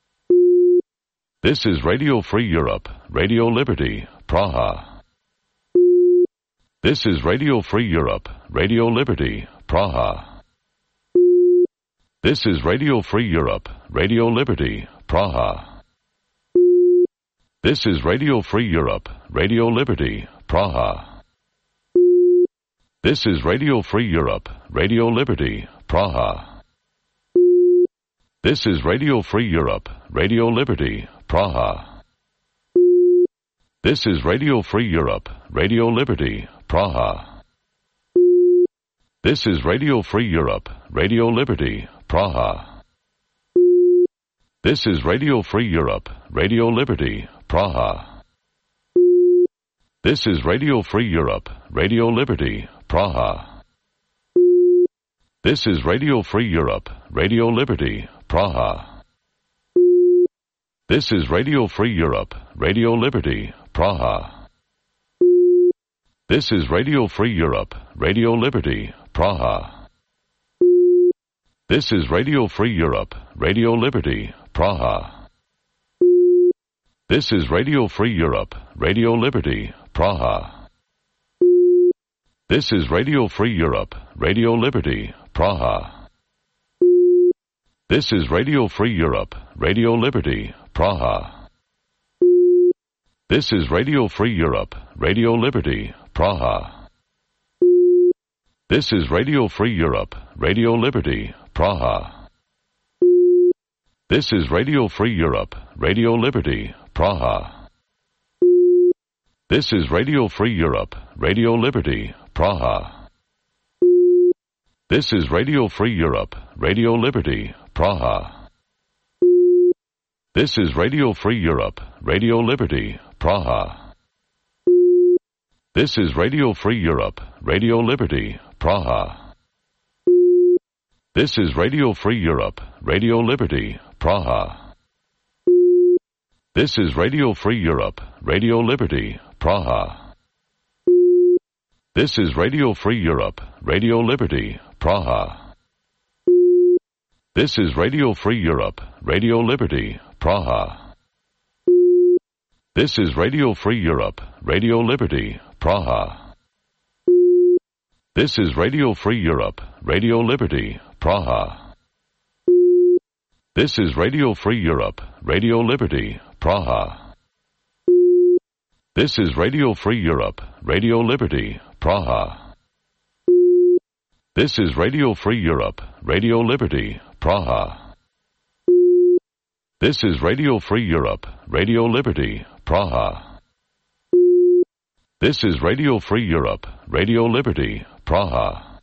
This is Radio Free Europe, Radio Liberty, Praha. This is Radio Free Europe, Radio Liberty, Praha. This is Radio Free Europe, Radio Liberty, Praha. This is Radio Free Europe, Radio Liberty, Praha. This is Radio Free Europe, Radio Liberty, Praha. This is Radio Free Europe, Radio Liberty, Praha. This is Radio Free Europe, Radio Liberty, Praha. This is Radio Free Europe, Radio Liberty, Praha. This is Radio Free Europe, Radio Liberty, Praha. This is Radio Free Europe, Radio Liberty, Praha. This is Radio Free Europe, Radio Liberty, Praha. This is Radio Free Europe, Radio Liberty, Praha. This is Radio Free Europe, Radio Liberty, Praha. This is Radio Free Europe, Radio Liberty, Praha. This is Radio Free Europe, Radio Liberty, Praha. This is Radio Free Europe, Radio Liberty, Praha. This is Radio Free Europe, Radio Liberty, Praha. This is Radio Free Europe, Radio Liberty, Praha. This is Radio Free Europe, Radio Liberty, Praha. This is Radio Free Europe, Radio Liberty, Praha. This is Radio Free Europe, Radio Liberty, Praha. This is Radio Free Europe, Radio Liberty, Praha. This is Radio Free Europe, Radio Liberty, Praha. This is Radio Free Europe, Radio Liberty, Praha. This is Radio Free Europe, Radio Liberty, Praha. This is Radio Free Europe, Radio Liberty, Praha. This is Radio Free Europe, Radio Liberty, Praha. This is Radio Free Europe, Radio Liberty, Praha. This is Radio Free Europe, Radio Liberty, Praha. This is Radio Free Europe, Radio Liberty, Praha. This is Radio Free Europe, Radio Liberty, Praha. This is Radio Free Europe, Radio Liberty, Praha. This is Radio Free Europe, Radio Liberty, Praha. This is Radio Free Europe, Radio Liberty, Praha. This is Radio Free Europe, Radio Liberty, Praha.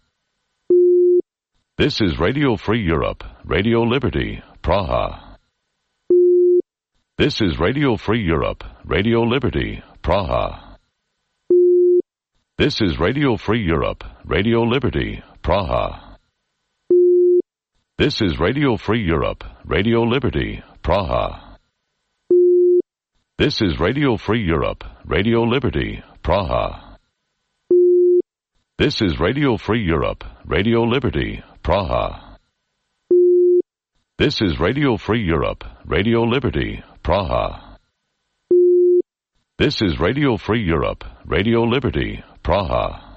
This is Radio Free Europe, Radio Liberty, Praha. This is Radio Free Europe, Radio Liberty, Praha. This is Radio Free Europe, Radio Liberty, Praha. This is Radio Free Europe, Radio Liberty, Praha. This is Radio Free Europe, Radio Liberty, Praha. This is Radio Free Europe, Radio Liberty, Praha. This is Radio Free Europe, Radio Liberty, Praha. This is Radio Free Europe, Radio Liberty, Praha.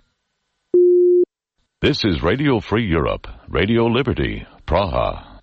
This is Radio Free Europe, Radio Liberty, Praha.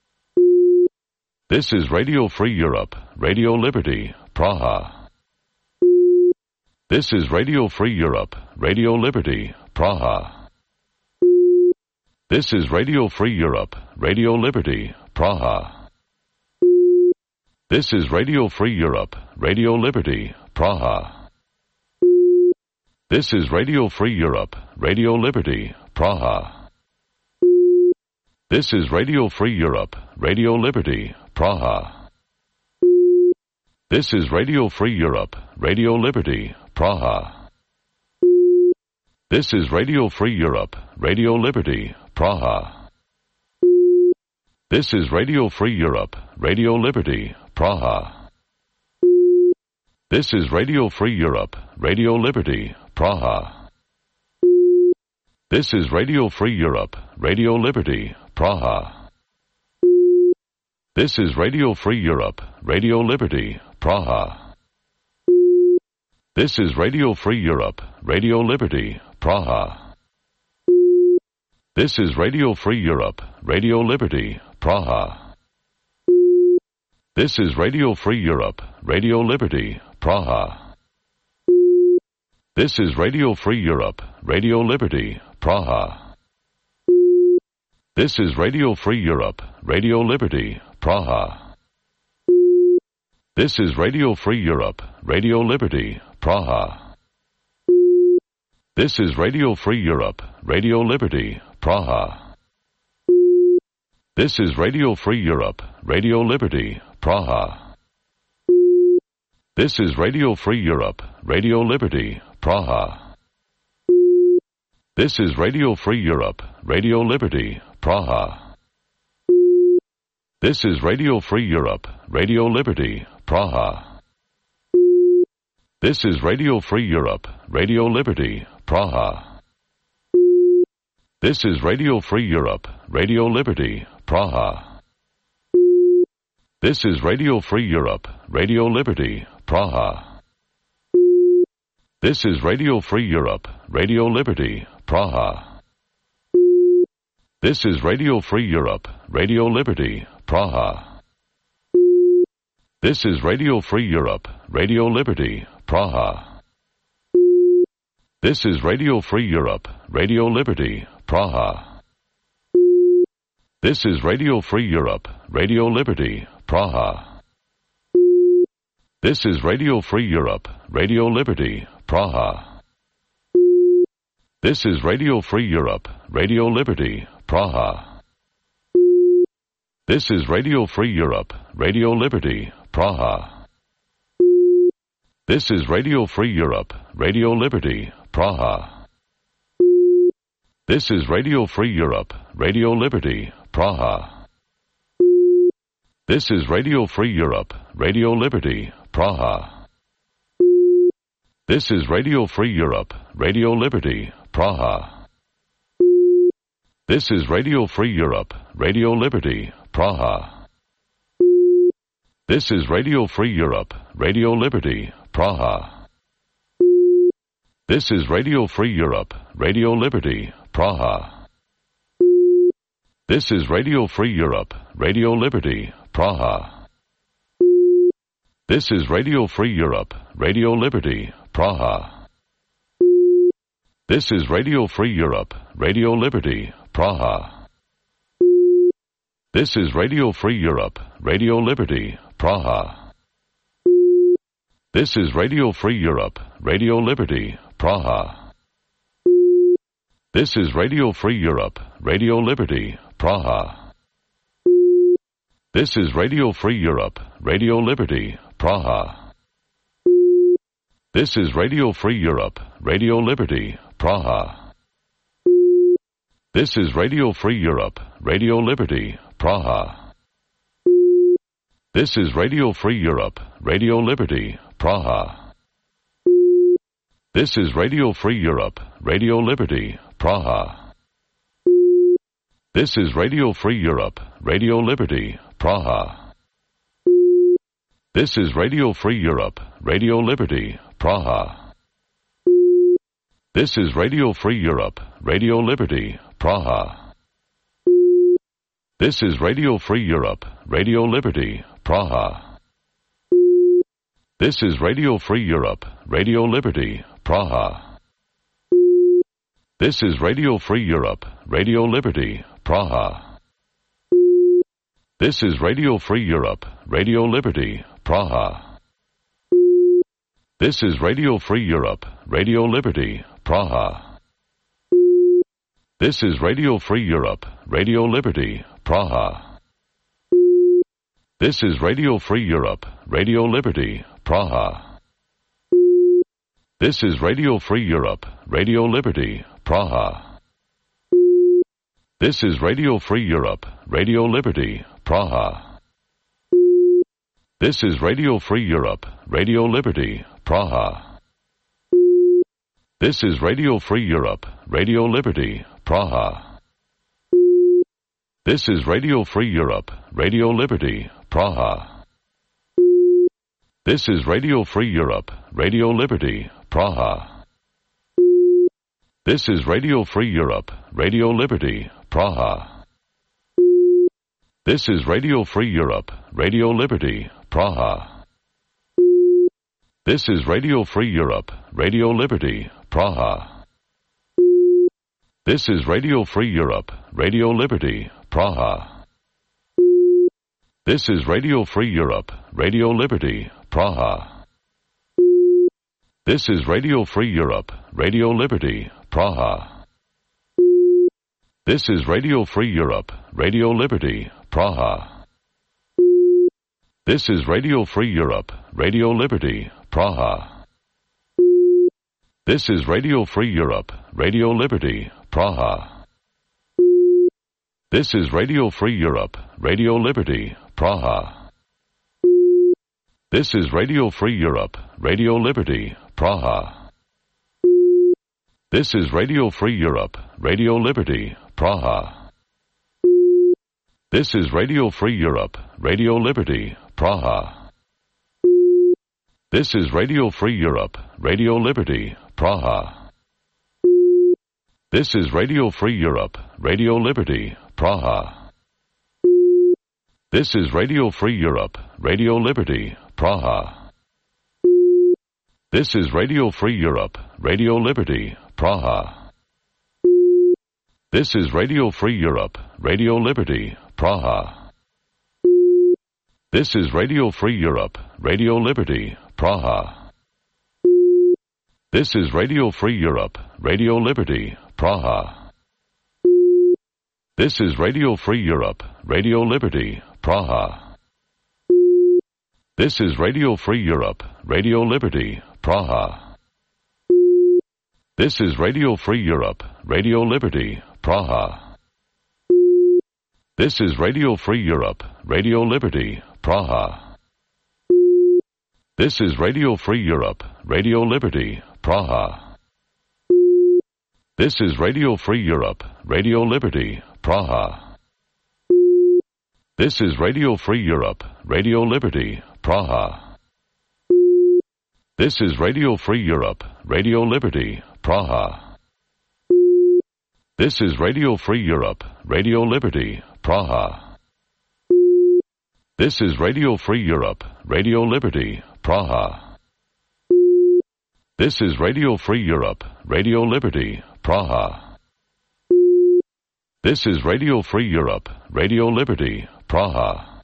This is Radio Free Europe, Radio Liberty, Praha. This is Radio Free Europe, Radio Liberty, Praha. This is Radio Free Europe, Radio Liberty, Praha. This is Radio Free Europe, Radio Liberty, Praha. This is Radio Free Europe, Radio Liberty, Praha. This is Radio Free Europe, Radio Liberty, Praha. This is Radio Free Europe, Radio Liberty, Praha. This is Radio Free Europe, Radio Liberty, Praha. This is Radio Free Europe, Radio Liberty, Praha. This is Radio Free Europe, Radio Liberty, Praha. This is Radio Free Europe, Radio Liberty, Praha. This is Radio Free Europe, Radio Liberty, Praha. This is Radio Free Europe, Radio Liberty, Praha. This is Radio Free Europe, Radio Liberty, Praha. This is Radio Free Europe, Radio Liberty, Praha. This is Radio Free Europe, Radio Liberty, Praha. This is Radio Free Europe, Radio Liberty, Praha. This is Radio Free Europe, Radio Liberty, Praha. This is Radio Free Europe, Radio Liberty, Praha. This is Radio Free Europe, Radio Liberty, Praha. This is Radio Free Europe, Radio Liberty, Praha. This is Radio Free Europe, Radio Liberty, Praha. This is Radio Free Europe, Radio Liberty, Praha. This is Radio Free Europe, Radio Liberty, Praha. This is Radio Free Europe, Radio Liberty, Praha. This is Radio Free Europe, Radio Liberty, Praha. This is Radio Free Europe, Radio Liberty, Praha. This is Radio Free Europe, Radio Liberty, Praha. This is Radio Free Europe, Radio Liberty, Praha. This is Radio Free Europe, Radio Liberty, Praha. This is Radio Free Europe, Radio Liberty, Praha. This is Radio Free Europe, Radio Liberty, Praha. This is Radio Free Europe, Radio Liberty, Praha. This is Radio Free Europe, Radio Liberty, Praha. This is Radio Free Europe, Radio Liberty, Praha. This is Radio Free Europe, Radio Liberty, Praha. This is Radio Free Europe, Radio Liberty, Praha. This is Radio Free Europe, Radio Liberty, Praha. This is Radio Free Europe, Radio Liberty, Praha. This is Radio Free Europe, Radio Liberty, Praha. This is Radio Free Europe, Radio Liberty, Praha. This is Radio Free Europe, Radio Liberty, Praha. This is Radio Free Europe, Radio Liberty, Praha. This is Radio Free Europe, Radio Liberty, Praha. This is Radio Free Europe, Radio Liberty, Praha. This is Radio Free Europe, Radio Liberty, Praha. This is Radio Free Europe, Radio Liberty, Praha. This is Radio Free Europe, Radio Liberty, Praha. This is Radio Free Europe, Radio Liberty, Praha. This is Radio Free Europe, Radio Liberty, Praha. This is Radio Free Europe, Radio Liberty, Praha. This is Radio Free Europe, Radio Liberty, Praha. This is Radio Free Europe, Radio Liberty, Praha. This is Radio Free Europe, Radio Liberty, Praha. This is Radio Free Europe, Radio Liberty, Praha. This is Radio Free Europe, Radio Liberty, Praha. This is Radio Free Europe, Radio Liberty, Praha. This is Radio Free Europe, Radio Liberty, Praha. This is Radio Free Europe, Radio Liberty, Praha. This is Radio Free Europe, Radio Liberty, Praha. This is Radio Free Europe, Radio Liberty, Praha. This is Radio Free Europe, Radio Liberty, Praha. This is Radio Free Europe, Radio Liberty, Praha. This is Radio Free Europe, Radio Liberty, Praha. This is Radio Free Europe, Radio Liberty, Praha. This is Radio Free Europe, Radio Liberty, Praha. This is Radio Free Europe, Radio Liberty, Praha. This is Radio Free Europe, Radio Liberty, Praha. This is Radio Free Europe, Radio Liberty, Praha. This is Radio Free Europe, Radio Liberty, Praha. This is Radio Free Europe, Radio Liberty, Praha. This is Radio Free Europe, Radio Liberty, Praha. This is Radio Free Europe, Radio Liberty, Praha. This is Radio Free Europe, Radio Liberty, Praha. This is Radio Free Europe, Radio Liberty, Praha. This is Radio Free Europe, Radio Liberty, Praha. This is Radio Free Europe, Radio Liberty, Praha. This is Radio Free Europe, Radio Liberty, Praha. This is Radio Free Europe, Radio Liberty, Praha. This is Radio Free Europe, Radio Liberty, Praha. This is Radio Free Europe, Radio Liberty, Praha. This is Radio Free Europe, Radio Liberty, Praha. This is Radio Free Europe, Radio Liberty, Praha. This is Radio Free Europe, Radio Liberty, Praha. This is Radio Free Europe, Radio Liberty, Praha. This is Radio Free Europe, Radio Liberty, Praha. This is Radio Free Europe, Radio Liberty, Praha. This is Radio Free Europe, Radio Liberty, Praha. This is Radio Free Europe, Radio Liberty, Praha. This is Radio Free Europe, Radio Liberty, Praha. This is Radio Free Europe, Radio Liberty, Praha. This is Radio Free Europe, Radio Liberty, Praha. This is Radio Free Europe, Radio Liberty, Praha. This is Radio Free Europe, Radio Liberty, Praha. This is Radio Free Europe, Radio Liberty, Praha. This is Radio Free Europe, Radio Liberty, Praha. This is Radio Free Europe, Radio Liberty, Praha. This is Radio Free Europe, Radio Liberty, Praha. This is Radio Free Europe, Radio Liberty, Praha. This is Radio Free Europe, Radio Liberty, Praha.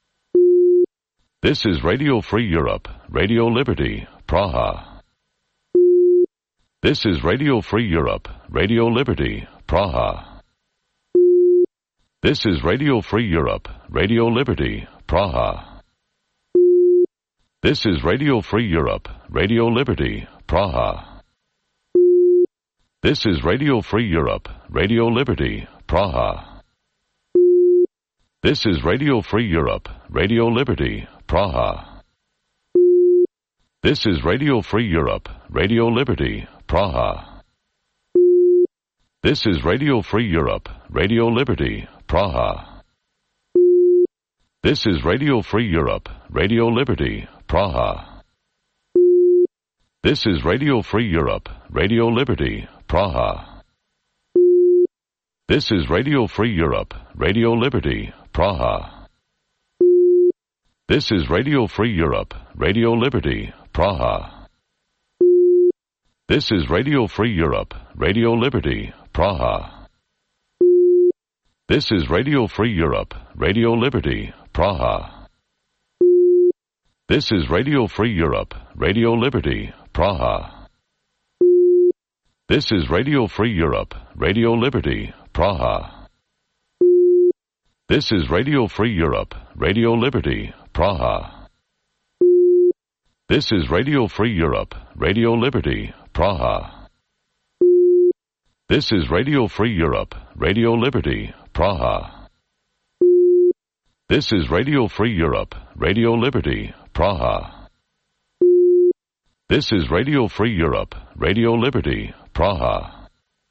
This is Radio Free Europe, Radio Liberty, Praha. This is Radio Free Europe, Radio Liberty, Praha. This is Radio Free Europe, Radio Liberty, Praha. This is Radio Free Europe, Radio Liberty, Praha. This is Radio Free Europe, Radio Liberty, Praha. This is Radio Free Europe, Radio Liberty, Praha. This is Radio Free Europe, Radio Liberty, Praha. This is Radio Free Europe, Radio Liberty, Praha. This is Radio Free Europe, Radio Liberty, Praha. This is Radio Free Europe, Radio Liberty, Praha. This is Radio Free Europe, Radio Liberty, Praha. This is Radio Free Europe, Radio Liberty, Praha. This is Radio Free Europe, Radio Liberty, Praha. This is Radio Free Europe, Radio Liberty, Praha. This is Radio Free Europe, Radio Liberty, Praha. This is Radio Free Europe, Radio Liberty, Praha. This is Radio Free Europe, Radio Liberty, Praha. This is Radio Free Europe, Radio Liberty, Praha. This is Radio Free Europe, Radio Liberty, Praha. This is Radio Free Europe, Radio Liberty, Praha. This is Radio Free Europe, Radio Liberty, Praha.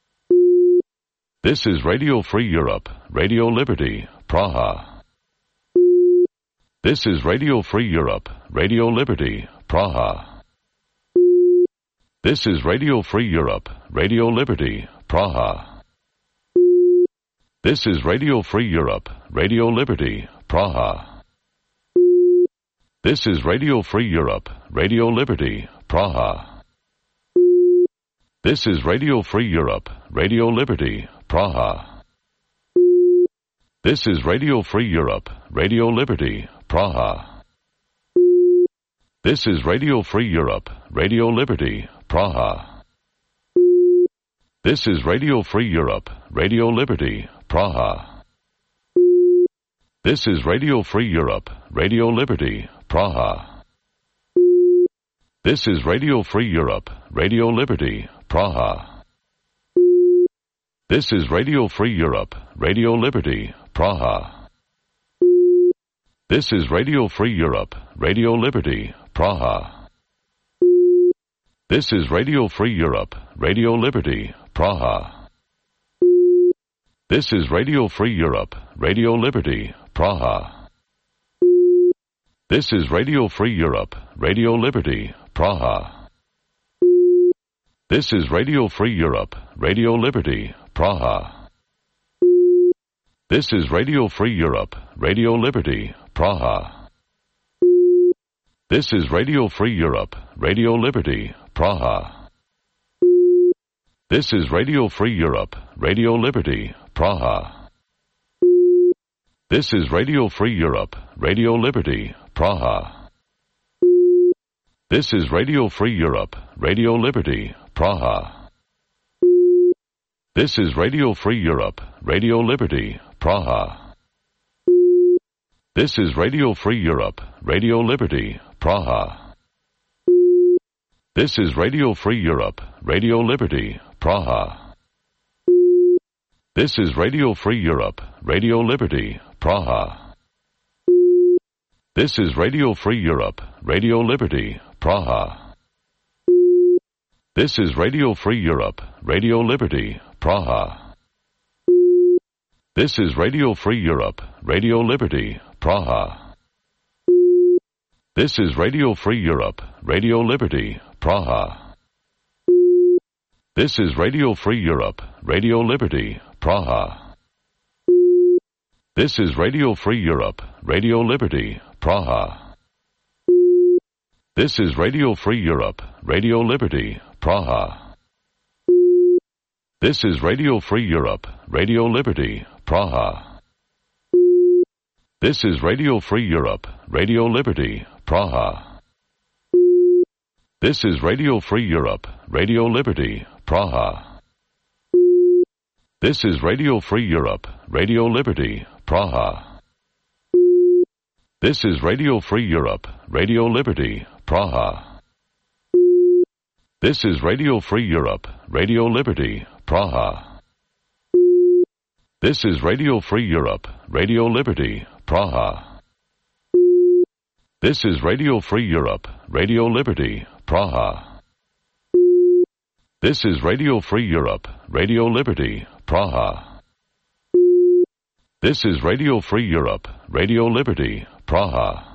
This is Radio Free Europe, Radio Liberty, Praha. This is Radio Free Europe, Radio Liberty, Praha. This is Radio Free Europe, Radio Liberty, Praha. This is Radio Free Europe, Radio Liberty, Praha. This is Radio Free Europe, Radio Liberty, Praha. This is Radio Free Europe, Radio Liberty, Praha. This is Radio Free Europe, Radio Liberty, Praha. This is Radio Free Europe, Radio Liberty, Praha. This is Radio Free Europe, Radio Liberty, Praha. This is Radio Free Europe, Radio Liberty, Praha. This is Radio Free Europe, Radio Liberty, Praha. This is Radio Free Europe, Radio Liberty, Praha. This is Radio Free Europe, Radio Liberty, Praha. This is Radio Free Europe, Radio Liberty, Praha. This is Radio Free Europe, Radio Liberty, Praha. This is Radio Free Europe, Radio Liberty, Praha. This is Radio Free Europe, Radio Liberty, Praha. This is Radio Free Europe, Radio Liberty, Praha. This is Radio Free Europe, Radio Liberty, Praha. This is Radio Free Europe, Radio Liberty, Praha. This is Radio Free Europe, Radio Liberty, Praha. This is Radio Free Europe, Radio Liberty, Praha. This is Radio Free Europe, Radio Liberty, Praha. This is Radio Free Europe, Radio Liberty, Praha. This is Radio Free Europe, Radio Liberty, Praha. This is Radio Free Europe, Radio Liberty, Praha. This is Radio Free Europe, Radio Liberty, Praha. This is Radio Free Europe, Radio Liberty, Praha. This is Radio Free Europe, Radio Liberty, Praha. This is Radio Free Europe, Radio Liberty, Praha. This is Radio Free Europe, Radio Liberty, Praha. This is Radio Free Europe, Radio Liberty, Praha. This is Radio Free Europe, Radio Liberty, Praha. This is Radio Free Europe, Radio Liberty, Praha. This is Radio Free Europe, Radio Liberty, Praha. This is Radio Free Europe, Radio Liberty, Praha. This is Radio Free Europe, Radio Liberty, Praha. This is Radio Free Europe, Radio Liberty, Praha. This is Radio Free Europe, Radio Liberty, Praha. This is Radio Free Europe, Radio Liberty, Praha. This is Radio Free Europe, Radio Liberty, Praha. This is Radio Free Europe, Radio Liberty, Praha. This is Radio Free Europe, Radio Liberty, Praha.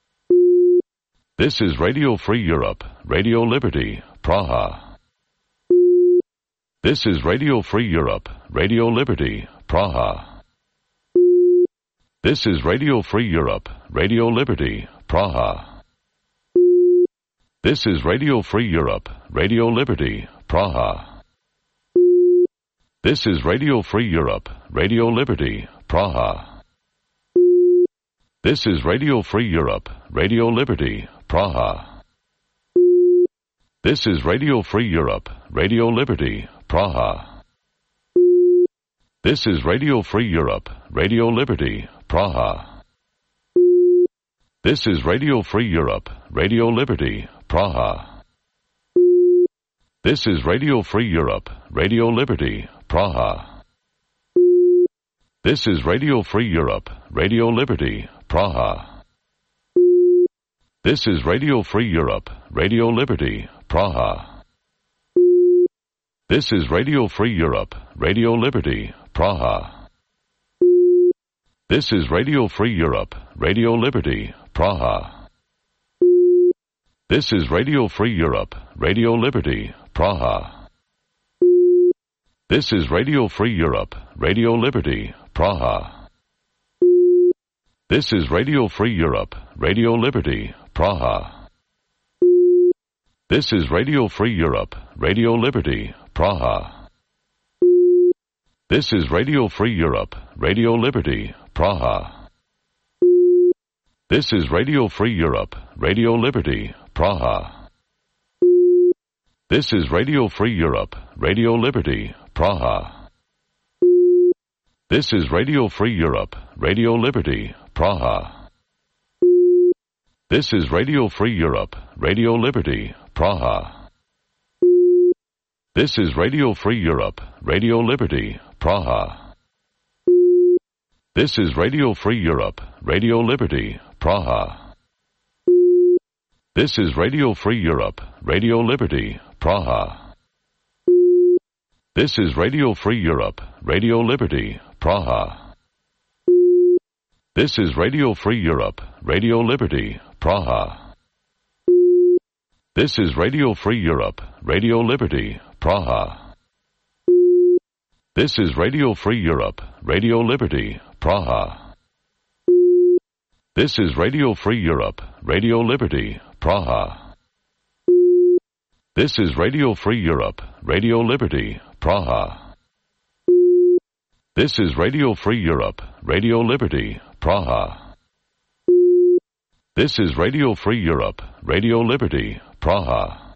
This is Radio Free Europe, Radio Liberty, Praha. This is Radio Free Europe, Radio Liberty, Praha. This is Radio Free Europe, Radio Liberty, Praha. This is Radio Free Europe, Radio Liberty, Praha. This is Radio Free Europe, Radio Liberty, Praha. This is Radio Free Europe, Radio Liberty, Praha. This is Radio Free Europe, Radio Liberty, Praha. This is Radio Free Europe, Radio Liberty, Praha. This is Radio Free Europe, Radio Liberty, Praha. This is Radio Free Europe, Radio Liberty, Praha. This is Radio Free Europe, Radio Liberty, Praha. This is Radio Free Europe, Radio Liberty, Praha. This is Radio Free Europe, Radio Liberty, Praha. This is Radio Free Europe, Radio Liberty, Praha. This is Radio Free Europe, Radio Liberty, Praha. This is Radio Free Europe, Radio Liberty, Praha. This is Radio Free Europe, Radio Liberty, Praha. This is Radio Free Europe, Radio Liberty, Praha. This is Radio Free Europe, Radio Liberty, Praha. This is Radio Free Europe, Radio Liberty, Praha. This is Radio Free Europe, Radio Liberty, Praha. This is Radio Free Europe, Radio Liberty, Praha. This is Radio Free Europe, Radio Liberty, Praha. This is Radio Free Europe, Radio Liberty, Praha. This is Radio Free Europe, Radio Liberty, Praha. This is Radio Free Europe, Radio Liberty, Praha. This is Radio Free Europe, Radio Liberty, Praha. This is Radio Free Europe, Radio Liberty, Praha. This is Radio Free Europe, Radio Liberty, Praha. This is Radio Free Europe, Radio Liberty, Praha. This is Radio Free Europe, Radio Liberty, Praha. This is Radio Free Europe, Radio Liberty, Praha. This is Radio Free Europe, Radio Liberty, Praha. This is Radio Free Europe, Radio Liberty, Praha.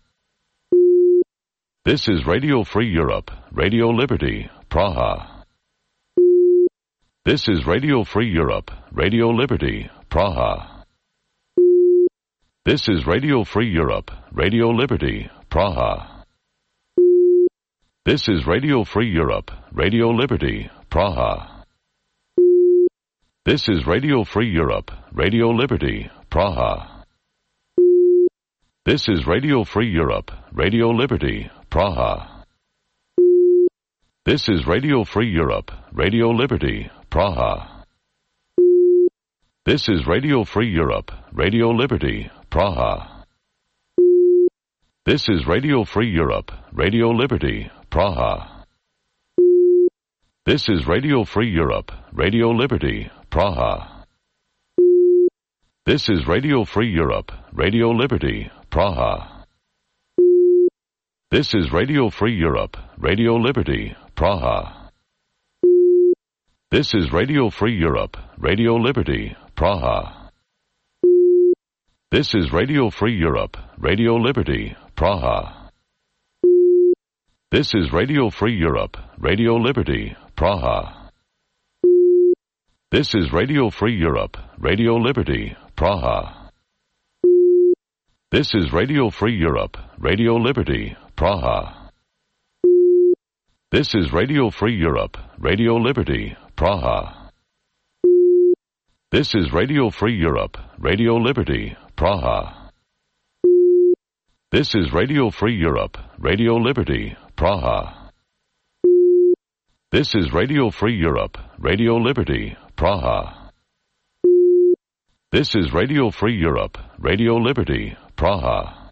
This is Radio Free Europe, Radio Liberty, Praha. This is Radio Free Europe, Radio Liberty, Praha. This is Radio Free Europe, Radio Liberty, Praha. This is Radio Free Europe, Radio Liberty, Praha. This is Radio Free Europe, Radio Liberty, Praha. This is Radio Free Europe, Radio Liberty, Praha. This is Radio Free Europe, Radio Liberty, Praha. This is Radio Free Europe, Radio Liberty, Praha. This is Radio Free Europe, Radio Liberty, Praha. This is Radio Free Europe, Radio Liberty, Praha. This is Radio Free Europe, Radio Liberty, Praha. This is Radio Free Europe, Radio Liberty, Praha. This is Radio Free Europe, Radio Liberty, Praha. This is Radio Free Europe, Radio Liberty, Praha. This is Radio Free Europe, Radio Liberty, Praha. This is Radio Free Europe, Radio Liberty, Praha. This is Radio Free Europe, Radio Liberty, Praha. This is Radio Free Europe, Radio Liberty, Praha. This is Radio Free Europe, Radio Liberty, Praha. This is Radio Free Europe, Radio Liberty, Praha. This is Radio Free Europe, Radio Liberty, Praha. This is Radio Free Europe, Radio Liberty, Praha.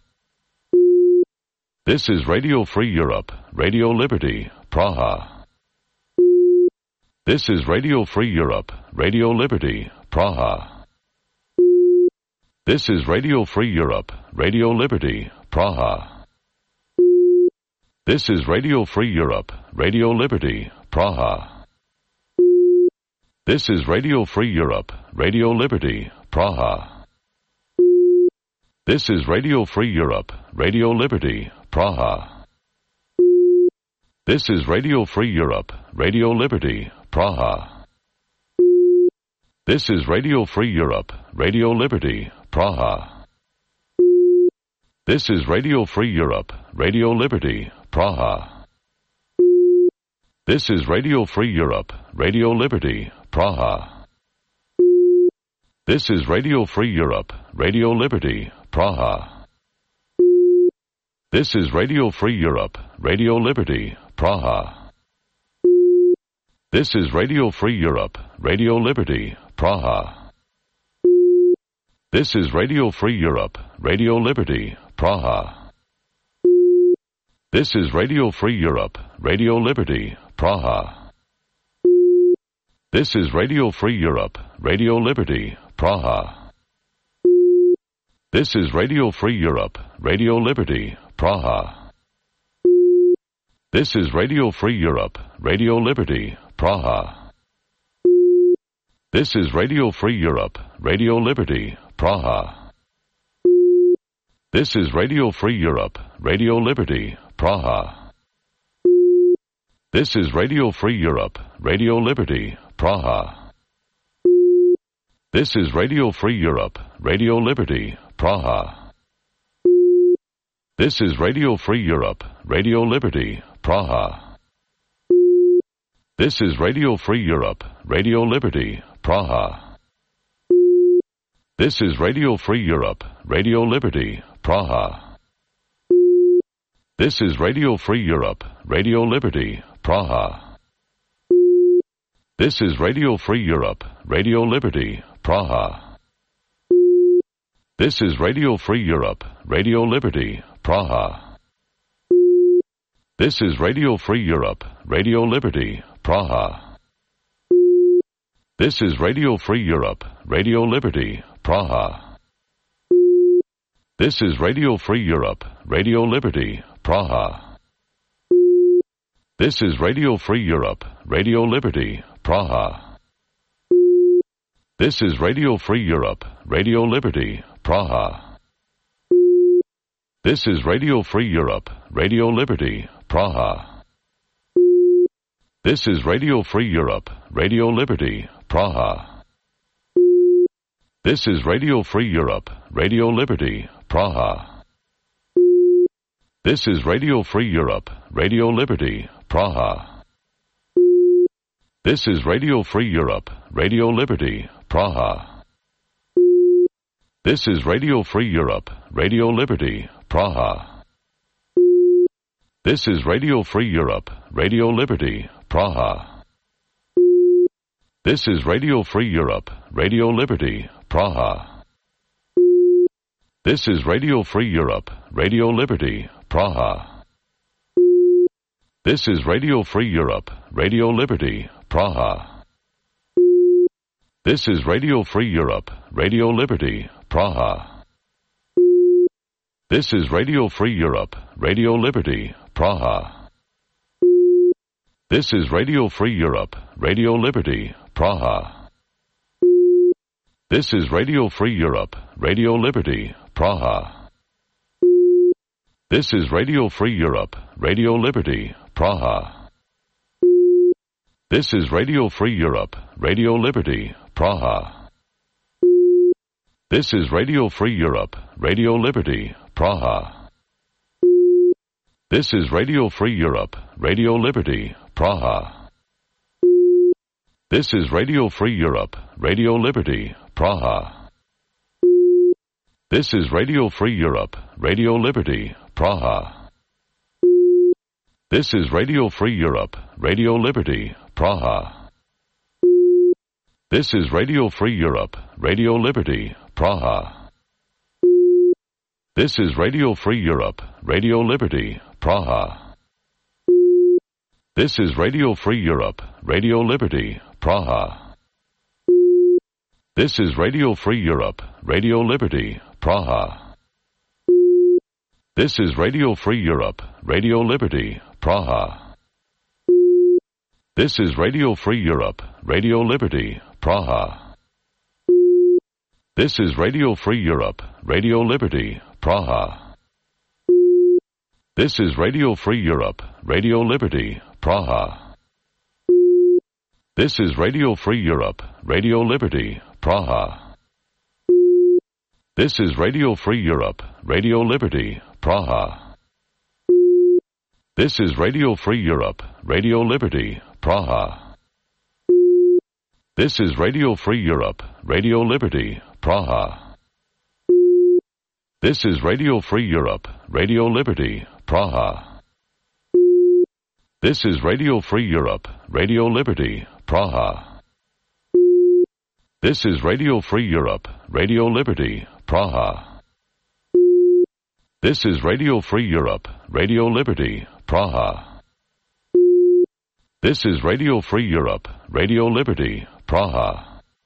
This is Radio Free Europe, Radio Liberty, Praha. This is Radio Free Europe, Radio Liberty, Praha. This is Radio Free Europe, Radio Liberty, Praha. This is Radio Free Europe, Radio Liberty, Praha. This is Radio Free Europe, Radio Liberty, Praha. This is Radio Free Europe, Radio Liberty, Praha. This is Radio Free Europe, Radio Liberty, Praha. This is Radio Free Europe, Radio Liberty, Praha. This is Radio Free Europe, Radio Liberty, Praha. This is Radio Free Europe, Radio Liberty, Praha. This is Radio Free Europe, Radio Liberty, Praha. This is Radio Free Europe, Radio Liberty, Praha. This is Radio Free Europe, Radio Liberty, Praha. This is Radio Free Europe, Radio Liberty, Praha. This is Radio Free Europe, Radio Liberty, Praha. This is Radio Free Europe, Radio Liberty, Praha. This is Radio Free Europe, Radio Liberty, Praha. This is Radio Free Europe, Radio Liberty, Praha. This is Radio Free Europe, Radio Liberty, Praha. This is Radio Free Europe, Radio Liberty, Praha. This is Radio Free Europe, Radio Liberty, Praha. This is Radio Free Europe, Radio Liberty, Praha. This is Radio Free Europe, Radio Liberty, Praha. This is Radio Free Europe, Radio Liberty, Praha. This is Radio Free Europe, Radio Liberty, Praha. This is Radio Free Europe, Radio Liberty, Praha. This is Radio Free Europe, Radio Liberty, Praha. This is Radio Free Europe, Radio Liberty, Praha. This is Radio Free Europe, Radio Liberty, Praha. This is Radio Free Europe, Radio Liberty, Praha. This is Radio Free Europe, Radio Liberty, Praha. This is Radio Free Europe, Radio Liberty, Praha. This is Radio Free Europe, Radio Liberty, Praha. This is Radio Free Europe, Radio Liberty, Praha. This is Radio Free Europe, Radio Liberty, Praha. This is Radio Free Europe, Radio Liberty, Praha. This is Radio Free Europe, Radio Liberty, Praha. This is Radio Free Europe, Radio Liberty, Praha. This is Radio Free Europe, Radio Liberty, Praha. This is Radio Free Europe, Radio Liberty, Praha. This is Radio Free Europe, Radio Liberty, Praha. This is Radio Free Europe, Radio Liberty, Praha. This is Radio Free Europe, Radio Liberty, Praha. This is Radio Free Europe, Radio Liberty, Praha. This is Radio Free Europe, Radio Liberty, Praha. This is Radio Free Europe, Radio Liberty, Praha. This is Radio Free Europe, Radio Liberty, Praha. This is Radio Free Europe, Radio Liberty, Praha. This is Radio Free Europe, Radio Liberty, Praha. This is Radio Free Europe, Radio Liberty, Praha. This is Radio Free Europe, Radio Liberty, Praha. This is Radio Free Europe, Radio Liberty, Praha. This is Radio Free Europe, Radio Liberty, Praha. This is Radio Free Europe, Radio Liberty, Praha. This is Radio Free Europe, Radio Liberty, Praha. This is Radio Free Europe, Radio Liberty, Praha. This is Radio Free Europe, Radio Liberty, Praha. This is Radio Free Europe, Radio Liberty, Praha. This is Radio Free Europe, Radio Liberty, Praha. This is Radio Free Europe, Radio Liberty, Praha. This is Radio Free Europe, Radio Liberty, Praha. This is Radio Free Europe, Radio Liberty, Praha. This is Radio Free Europe, Radio Liberty, Praha. This is Radio Free Europe, Radio Liberty, Praha. This is Radio Free Europe, Radio Liberty, Praha. This is Radio Free Europe, Radio Liberty, Praha. This is Radio Free Europe, Radio Liberty, Praha. This is Radio Free Europe, Radio Liberty, Praha. This is Radio Free Europe, Radio Liberty, Praha. This is Radio Free Europe, Radio Liberty, Praha. This is Radio Free Europe, Radio Liberty, Praha.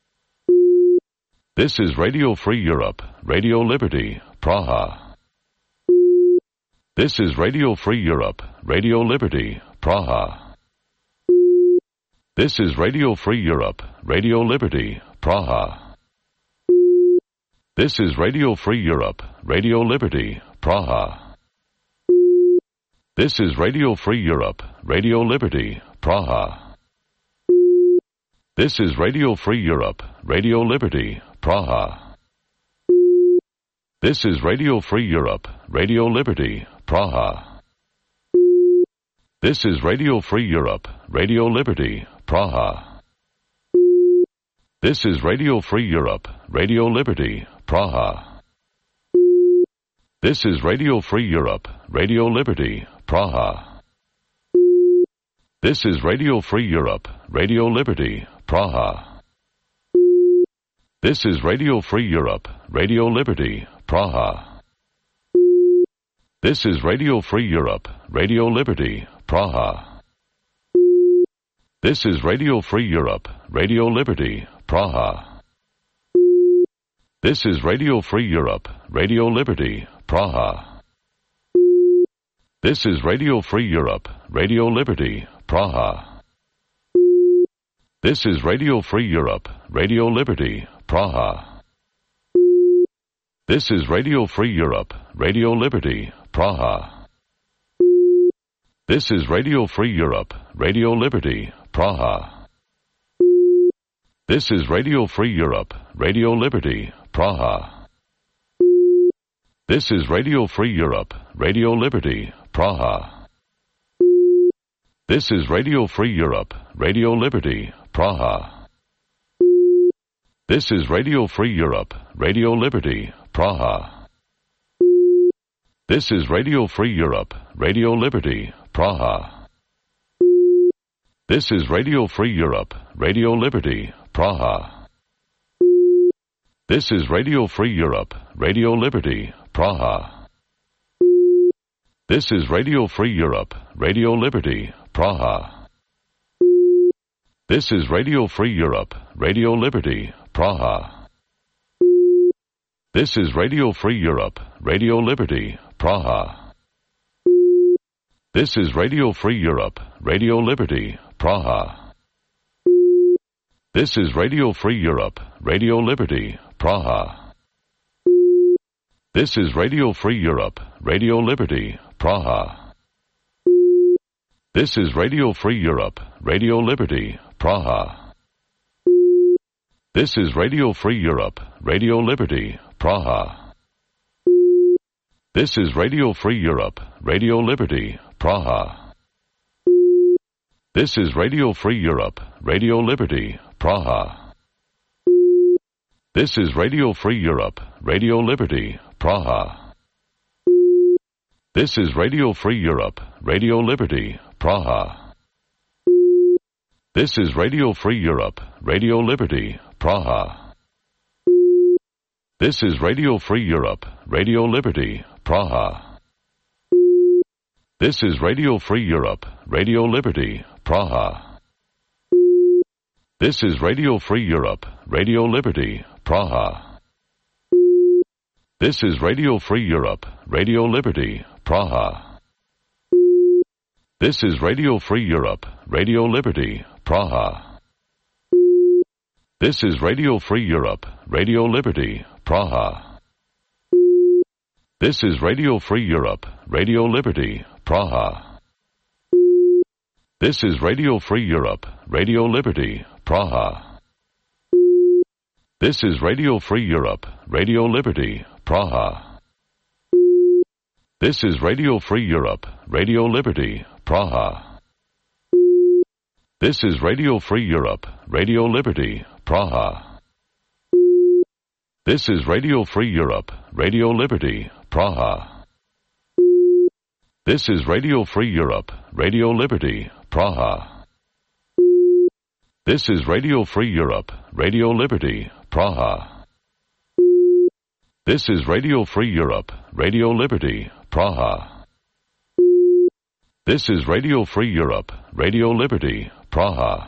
This is Radio Free Europe, Radio Liberty, Praha. This is Radio Free Europe, Radio Liberty, Praha. This is Radio Free Europe, Radio Liberty, Praha. This is Radio Free Europe, Radio Liberty, Praha. This is Radio Free Europe, Radio Liberty, Praha. This is Radio Free Europe, Radio Liberty, Praha. This is Radio Free Europe, Radio Liberty, Praha. This is Radio Free Europe, Radio Liberty, Praha. This is Radio Free Europe, Radio Liberty, Praha. This is Radio Free Europe, Radio Liberty, Praha. This is Radio Free Europe, Radio Liberty, Praha. This is Radio Free Europe, Radio Liberty, Praha. This is Radio Free Europe, Radio Liberty, Praha. This is Radio Free Europe, Radio Liberty, Praha. This is Radio Free Europe, Radio Liberty, Praha. This is Radio Free Europe, Radio Liberty, Praha. This is Radio Free Europe, Radio Liberty, Praha. This is Radio Free Europe, Radio Liberty, Praha. This is Radio Free Europe, Radio Liberty, Praha. This is Radio Free Europe, Radio Liberty, Praha. This is Radio Free Europe, Radio Liberty, Praha. This is Radio Free Europe, Radio Liberty, Praha. This is Radio Free Europe, Radio Liberty, Praha. This is Radio Free Europe, Radio Liberty, Praha. This is Radio Free Europe, Radio Liberty, Praha. This is Radio Free Europe, Radio Liberty, Praha. This is Radio Free Europe, Radio Liberty, Praha. This is Radio Free Europe, Radio Liberty, Praha. This is Radio Free Europe, Radio Liberty, Praha. This is Radio Free Europe, Radio Liberty, Praha. This is Radio Free Europe, Radio Liberty, Praha. This is Radio Free Europe, Radio Liberty, Praha. This is Radio Free Europe, Radio Liberty, Praha. This is Radio Free Europe, Radio Liberty, Praha. This is Radio Free Europe, Radio Liberty, Praha. This is Radio Free Europe, Radio Liberty, Praha. This is Radio Free Europe, Radio Liberty, Praha. This is Radio Free Europe, Radio Liberty, Praha. This is Radio Free Europe, Radio Liberty, Praha. This is Radio Free Europe, Radio Liberty, Praha. This is Radio Free Europe, Radio Liberty, Praha. This is Radio Free Europe, Radio Liberty, Praha. This is Radio Free Europe, Radio Liberty, Praha. This is Radio Free Europe, Radio Liberty, Praha. This is Radio Free Europe, Radio Liberty, Praha. This is Radio Free Europe, Radio Liberty, Praha. This is Radio Free Europe, Radio Liberty, Praha. This is Radio Free Europe, Radio Liberty, Praha. This is Radio Free Europe, Radio Liberty, Praha. This is Radio Free Europe, Radio Liberty, Praha. This is Radio Free Europe, Radio Liberty, Praha. This is Radio Free Europe, Radio Liberty, Praha. This is Radio Free Europe, Radio Liberty, Praha. This is Radio Free Europe, Radio Liberty, Praha. This is Radio Free Europe, Radio Liberty, Praha.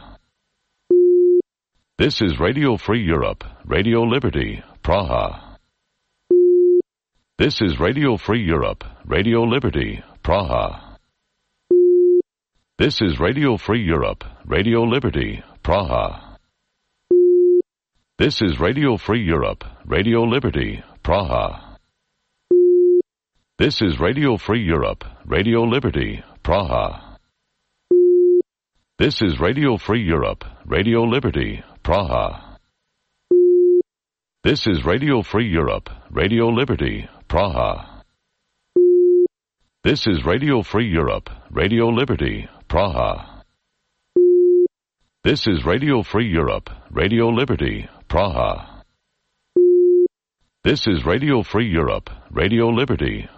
This is Radio Free Europe, Radio Liberty, Praha. This is Radio Free Europe, Radio Liberty, Praha. This is Radio Free Europe, Radio Liberty, Praha. This is Radio Free Europe, Radio Liberty, Praha. This is Radio Free Europe, Radio Liberty, Praha. This is Radio Free Europe, Radio Liberty, Praha. This is Radio Free Europe, Radio Liberty, Praha. This is Radio Free Europe, Radio Liberty, Praha. This is Radio Free Europe, Radio Liberty, Praha. This is Radio Free Europe, Radio Liberty,